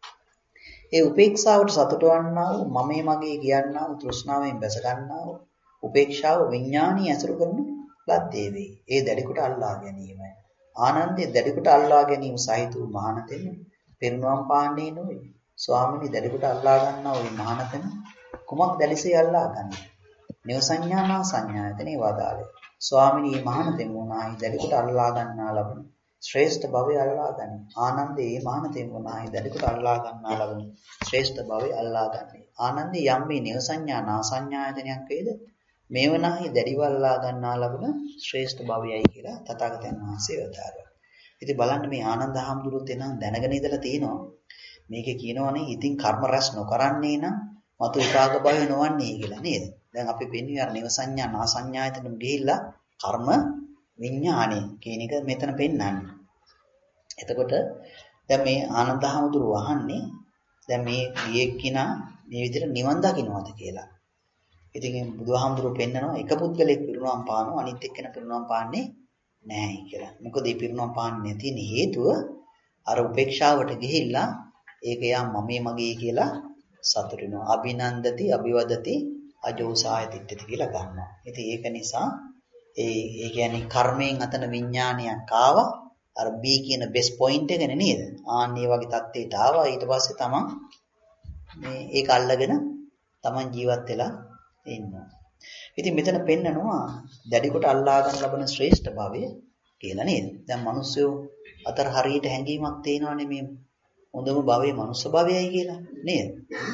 ඒ උපේක්ෂාවට සතුට වන්නා වූ මමයි මගේ කියන්නා වූ තෘෂ්ණාවෙන් බැස ගන්නා වූ උපේක්ෂාව විඥානීය අසුරු කරන ලද්දේ වේ. ඒ දැඩි කොට අල්ලා ගැනීමයි. ආනන්දේ දැඩි කොට අල්ලා ගැනීම සහිත වූ මහානතෙම පිරිනුවම් පාන්නේ නොවේ. ස්වාමිනී දැඩි කොට අල්ලා ගන්නා වූ මහානතෙම කුමක් දැඩිසේ අල්ලා ගන්නේ? නිවසඤ්ඤානා සංඥායතනේ වදාළේ. ස්වාමිනී මහානතෙම වුණායි දැඩි කොට අල්ලා ගන්නා ලබන ශ්‍රේෂ්ඨ භවය අල්ලා ගනි. ආනන්දේ මහානතෙම වුණායි දැඩි කොට අල්ලා ගන්නා ලබන ශ්‍රේෂ්ඨ භවය අල්ලා ගන්නේ. ආනන්දේ යම් මේ නිවසඤ්ඤානා සංඥායතනයක් වේද මේ වනාහි දැඩිව අල්ලා ගන්නා ලබන ශ්‍රේෂ්ඨ භවයයි කියලා තථාගතයන් වහන්සේ වදාළා. ඉතින් බලන්න මේ ආනන්ද හාමුදුරුවෝ එනම් දැනගෙන ඉඳලා තියෙනවා. මේකේ කියනවනේ ඉතින් කර්ම රැස් නොකරන්නේ නම් මතු විපාක භවය නොවන්නේ කියලා නේද? දැන් අපි පෙන්වන්නේ අර නිවසඤ්ඤා නාසඤ්ඤායතනෙම ගිහිල්ලා කර්ම විඥානෙ කියන එක මෙතන පෙන්වන්නේ. එතකොට දැන් මේ ආනන්ද හාමුදුරුවෝ අහන්නේ දැන් මේ ගියේ කිනා මේ විදිහට නිවන් දකින්නවද කියලා. ඉතින් බුදුහාමුදුරුවෝ පෙන්නනවා එක පුද්ගලෙක් පිරුණම් පානවා අනිත් එක්කෙනා පිරුණම් පාන්නේ නැහැ කියලා. මොකද මේ පිරුණම් පාන්නේ තියෙන හේතුව අර උපේක්ෂාවට ගිහිල්ලා ඒක යා මමේ මගේ කියලා සතුටු වෙනවා. අභිනන්දති, අභිවදති, අජෝසාය තිට්ඨති කියලා ගන්නවා. ඉතින් ඒක නිසා ඒ කියන්නේ කර්මයෙන් අතන විඥානයක් ආවා. අර B කියන බෙස් පොයින්ට් එකනේ නේද? ආන්නේ වගේ தත්ත්වයට ආවා. ඊට පස්සේ තමන් මේ ඒක අල්ලගෙන තමන් ජීවත් වෙලා ඉන්නවා. ඉතින් මෙතන පෙන්නනවා දැඩි කොට අල්ලා ගන්න ලබන ශ්‍රේෂ්ඨ භාවය කියලා නේද? දැන් මිනිස්සු අතර හරියට හැඟීමක් තියෙනවානේ මේ හොඳම භවයේ මනුස්ස භවයයි කියලා නේද?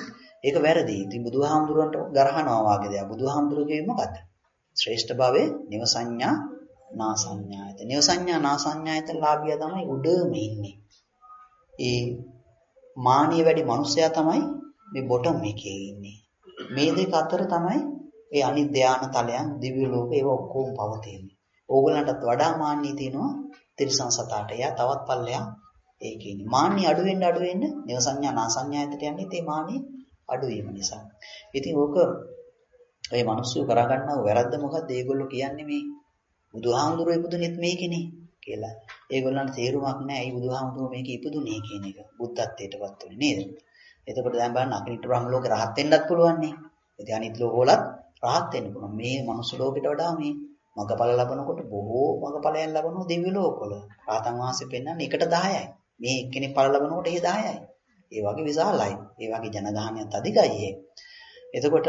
ඒක වැරදි. ඉතින් බුදුහාමුදුරන්ට ගරහනවා වාගේ දෙයක්. බුදුහාමුදුරුවෝ කිව්වේ මොකද්ද? ශ්‍රේෂ්ඨ භාවයේ නිව සංඥා නා සංඥායත. නිව සංඥා නා සංඥායත ලාභියා තමයි උඩම ඉන්නේ. ඒ මානිය වැඩි මිනිසයා තමයි මේ බොටම් එකේ ඉන්නේ. මේ දෙක අතර තමයි ඒ අනිත් ධානා තලයන් දිව්‍ය ලෝක ඒව ඔක්කොම පවතින්නේ. ඕගලන්ටත් වඩා මාන්නී තියෙනවා තිරිසන් සතාට. එයා තවත් පල්ලෙහා ඒකේ ඉන්නේ. මාන්නී අඩු වෙන්න නිව සංඥා නා සංඥායතට යන්නේ ඒ මාන්නී අඩු වීම නිසා. ඉතින් ඕක ඒ මිනිස්සු කරගන්නව වැරද්ද මොකද්ද? ඒගොල්ලෝ කියන්නේ මේ බුදුහාමුදුරුවෝ ඉපදුනේත් මේකනේ කියලා. ඒගොල්ලන්ට තේරුමක් නැහැ. ඒ බුදුහාමුදුරුවෝ මේක ඉපදුනේ කියන එක. බුද්ධත්වයටපත් උනේ නේද? එතකොට දැන් බලන්න අකිරිට බ්‍රහ්ම ලෝකේ රහත් වෙන්නත් පුළුවන් නේ. ඉතින් අනිත් ලෝකවලත් රහත් වෙන්න පුළුවන්. මේ මනුස්ස ලෝකෙට වඩා මේ මගපල ලබනකොට බොහෝ මගපලයන් ලබනවා දිව්‍ය ලෝකවල. රහතන් වහන්සේ පෙන්වන්නේ එකට 10යි. මේ එක්කෙනෙක් ඵල ලබනකොට ඒ 10යි. ඒ වගේ විශාලයි. ඒ වගේ ජනගහනයත් අධිකයි ඒ. එතකොට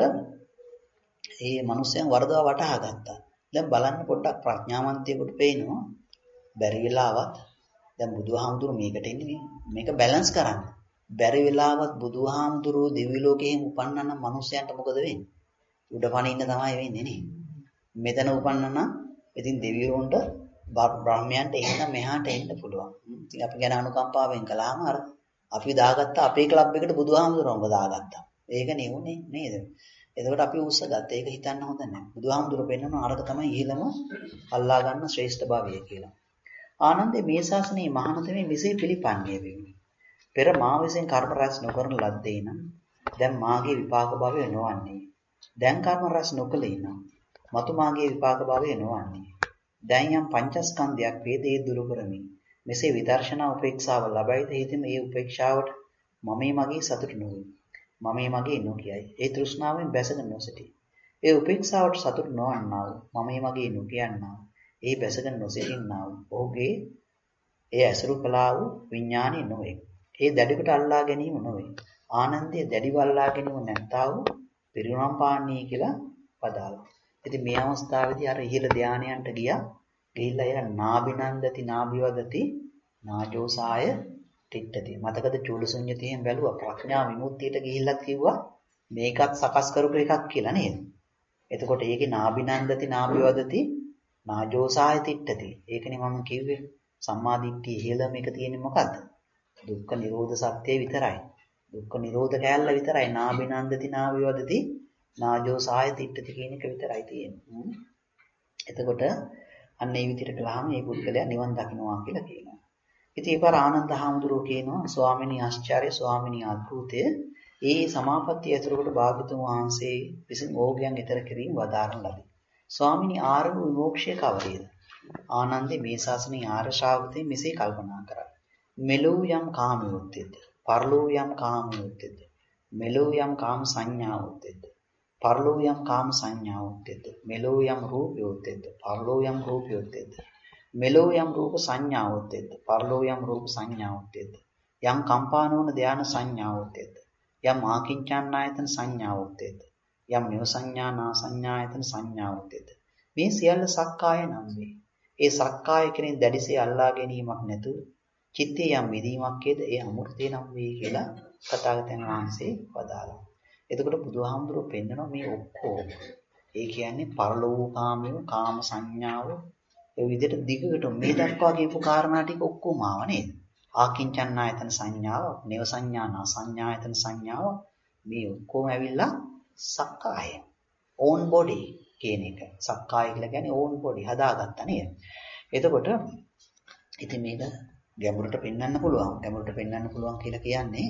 මේ මිනිස්යන් වරදවා වටහා ගත්තා. දැන් බලන්න පොඩ්ඩක් ප්‍රඥාවන්තයෙකුට පේනවා බැරි වෙලාවත් දැන් බුදුහාමුදුරුවෝ මේකට එන්නේ මේක බැලන්ස් කරන්න. බැරි වෙලාවත් බුදුහාමුදුරුවෝ දිව්‍ය ලෝකයෙන් උපන්නා නම් මිනිස්යන්ට මොකද වෙන්නේ? උඩ පනින්න තමයි වෙන්නේ නේ. මෙතන උපන්නා නම් ඉතින් දෙවියන්ට බ්‍රහ්මයන්ට එන්න මෙහාට එන්න පුළුවන්. ඉතින් අපි ගැන අනුකම්පාවෙන් කළාම අර අපි දාගත්ත අපේ ක්ලබ් එකට බුදුහාමුදුරුවෝම දාගත්තා. ඒක නෙවුනේ නේද? එතකොට අපි උස්සගත්තා. ඒක හිතන්න හොඳ නැහැ. බුදුහාමුදුරුවෝ පෙන්නන අරක තමයි ඉහළම අල්ලා ගන්න ශ්‍රේෂ්ඨ භාවය කියලා. ආනන්දේ මේ ශාසනයේ මහානතමේ මෙසේ පිළිපන්නේ වෙන්නේ. පෙර මා විසින් කර්ම රැස් නොකරන ලද්දේ නම් දැන් මාගේ විපාක භවය නොවන්නේ. දැන් කර්ම රැස් නොකළේ නම් මතු මාගේ විපාක භවය නොවන්නේ. දැන් යම් පංචස්කන්ධයක් වේදේ දුරු කරමි. මෙසේ විදර්ශනා උපේක්ෂාව ලබයිද හිතෙම ඒ උපේක්ෂාවට මමේ මගේ සතුට නොවේ. මමේ මගේ නොකියයි. ඒ තෘෂ්ණාවෙන් බැසගෙන නොසිටී. ඒ උපේක්ෂාවට සතුට නොවන්නා වූ මමේ මගේ නොකියන්නා වූ ඒ බැසගෙන නොසිටින්නා වූ ඔහුගේ ඒ ඇසුරු කළා වූ විඥානය නොවේ. ඒ දැඩිකට අල්ලා ගැනීම නොවේ. ආනන්දයේ දැඩිව අල්ලා ගැනීම නැත්තා වූ පිරිනොම් පාන්නේ කියලා පදාලා. ඉතින් මේ අවස්ථාවේදී අර ඉහළ ධානයන්ට ගිහිල්ලා එන නාබිනන්දති නාබිවදති නාජෝසාය තිට්ඨති. මතකද චූලසුඤ්ඤතියෙන් බැලුවා ප්‍රඥා විමුක්තියට ගිහිල්ලත් කිව්වා මේකත් සකස් කරපු එකක් කියලා නේද? එතකොට ඒකේ නාබිනන්දති නාබිවදති නාජෝසාය තිට්ඨති. ඒකනේ මම කිව්වේ සම්මා දිට්ඨිය ඉහළම එක තියෙන්නේ මොකද්ද? දුක්ඛ නිරෝධ සත්‍යය විතරයි. දුක්ඛ නිරෝධ කැලල විතරයි. නාබිනන්දති නාබිවදති නාජෝසාය තිට්ඨති කියන එක විතරයි තියෙන්නේ. එතකොට අන්න ඒ විදිහට කළාම මේ පුද්ගලයා නිවන් දකින්නවා කියලා කියනවා. ඉතින් ඒපාර ආනන්ද හාමුදුරුවෝ කියනවා ස්වාමිනී ආශ්චර්ය ස්වාමිනී අద్භූතය ඒ සමාපත්තිය ඇතුළට භාගතුන් වහන්සේ විසින් ඕගයන් ඊතර කිරීම වදාරන ලදී. ස්වාමිනී ආරණු විමෝක්ෂය කවරේද? ආනන්දේ මේ ශාසනයේ ආර්ය ශ්‍රාවකයන් මෙසේ කල්පනා කරා. මෙලොව යම් කාමියොත්ද පරලොව යම් කාමියොත්ද මෙලොව යම් කාම සංඥාවොත්ද පරලොව යම් කාම සංඥාවොත්ද මෙලොව යම් රූපයොත්ද පරලොව යම් රූපයොත්ද මෙලොව යම් රූප සංඥාවොත්ද පරලොව යම් රූප සංඥාවොත්ද යම් කම්පානෝන ධාන සංඥාවොත්ද යම් ආකින්චානායතන සංඥාවොත්ද යම් නිව සංඥානා සංඥායතන සංඥාවොත්ද මේ සියල්ල සක්කාය නම් වේ. ඒ සක්කාය කෙරෙන් දැඩිසේ අල්ලා ගැනීමක් නැතුව චිත්තේ යම් විදීමක්ද ඒ අමෘතේ නම් වේ කියලා තථාගතයන් වහන්සේ වදාළා. එතකොට බුදුහාමුදුරුවෝ පෙන්නනවා මේ ඔක්කොම ඒ කියන්නේ පරලෝකාමිය කාම සංඥාව ඒ විදිහට දිගට මේ දක්වා කියපු කාරණා ටික ඔක්කොම ආව නේද? ආකින්චන්නායතන සංඥාව, නේව සංඥානා සංඥායතන සංඥාව මේ ඔක්කොම ඇවිල්ලා සක්කාය. own body කියන එක. සක්කාය කියලා කියන්නේ own body හදාගත්තා නේද? එතකොට ඉතින් මේක ගැඹුරට පෙන්වන්න පුළුවන්. ගැඹුරට පෙන්වන්න පුළුවන් කියලා කියන්නේ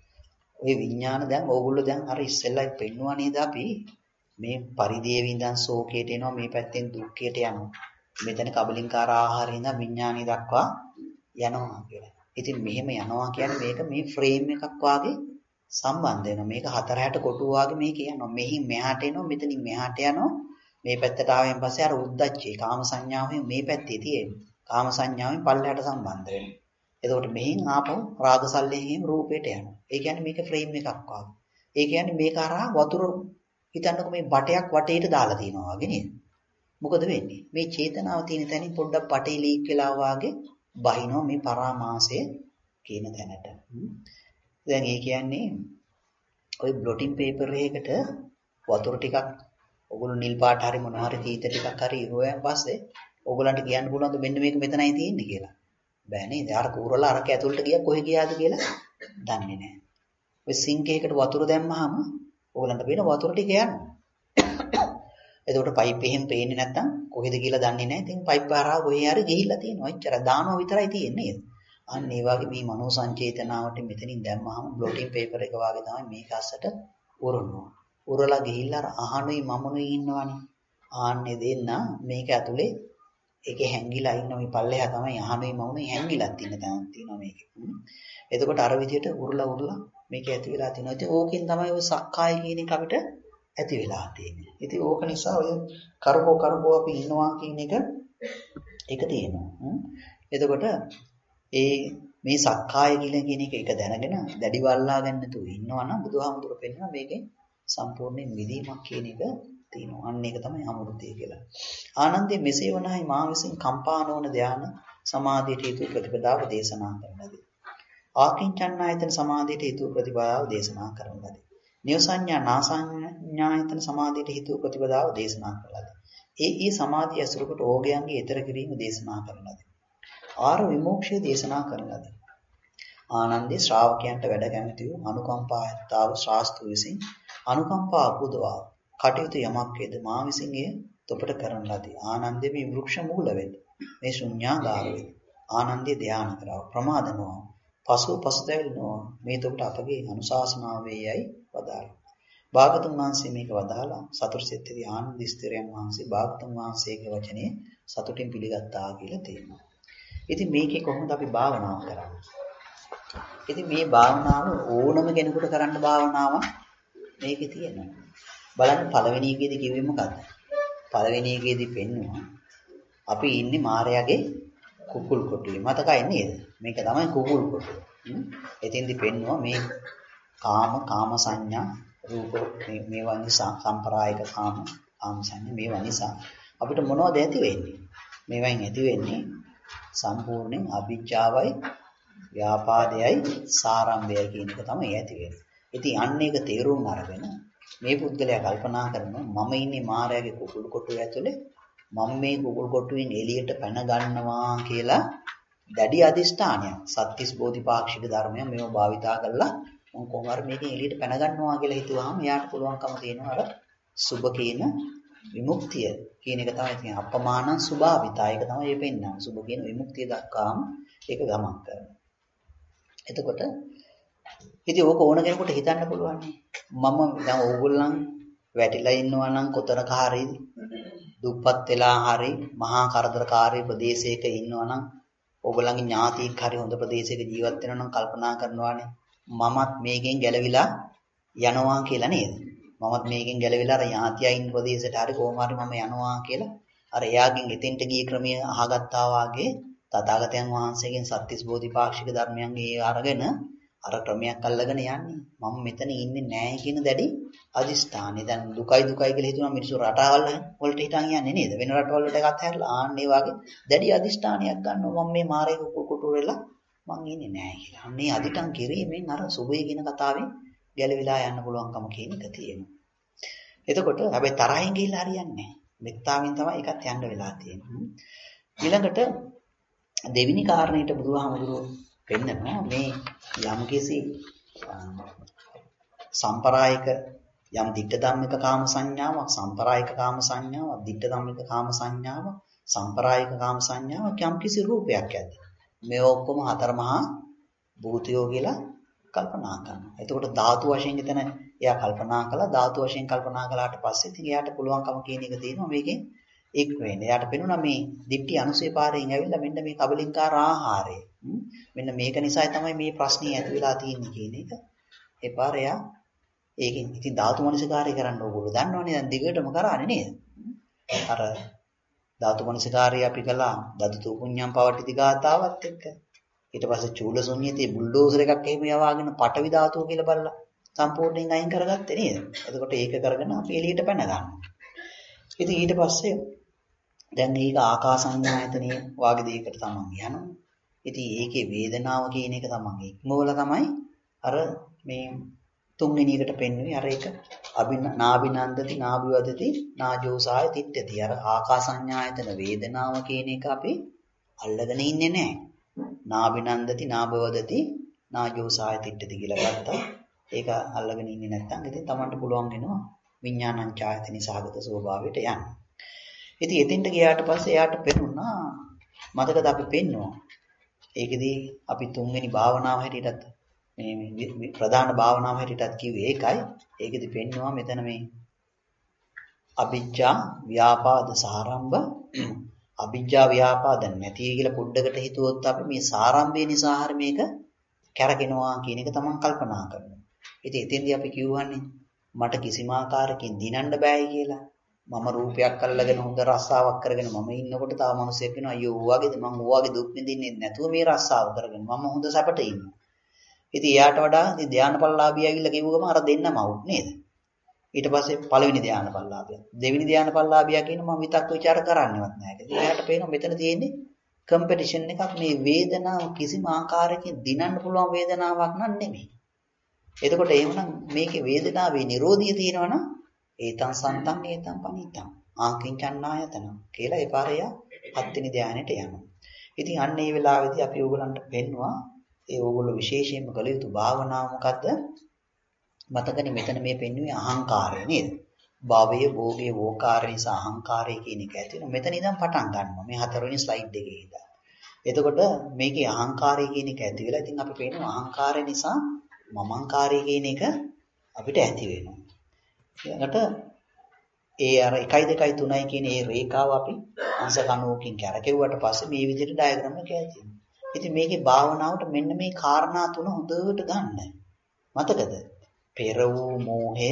ওই විඥාන දැන් ඕගොල්ලෝ දැන් අර ඉස්සෙල්ලා පෙන්නුවා නේද අපි මේ පරිදේව ඉඳන් ශෝකයට එනවා මේ පැත්තෙන් දුක්ඛයට යනවා. මෙතන කබලින්කාර ආහාරය ඉඳන් විඥානය දක්වා යනවා කියලා. ඉතින් මෙහෙම යනවා කියන්නේ මේක මේ ෆ්‍රේම් එකක් වාගේ සම්බන්ධ වෙනවා. මේක හතරහැට කොටුව වාගේ මේක යනවා. මෙහින් මෙහාට එනවා මෙතනින් මෙහාට යනවා. මේ පැත්තට ආවෙන් පස්සේ අර උද්දච්චේ කාම සංඥාවෙන් මේ පැත්තේ තියෙන්නේ. කාම සංඥාවෙන් පල්ලෙහාට සම්බන්ධ වෙනවා. එතකොට මෙහින් ආපහු රාගසල්ලෙන් රූපයට යනවා. ඒ කියන්නේ මේක ෆ්‍රේම් එකක් වාගේ. ඒ කියන්නේ මේක අරහා වතුර හිතන්නකො මේ බටයක් වටේට දාලා තියනවා වගේ නේද? මොකද වෙන්නේ? මේ චේතනාව තියෙන තැනින් පොඩ්ඩක් බටේ ලීක් වෙලා වාගේ බහිනවා මේ පරාමාසය කියන තැනට. දැන් ඒ කියන්නේ ඔය බ්ලොටින් පේපර් එකකට වතුර ටිකක් ඔගොල්ලෝ නිල් පාට හරි මොනවා හරි තීත ටිකක් හරි ඉරුවයන් පස්සේ ඔයගලන්ට කියන්න පුළුවන්ද මෙන්න මේක මෙතනයි තියෙන්නේ කියලා. බෑ නේද? අර කූරලා අරක ඇතුළට ගියා කොහෙ ගියාද කියලා දන්නේ නැහැ. ඔය සිංක් එකකට වතුර දැම්මහම ඔයගලන්ට පේන වතුර ටික යනවා. එතකොට පයිප් එකෙන් පේන්නේ නැත්තම් කොහෙද කියලා දන්නේ නැහැ. ඉතින් පයිප් හරහා කොහේ හරි ගිහිල්ලා තියෙනවා. එච්චර දානවා විතරයි තියෙන්නේ නේද? අන්න ඒ වගේ මේ මනෝ සංචේතනාවට මෙතනින් දැම්මහම බ්ලොටින් පේපර් එක වගේ තමයි මේක අස්සට උරනවා. උරලා ගිහිල්ලා අර අහනුයි මමනුයි ඉන්නවනේ. ආන්නේ දෙන්න මේක ඇතුලේ ඒකේ හැංගිලා ඉන්න මේ පල්ලෙහා තමයි අහනුයි මමනුයි හැංගිලත් ඉන්න තැනක් තියෙනවා මේකේ. එතකොට අර විදිහට උරලා මේක ඇති වෙලා තියෙනවා. ඉතින් ඕකෙන් තමයි ඔය සක්කාය කියන එක අපිට ඇති වෙලා තියෙන්නේ. ඉතින් ඕක නිසා ඔය කරකෝ අපි ඉන්නවා කියන එක තියෙනවා. එතකොට මේ සක්කාය කියන එක දැනගෙන දැඩි වල්ලා ගන්න නැතුව ඉන්නවා නම් බුදුහාමුදුරුවෝ පෙන්නන මේකෙන් සම්පූර්ණයෙන් මිදීමක් කියන එක තියෙනවා. අන්න ඒක තමයි අමෘතය කියලා. ආනන්දේ මෙසේ වනහයි මා විසින් කම්පා නොවන ධාන සමාධියට හේතු ප්‍රතිපදාව දේශනා කරනදී. ආකින්චන්නායතන සමාධියට හේතු ප්‍රතිපදාව දේශනා කරනදී. නියසඤ්ඤා නාසඤ්ඤායතන සමාධියට හේතු ප්‍රතිපදාව දේශනා කරනදී. ඒ සමාධිය අසුරකට ඕගයන්ගේ ඊතර කිරීම දේශනා කරනදී. ආර විමෝක්ෂය දේශනා කරනදී. ආනන්දේ ශ්‍රාවකයන්ට වැඩ කැමති වූ අනුකම්පායතාව ශාස්ත්‍ර විසින් අනුකම්පා පුදවා කටයුතු යමක් වේද මා විසින් එය තොපට කරන ලදී. ආනන්දේ මේ වෘක්ෂ මූල වේද මේ ශුන්‍යාගාර වේද ආනන්දේ ධානය කරව ප්‍රමාද නොව පසුතැවිලි නොව මේ තොපට අපගේ අනුශාසනාව වේයයි වදාළා. භාගතුන් වහන්සේ මේක වදාලා සතුට සිතේදී ආනන්ද ස්ථිරයන් වහන්සේ භාගතුන් වහන්සේගේ වචනේ සතුටින් පිළිගත්තා කියලා තියෙනවා. ඉතින් මේකේ කොහොමද අපි භාවනාව කරන්නේ? ඉතින් මේ භාවනාව ඕනම කෙනෙකුට කරන්න භාවනාවක් මේකේ තියෙනවා. බලන්න පළවෙනි එකේදී කිව්වේ මොකද්ද? පළවෙනි එකේදී පෙන්නුවා අපි ඉන්නේ මායාවේ කුකුල් කොටුවේ. මතකයි නේද? මේක තමයි කුකුල් කොටුව. එතෙන්දී පෙන්නුවා මේ කාම සංඥා රූප මේවා නිසා සම්ප්‍රායික කාම සංඥා මේවා නිසා අපිට මොනවද ඇති වෙන්නේ? මේවෙන් ඇති වෙන්නේ සම්පූර්ණයෙන් අවිජ්ජාවයි ව්‍යාපාදයයි සාරම්භයයි කියන එක තමයි ඇති වෙන්නේ. ඉතින් අන්න ඒක තේරුම් අරගෙන මේ පුද්ගලයා කල්පනා කරනවා මම ඉන්නේ මායාවේ කුකුල් කොටුව ඇතුලේ මම මේ කුකුල් කොටුවෙන් එළියට පැන ගන්නවා කියලා දැඩි අදිෂ්ඨානයක් සත්‍තිස් බෝධිපාක්ෂික ධර්මයන් මේව භාවිතා කරලා මම කොහොම හරි මේකෙන් එළියට පැන ගන්නවා කියලා හිතුවාම එයාට පුළුවන්කම තියෙනවා අර සුභ කියන විමුක්තිය කියන එක තමයි තියෙන අපමාන සුභාවිතා ඒක තමයි මේ පෙන්නන්නේ සුභ කියන විමුක්තිය දක්වාම ඒක ගමන් කරනවා. එතකොට ඉතින් ඕක ඕන කෙනෙකුට හිතන්න පුළුවන් මම දැන් ඕගොල්ලන් වැටිලා ඉන්නවා නම් කොතනක හරි දුප්පත් වෙලා හරි මහා කරදරකාරී ප්‍රදේශයක ඉන්නවා නම් ඕගොල්ලන්ගේ ඥාතියෙක් හරි හොඳ ප්‍රදේශයක ජීවත් වෙනවා නම් කල්පනා කරනවානේ මමත් මේකෙන් ගැලවිලා යනවා කියලා නේද? මමත් මේකෙන් ගැලවිලා අර ඥාතියා ඉන්න ප්‍රදේශයට හරි කොහොම හරි මම යනවා කියලා අර එයාගෙන් එතෙන්ට ගිය ක්‍රමය අහගත්තා වාගේ තථාගතයන් වහන්සේගෙන් සත්‍තිස් බෝධිපාක්ෂික ධර්මයන්ගේ අරගෙන අර ක්‍රමයක් අල්ලගෙන යන්නේ මම මෙතන ඉන්නේ නැහැ කියන දැඩි අදිෂ්ඨානය. දැන් දුකයි කියලා හිතුවා මිනිස්සු රටවල් වලට හිටන් යන්නේ නේද? වෙන රටවල් වලට එකත් හැරලා ආන්නේ වගේ දැඩි අදිෂ්ඨානයක් ගන්නවා මම මේ මාරේ කුකුල් වෙලා මං ඉන්නේ නැහැ කියලා. අන්නේ අදිටන් කිරීමෙන් අර සුභය කියන කතාවෙන් ගැලවිලා යන්න පුළුවන්කම කියන එක තියෙනවා. එතකොට හැබැයි තරහින් ගිහිල්ලා හරියන්නේ නැහැ. මෙත්තාවෙන් තමයි ඒකත් යන්න වෙලා තියෙන්නේ. ඊළඟට දෙවෙනි කාරණේට බුදුහාමුදුරුවෝ පෙන්නනවා මේ යම්කිසි සම්ප්‍රායික යම් දිට්ඨ ධම්මික කාම සංඥාවක් සම්ප්‍රායික කාම සංඥාවක් දිට්ඨ ධම්මික කාම සංඥාවක් සම්ප්‍රායික කාම සංඥාවක් යම්කිසි රූපයක් ඇද්ද මේ ඔක්කොම හතර මහා භූතයෝ කියලා කල්පනා කරනවා. එතකොට ධාතු වශයෙන් එතන එයා කල්පනා කළා ධාතු වශයෙන් කල්පනා කළාට පස්සේ ඉතින් එයාට පුළුවන්කම කියන එක තියෙනවා මේකෙන් එක් වෙන්න. එයාට පෙනුණා මේ දිට්ඨි අනුසය පාරෙන් ඇවිල්ලා මෙන්න මේ කබලින්කාර ආහාරය. මෙන්න මේක නිසා තමයි මේ ප්‍රශ්නේ ඇති වෙලා තියෙන්නේ කියන එක. ඒ පාර එයා ඒකෙන් ඉතින් ධාතු මනසිකාරය කරන්න ඕගොල්ලෝ දන්නවනේ දැන් දිගටම කරානේ නේද? අර ධාතු මනසිකාරය අපි කළා දදුතු පුඤ්ඤම් පවට්ටි දිගාතාවත් එක්ක. ඊට පස්සේ චූල ශුන්‍යතේ බුල්ඩෝසර් එකක් එහෙම යවාගෙන පටවි ධාතුව කියලා බලලා සම්පූර්ණයෙන් අයින් කරගත්තේ නේද? එතකොට ඒක කරගෙන අපි එළියට පැන ගන්නවා. ඉතින් ඊට පස්සේ දැන් මේක ආකාසඤ්ඤායතනිය වාගේ දෙයකට තමයි යනවා. ඉතින් ඒකේ වේදනාව කියන එක තමයි ඉක්මවල තමයි අර මේ තුන්වෙනි එකට පෙන්වුවේ අර එක නාබිනන්දති නාබිවදති නාජෝසාය තිට්ඨති. අර ආකාසඤ්ඤායතන වේදනාව කියන එක අපි අල්ලගෙන ඉන්නේ නැහැ. නාබිනන්දති නාබවදති නාජෝසාය තිට්ඨති කියලා ගත්තා. ඒක අල්ලගෙන ඉන්නේ නැත්නම් ඉතින් Tamanට පුළුවන් වෙනවා විඥානං ඡායතන සහගත ස්වභාවයට යන්න. ඉතින් එතෙන්ට ගියාට පස්සේ එයාට පෙනුණා මතකද අපි පෙන්නවා. ඒකෙදී අපි තුන්වෙනි භාවනාව හැටියටත් මේ ප්‍රධාන භාවනාව හැටියටත් කිව්වේ ඒකයි. ඒකෙදි පෙන්නවා මෙතන මේ අවිජ්ජා ව්‍යාපාද සාරම්භ අවිජ්ජා ව්‍යාපාද නැති කියලා පොඩ්ඩකට හිතුවොත් අපි මේ සාරම්භය නිසා හරි මේක කැරකෙනවා කියන එක තමන් කල්පනා කරනවා. ඉතින් එතෙන්දී අපි කියවන්නේ මට කිසිම ආකාරයකින් දිනන්න බෑයි කියලා. මම රූපයක් අල්ලගෙන හොඳ රස්සාවක් කරගෙන මම ඉන්නකොට තව මිනිහෙක් වෙනවා අයියෝ ඌවගේද මං ඌවගේ දුක් විඳින්නේ නැතුව මේ රස්සාව කරගෙන මම හොඳ සැපට ඉන්නවා. ඉතින් එයාට වඩා ඉතින් ධානපල්ලාභිය ඇවිල්ලා කිව්වම අර දෙන්නම අවුත් නේද? ඊට පස්සේ පළවෙනි ධානපල්ලාභිය දෙවෙනි ධානපල්ලාභියා කියන මම විතක් ਵਿਚාර කරන්නේවත් නැහැ. ඉතින් එයාට පේනවා මෙතන තියෙන්නේ කම්පිටිෂන් එකක්. මේ වේදනාව කිසිම ආකාරයකින් දිනන්න පුළුවන් වේදනාවක් නන් නෙමෙයි. එතකොට එහෙමනම් මේකේ වේදනාවේ නිරෝධිය තියෙනවනම් ඒතං සන්තං ඒතං පනිතං ආකින්චන්නායතන කියලා ඒ පාරය හත්වෙනි ධානයට යනවා. ඉතින් අන්න ඒ වෙලාවේදී අපි ඕගලන්ට පෙන්නවා ඒ ඕගොල්ලෝ විශේෂයෙන්ම කළ යුතු භාවනාව මොකද්ද? මතකනේ මෙතන මේ පෙන්වුවේ අහංකාරය නේද? භවය, භෝගය, වෝකාරය නිසා අහංකාරය කියන එක ඇති වෙනවා. මෙතන ඉඳන් පටන් ගන්නවා. මේ හතරවෙනි ස්ලයිඩ් එකේ ඉඳන්. එතකොට මේකේ අහංකාරය කියන එක ඇති වෙලා ඉතින් අපි පේනවා අහංකාරය නිසා මමංකාරය කියන එක අපිට ඇති වෙනවා. ඊළඟට ඒ අර 1 2 3 කියන ඒ රේඛාව අපි අංශ කණුවකින් කරකෙව්වට පස්සේ මේ විදිහට ඩයග්‍රෑම් එක ඇති වෙනවා. ඉතින් මේකේ භාවනාවට මෙන්න මේ කාරණා තුන හොඳට ගන්න. මතකද? පෙර වූ මෝහය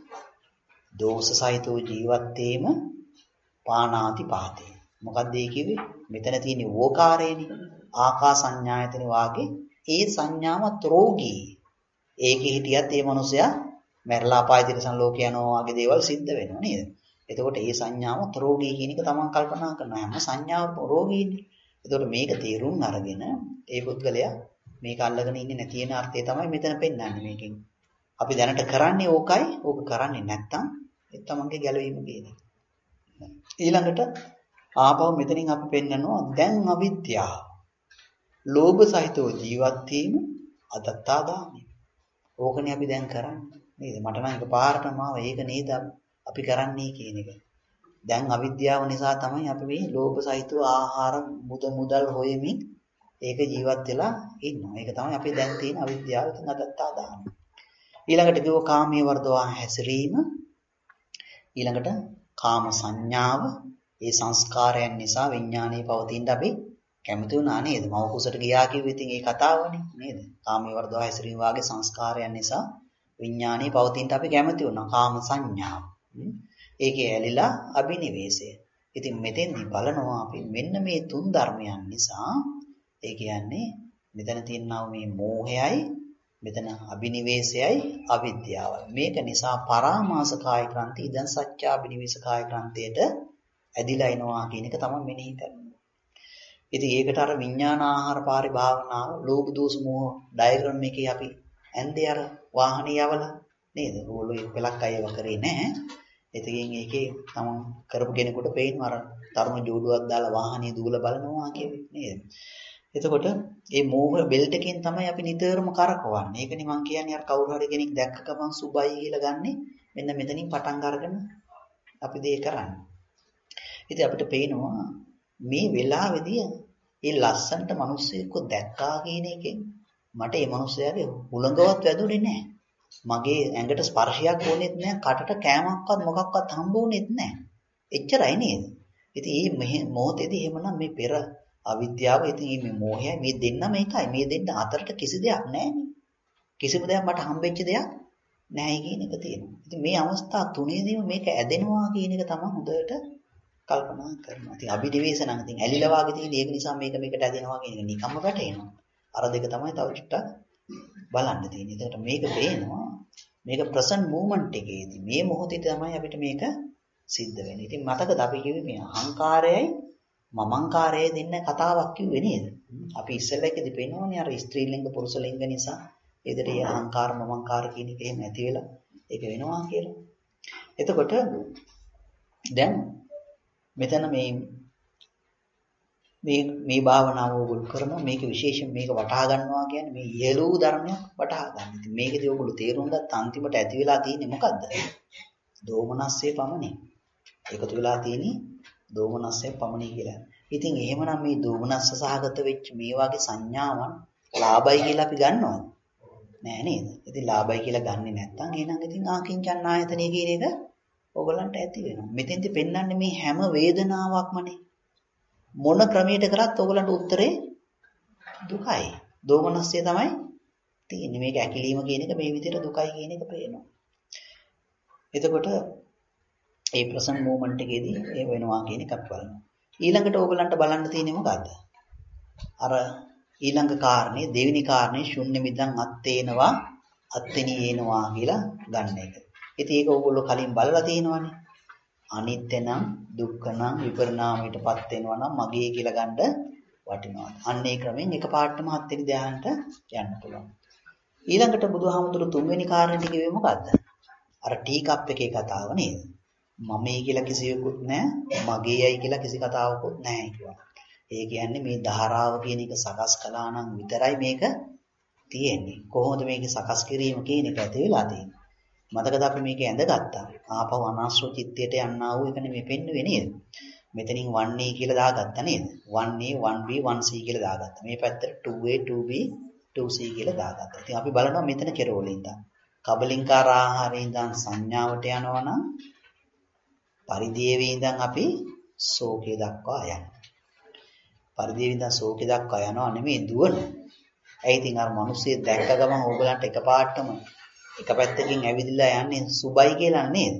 දෝෂ සහිතව ජීවත් වීම පානාති පාතේ. මොකක්ද ඒ කිව්වේ? මෙතන තියෙන වෝකාරයනේ. ආකාසඤ්ඤායතන වාගේ ඒ සංඥාවත් රෝගී. ඒකේ හිටියත් ඒ මනුස්සයා මරලා අපාය තිරසන් ලෝක යනවා වගේ දේවල් සිද්ධ වෙනවා නේද? එතකොට ඒ සංඥාවත් රෝගී කියන එක තමන් කල්පනා කරනවා. හැම සංඥාවක්ම රෝගීනේ. එතකොට මේක තේරුම් අරගෙන ඒ පුද්ගලයා මේක අල්ලගෙන ඉන්නේ නැති වෙන අර්ථය තමයි මෙතන පෙන්වන්නේ මේකෙන්. අපි දැනට කරන්නේ ඕකයි. ඕක කරන්නේ නැත්තම් ඒ තමන්ගේ ගැලවීම කියන එක. ඊළඟට ආපහු මෙතනින් අපි පෙන්නනවා දැන් අවිද්‍යාව. ලෝභ සහිතව ජීවත් වීම අදත්තා දාමි. ඕකනේ අපි දැන් කරන්නේ. නේද? මට නම් එකපාරටම ආව ඒක නේද අපි කරන්නේ කියන එක. දැන් අවිද්‍යාව නිසා තමයි අපි මේ ලෝභ සහිතව ආහාර මුදල් හොයමින් ඒක ජීවත් වෙලා ඉන්නවා. ඒක තමයි අපි දැන් තියෙන අවිද්‍යාව. ඉතින් අදත්තා දාන. ඊළඟට කිව්ව කාමයේ වර්ධවා හැසිරීම. ඊළඟට කාම සංඥාව. ඒ සංස්කාරයන් නිසා විඥානයේ පවතින අපි කැමති වුණා නේද? මව කුසට ගියා කිව්වෙ ඉතින් ඒ කතාවනේ නේද? කාමයේ වර්ධවා හැසිරීම වාගේ සංස්කාරයන් නිසා විඥානයේ පවතින අපි කැමති වුණා. කාම සංඥාව. ඒකේ ඇලිලා අබිනිවේෂය. ඉතින් මෙතෙන්දී බලනවා අපි මෙන්න මේ තුන් ධර්මයන් නිසා ඒ කියන්නේ මෙතන තියෙනා මේ මෝහයයි මෙතන අබිනිවේෂයයි අවිද්‍යාවයි. මේක නිසා පරාමාස කාය ක්‍රාන්ති ඉදන් සත්‍යා අබිනිවේෂ කාය ක්‍රාන්තියට ඇදිලා එනවා කියන එක තමයි මෙනෙහි කරන්නේ. ඉතින් ඒකට අර විඥාන ආහාර පරිභාවනාව ලෝභ දෝෂ මෝහ ඩයග්‍රෑම් එකේ අපි ඇන්දේ අර වාහනේ යවලා නේද? ඕගොල්ලෝ පළක් අයව කරේ නැහැ. ඉතින් ඒකේ තමන් කරපු කෙනෙකුට පේනවා අර තරුණ ජෝඩුවක් දාලා වාහනේ දුවලා බලනවා කියන්නේ නේද? එතකොට මේ මෝහ බෙල්ට් එකෙන් තමයි අපි නිතරම කරකවන්නේ. ඒකනේ මම කියන්නේ අර කවුරු හරි කෙනෙක් දැක්ක ගමන් සුබයි කියලා ගන්නෙ මෙන්න මෙතනින් පටන් අරගෙන අපි දෙය කරන්නේ. ඉතින් අපිට පේනවා මේ වෙලාවේදී මේ ලස්සනට මිනිස්සෙක්ව දැක්කා කියන එකෙන් මට මේ මිනිස්සයාගේ හුළඟවත් වැදුනේ නැහැ. මගේ ඇඟට ස්පර්ශයක් වුණෙත් නැහැ, කටට කෑමක්වත් මොකක්වත් හම්බ වුණෙත් නැහැ. එච්චරයි නේද? ඉතින් මේ මොහොතේදී එහෙමනම් මේ පෙර අවිද්‍යාව ඉතින් මේ මෝහය මේ දෙන්නම එකයි. මේ දෙන්න අතරට කිසි දෙයක් නැහැනේ. කිසිම දෙයක් මට හම්බෙච්ච දෙයක් නැහැ කියන එක තියෙනවා. ඉතින් මේ අවස්ථා තුනේදීම මේක ඇදෙනවා කියන එක තමයි හොඳට කල්පනා කරනවා. ඉතින් අභිනිවේෂ නම් ඉතින් ඇලිලා වාගේ තියෙන ඒක නිසා මේකට ඇදෙනවා කියන එක නිකම්ම වැටෙනවා. අර දෙක තමයි තව චුට්ටක් බලන්න තියෙන්නේ. ඒකට මේක පේනවා. මේක ප්‍රසන්ට් මූවමන්ට් එකේදී මේ මොහොතේ තමයි අපිට මේක සිද්ධ වෙන්නේ. ඉතින් මතකද අපි කිව්වේ මේ අහංකාරයයි මමංකාරයයි දෙන්න කතාවක් කිව්වේ නේද? අපි ඉස්සෙල්ලා එකදී පේනවනේ අර ස්ත්‍රී ලිංග පුරුෂ ලිංග නිසා ඒකට ඒ අහංකාර මමංකාර කියන එක එහෙම නැති වෙලා ඒක වෙනවා කියලා. එතකොට දැන් මෙතන මේ භාවනාව ඕගොල්ලෝ කරනවා මේක විශේෂයෙන් මේක වටහා ගන්නවා කියන්නේ මේ ඉහළූ ධර්මයක් වටහා ගන්න. ඉතින් මේකදී ඕගොල්ලෝ තේරුම් ගත්ත අන්තිමට ඇති වෙලා තියෙන්නේ මොකද්ද? දෝමනස්සේ පමණයි. එකතු වෙලා තියෙන්නේ දෝමනස්සේ පමණයි කියලා. ඉතින් එහෙමනම් මේ දෝමනස්ස සහගත වෙච්ච මේ වගේ සංඥාවන් ලාභයි කියලා අපි ගන්නවද? නෑ නේද? ඉතින් ලාභයි කියලා ගන්නෙ නැත්නම් එහෙනම් ඉතින් ආකින්චන් ආයතනය කියන එක ඕගලන්ට ඇති වෙනවා. මෙතෙන්දි පෙන්වන්නේ මේ හැම වේදනාවක්මනේ. මොන ක්‍රමයකට කරත් ඕගලන්ට උත්තරේ දුකයි. දෝමනස්ය තමයි තියෙන්නේ. මේක ඇකිලිම කියන එක මේ විදිහට දුකයි කියන එක පේනවා. එතකොට ඒ ප්‍රසන්න මොමන්ට් එකේදී ඒ වෙනවා කියන එක අපි බලනවා. ඊළඟට ඕගලන්ට බලන්න තියෙන්නේ මොකද්ද? අර ඊළඟ කාරණේ දෙවෙනි කාරණේ ශුන්‍ය මිදං අත්තේනවා අත්තිනීනවා කියලා ගන්න එක. ඉතින් ඒක ඕගොල්ලෝ කලින් බලලා තියෙනවානේ. අනිත්‍ය නම් දුක්ඛ නම් විපරිණාමයටපත් වෙනවා නම් මගේ කියලා ගන්න වටිනවා. අන්න ඒ ක්‍රමෙන් එකපාරටම හත්වෙනි ධ්‍යානට යන්න පුළුවන්. ඊළඟට බුදුහාමුදුරු තුන්වෙනි කාරණේ කිව්වේ මොකද්ද? අර ටී කප් එකේ කතාව නේද? මමයි කියලා කිසිවෙකුත් නැහැ, මගේයි කියලා කිසි කතාවකුත් නැහැ කියලා. ඒ කියන්නේ මේ ධාරාව කියන එක සකස් කළා නම් විතරයි මේක තියෙන්නේ. කොහොමද මේක සකස් කිරීම කියන එක ඇති වෙලා තියෙන්නේ? මතකද අපි මේක ඇඳගත්තා. ආපහු අනාශ්‍රව චිත්තයට යන්නා වූ එක නෙමෙයි පෙන්නුවේ නේද? මෙතනින් 1A කියලා දාගත්තා නේද? 1A 1B 1C කියලා දාගත්තා. මේ පැත්තට 2A 2B 2C කියලා දාගත්තා. ඉතින් අපි බලනවා මෙතන කෙරවලින් ඉඳන් කබලින්කාර ආහාරයෙන් ඉඳන් සංඥාවට යනවා නම් පරිදේවේ ඉඳන් අපි ශෝකේ දක්වා යනවා. පරිදේවේ ඉඳන් ශෝකේ දක්වා යනවා නෙමෙයි දුවන. ඒ ඉතින් අර මිනිස්සේ දැක්ක ගමන් ඕගලන්ට එකපාරටම එක පැත්තකින් ඇවිදලා යන්නේ සුබයි කියලා නේද?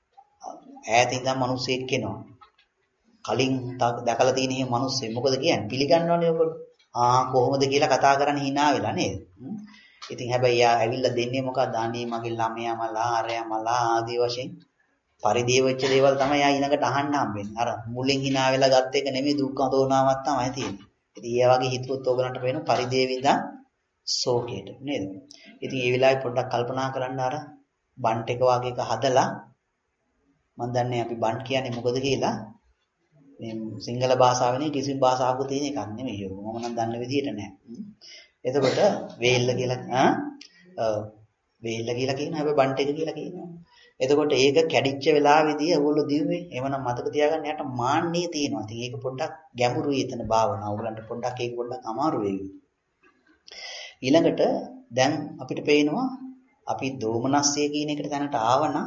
ඈත ඉඳන් මිනිස්සෙක් කෙනවා. කලින් දැකලා තියෙන මේ මිනිස්සේ මොකද කියන්නේ? පිළිගන්නවනේ ඔයගොල්ලෝ. කොහොමද කියලා කතා කරන්න hina වෙලා නේද? ඉතින් හැබැයි යා ඇවිල්ලා දෙන්නේ මොකක්ද? අනේ මගේ ළමයා මලා ආරයා මලා ආදී වශයෙන් පරිදේව වෙච්ච දේවල් තමයි යා ඊළඟට අහන්න හම්බෙන්නේ. අර මුලින් hina වෙලා ගත්ත එක නෙමෙයි දුක්ඛ දෝනාවක් තමයි තියෙන්නේ. ඉතින් ඒ වගේ හිතුවොත් ඕගලන්ට පේන පරිදේවින්දා ශෝකයට නේද? ඉතින් ඒ වෙලාවේ පොඩ්ඩක් කල්පනා කරන්න අර බන්ට් එක වගේ එක හදලා මම දන්නේ අපි බන්ට් කියන්නේ මොකද කියලා මේ සිංහල භාෂාවෙනේ කිසිම භාෂාවක තියෙන එකක් නෙමෙයි ඒක. මම නම් දන්න විදිහට නෑ. එතකොට වේල්ල කියලා වේල්ල කියලා කියනවා හැබැයි බන්ට් එක කියලා කියනවා. එතකොට ඒක කැඩිච්ච වෙලාවේදී ඔයගොල්ලෝ දිව්වේ එහෙමනම් මතක තියාගන්න යට මාන්නේ තියෙනවා. ඉතින් ඒක පොඩ්ඩක් ගැඹුරුයි එතන භාවනාව. ඔයගලන්ට පොඩ්ඩක් ඒක පොඩ්ඩක් අමාරු වෙයි. ඊළඟට දැන් අපිට පේනවා අපි දෝමනස්සය කියන එකට දැනට ආවනම්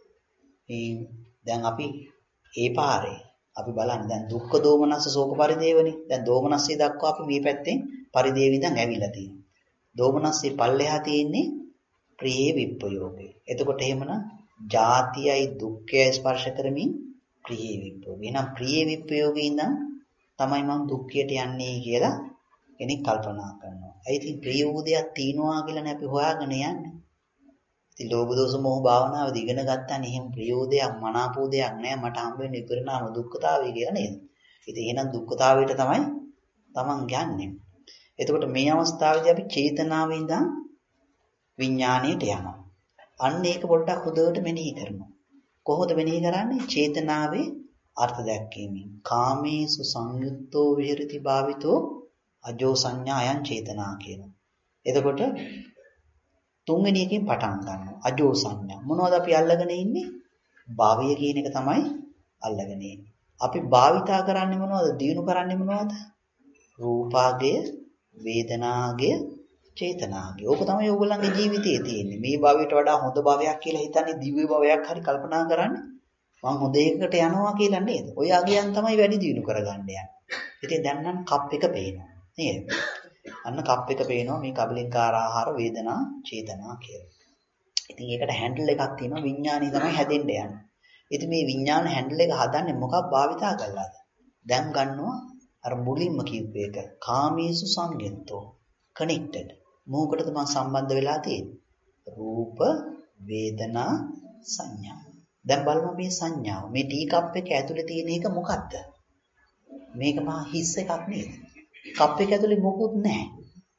දැන් අපි ඒ පාරේ අපි බලන්න දැන් දුක්ඛ දෝමනස්ස ශෝක පරිදේවනේ. දැන් දෝමනස්සය දක්වා අපි මේ පැත්තෙන් පරිදේවින්දන් ඇවිල්ලා තියෙනවා. දෝමනස්සේ පල්ලෙහා තියෙන්නේ ප්‍රියේ විප්පයෝගේ. එතකොට එහෙමනම් ජාතියයි දුක්ඛයයි ස්පර්ශ කරමින් ප්‍රියේ විප්පයෝගේ. එහෙනම් ප්‍රියේ විප්පයෝගේ ඉඳන් තමයි මම දුක්ඛයට යන්නේ කියලා කෙනෙක් කල්පනා කරනවා. ඒ ඉතින් ප්‍රිය වූ දෙයක් තියනවා කියලානේ අපි හොයාගෙන යන්නේ. ඉතින් ලෝභ දෝෂ මොහ භාවනාවද ඉගෙන ගත්තානේ එහෙම ප්‍රිය වූ දෙයක් මනාප වූ දෙයක් නෑ මට හම්බ වෙන්නේ විපරිණාම දුක්ඛතාවය කියලා නේද? ඉතින් එහෙනම් දුක්ඛතාවයට තමයි Taman යන්නේ. එතකොට මේ අවස්ථාවේදී අපි චේතනාවෙන් ඉඳන් විඥාණයට යනවා. අන්න ඒක පොඩ්ඩක් හොඳට මෙනෙහි කරනවා. කොහොමද මෙනෙහි කරන්නේ? චේතනාවේ අර්ථ දැක්වීමෙන්. කාමේසු සංයුත්තෝ විහෙරති භාවිතෝ අජෝ සංඥායන් චේතනා කියනවා. එතකොට තුන්වෙනි එකෙන් පටන් ගන්නවා. අජෝ සංඥා. මොනවද අපි අල්ලගෙන ඉන්නේ? භාවය කියන එක තමයි අල්ලගෙන ඉන්නේ. අපි භාවිතා කරන්නේ මොනවද? දිනු කරන්නේ මොනවද? රූපාගය, වේදනාගය, චේතනාගය. ඕක තමයි ඕගොල්ලන්ගේ ජීවිතයේ තියෙන්නේ. මේ භවයට වඩා හොඳ භවයක් කියලා හිතන්නේ දිව්‍ය භවයක් හරි කල්පනා කරන්නේ. මං හොඳ එකකට යනවා කියලා නේද? ඔය අගයන් තමයි වැඩි දිනු කරගන්න යන්නේ. ඉතින් දැන් නම් කප් එක පේනවා. නේද? අන්න කප් එක පේනවා මේ කබලින්කාර ආහාර වේදනා චේතනා කියලා. ඉතින් ඒකට හැන්ඩල් එකක් තියෙනවා විඥානය තමයි හැදෙන්න යන්නේ. ඉතින් මේ විඥාන හැන්ඩල් එක හදන්නේ මොකක් භාවිතා කරලාද? දැන් ගන්නවා අර මුලින්ම කියපු එක කාමීසු සංයුත්තෝ කනෙක්ටඩ්. මොකටද මම සම්බන්ධ වෙලා තියෙන්නේ? රූප වේදනා සංඥා. දැන් බලමු මේ සංඥාව. මේ ටී කප් එක ඇතුලේ තියෙන එක මොකක්ද? මේක මහා හිස් එකක් නේද? කප් එක ඇතුලේ මොකුත් නැහැ.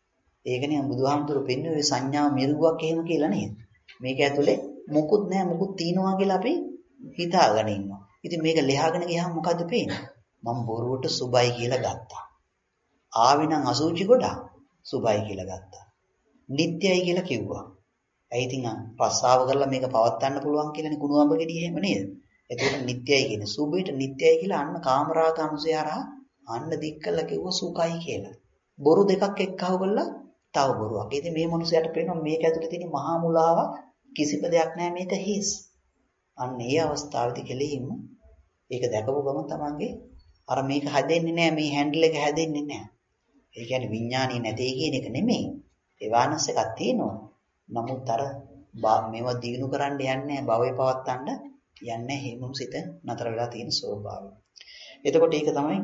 ඒකනේ බුදුහාමුදුරු පෙන්වන්නේ සංඥාව මිරිගුවක් එහෙම කියලා නේද? මේක ඇතුලේ මොකුත් නැහැ මොකුත් තියනවා කියලා අපි හිතාගෙන ඉන්නවා. ඉතින් මේක ලියාගෙන ගියාම මොකද්ද පේන්නේ? මම බොරුවට සුබයි කියලා ගත්තා. ආවේ නම් අසුචි ගොඩක් සුබයි කියලා ගත්තා. නිට්ටයයි කියලා කිව්වා. ඇයි ඉතින් ප්‍රස්තාව කරලා මේක පවත්වන්න පුළුවන් කියලානේ කුණුවඹ ගෙඩිය එහෙම නේද? එතකොට නිට්ටයයි කියන්නේ සුබයට නිට්ටයයි කියලා අන්න කාමරාග අනුසය හරහා අන්න දික් කළා කිව්වා සුඛයි කියලා. බොරු දෙකක් එක්කව කරලා තව බොරුවක්. ඉතින් මේ මනුස්සයාට පේනවා මේක ඇතුලේ තියෙන මහා මුලාවක් කිසිම දෙයක් නැහැ මේක හිස්. අන්න ඒ අවස්ථාවේදී කෙලින්ම ඒක දැකපු ගමන් තමන්ගේ අර මේක හැදෙන්නේ නැහැ මේ හැන්ඩල් එක හැදෙන්නේ නැහැ. ඒ කියන්නේ විඥානීය නැtei කියන එක නෙමෙයි. ඒ වානස් එකක් තියෙනවා. නමුත් අර මේවා දිනු කරන්න යන්නේ භවයේ පවත්තන්න යන්නේ හේමුම් සිත නතර වෙලා තියෙන ස්වභාවය. එතකොට ඒක තමයි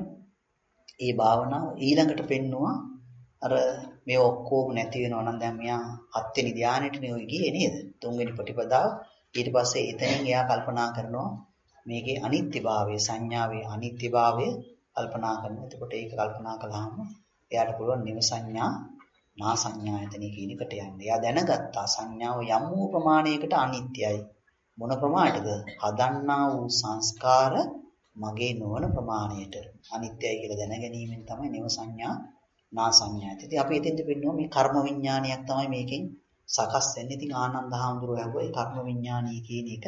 මේ භාවනාව ඊළඟට පෙන්නවා අර මේ ඔක්කොම නැති වෙනවා නම් දැන් මෙයා 7 වෙනි ධානයේටනේ ඔය ගියේ නේද? 3 වෙනි ප්‍රතිපදාව. ඊට පස්සේ එතනින් එයා කල්පනා කරනවා මේකේ අනිත්‍යභාවය සංඥාවේ අනිත්‍යභාවය කල්පනා කරනවා. එතකොට ඒක කල්පනා කළාම එයාට පුළුවන් නිව සංඥා නා සංඥායතනෙ කියන එකට යන්න. එයා දැනගත්තා සංඥාව යම් වූ ප්‍රමාණයකට අනිත්‍යයි. මොන ප්‍රමාණයටද? හදන්නා වූ සංස්කාර මගේ නොවන ප්‍රමාණයට අනිත්‍යයි කියලා දැන ගැනීමෙන් තමයි නිව සංඥා නා සංඥායතනෙ. ඉතින් අපි එතෙන්ද පෙන්නනවා මේ කර්ම විඥානයක් තමයි මේකෙන් සකස් වෙන්නේ. ඉතින් ආනන්ද හාමුදුරුවෝ ඇහුවා ඒ කර්ම විඥානීය කියන එක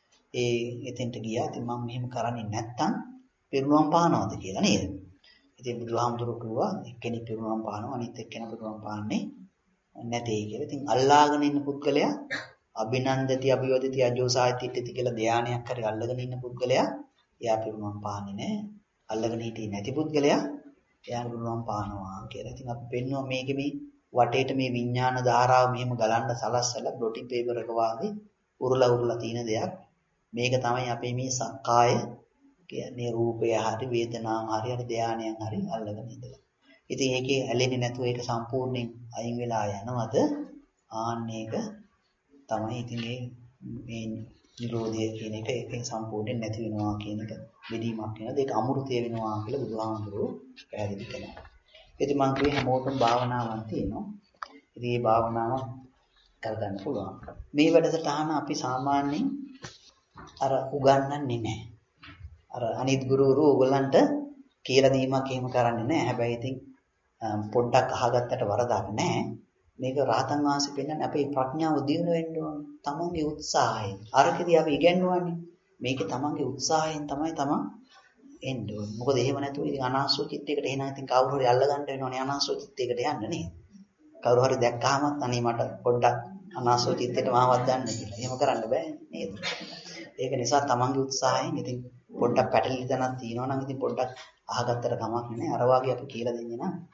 එතෙන්ට ගියා. ඉතින් මම මෙහෙම කරන්නේ නැත්තම් පිරුණම් පානවද කියලා නේද? ඉතින් බුදුහාමුදුරුවෝ කිව්වා එක්කෙනෙක් පිරුණම් පානවා අනිත් එක්කෙනා පිරුණම් පාන්නේ නැtei කියලා. ඉතින් අල්ලාගෙන ඉන්න පුද්ගලයා අභිනන්දති අභිවදති අජෝසායිතිට්ඨති කියලා ධානයක් හරි අල්ලගෙන ඉන්න පුද්ගලයා එයා පිරුණම් පාන්නේ නැහැ. අල්ලගෙන හිටියේ නැති පුද්ගලයා එයා පිරුණම් පානවා කියලා. ඉතින් අපි පෙන්නවා මේකේ මේ වටේට මේ විඥාන ධාරාව මෙහෙම ගලන්න සලස්සලා බ්ලොටින් පේපර් එක වාගේ උරුලා තියෙන දෙයක්. මේක තමයි අපේ මේ සක්කාය කියන්නේ රූපය හරි වේදනාව හරි අර ධානයන් හරි අල්ලගෙන ඉඳලා. ඉතින් ඒකේ ඇලෙන්නේ නැතුව ඒක සම්පූර්ණයෙන් අයින් වෙලා යනවද? ආන්න ඒක තමයි ඉතින් මේ නිරෝධය කියන එක ඒකෙන් සම්පූර්ණයෙන් නැති වෙනවා කියන එක බෙදීමක් වෙනවා. ඒක අමෘතය වෙනවා කියලා බුදුහාමුදුරුවෝ පැහැදිලි කළා. ඉතින් මම කියේ හැමෝටම භාවනාවක් තියෙනවා. ඉතින් මේ භාවනාව කරගන්න පුළුවන්. මේ වැඩසටහන අපි සාමාන්‍යයෙන් අර උගන්වන්නේ නැහැ. අර අනිත් ගුරුවරු ඕගොල්ලන්ට කියලා දීමක් එහෙම කරන්නේ නැහැ. හැබැයි ඉතින් පොඩ්ඩක් අහගත්තට වරදක් නැහැ. මේක රහතන් වහන්සේ පෙන්නන්නේ අපේ ප්‍රඥාව දියුණු වෙන්න ඕන. තමන්ගේ උත්සාහයෙන්. අරකදී අපි ඉගෙනුවානේ. මේකේ තමන්ගේ උත්සාහයෙන් තමයි තමන් එන්න ඕන. මොකද එහෙම නැතුව ඉතින් අනාස්ව චිත්තයකට එහෙනම් ඉතින් කවුරු හරි අල්ල ගන්න වෙනවනේ අනාස්ව චිත්තයකට යන්න නේද? කවුරු හරි දැක්කහම අනේ මට පොඩ්ඩක් අනාස්ව චිත්තයට මාවත් ගන්න කියලා. එහෙම කරන්න බෑ නේද? ඒක නිසා තමන්ගේ උත්සාහයෙන් ඉතින් පොඩ්ඩක් පැටලි තැනක් තියෙනවා නම් ඉතින් පොඩ්ඩක් අහගත්තට කමක් නෑ. අර වාගේ අපි කියලා දෙන්නේ නම්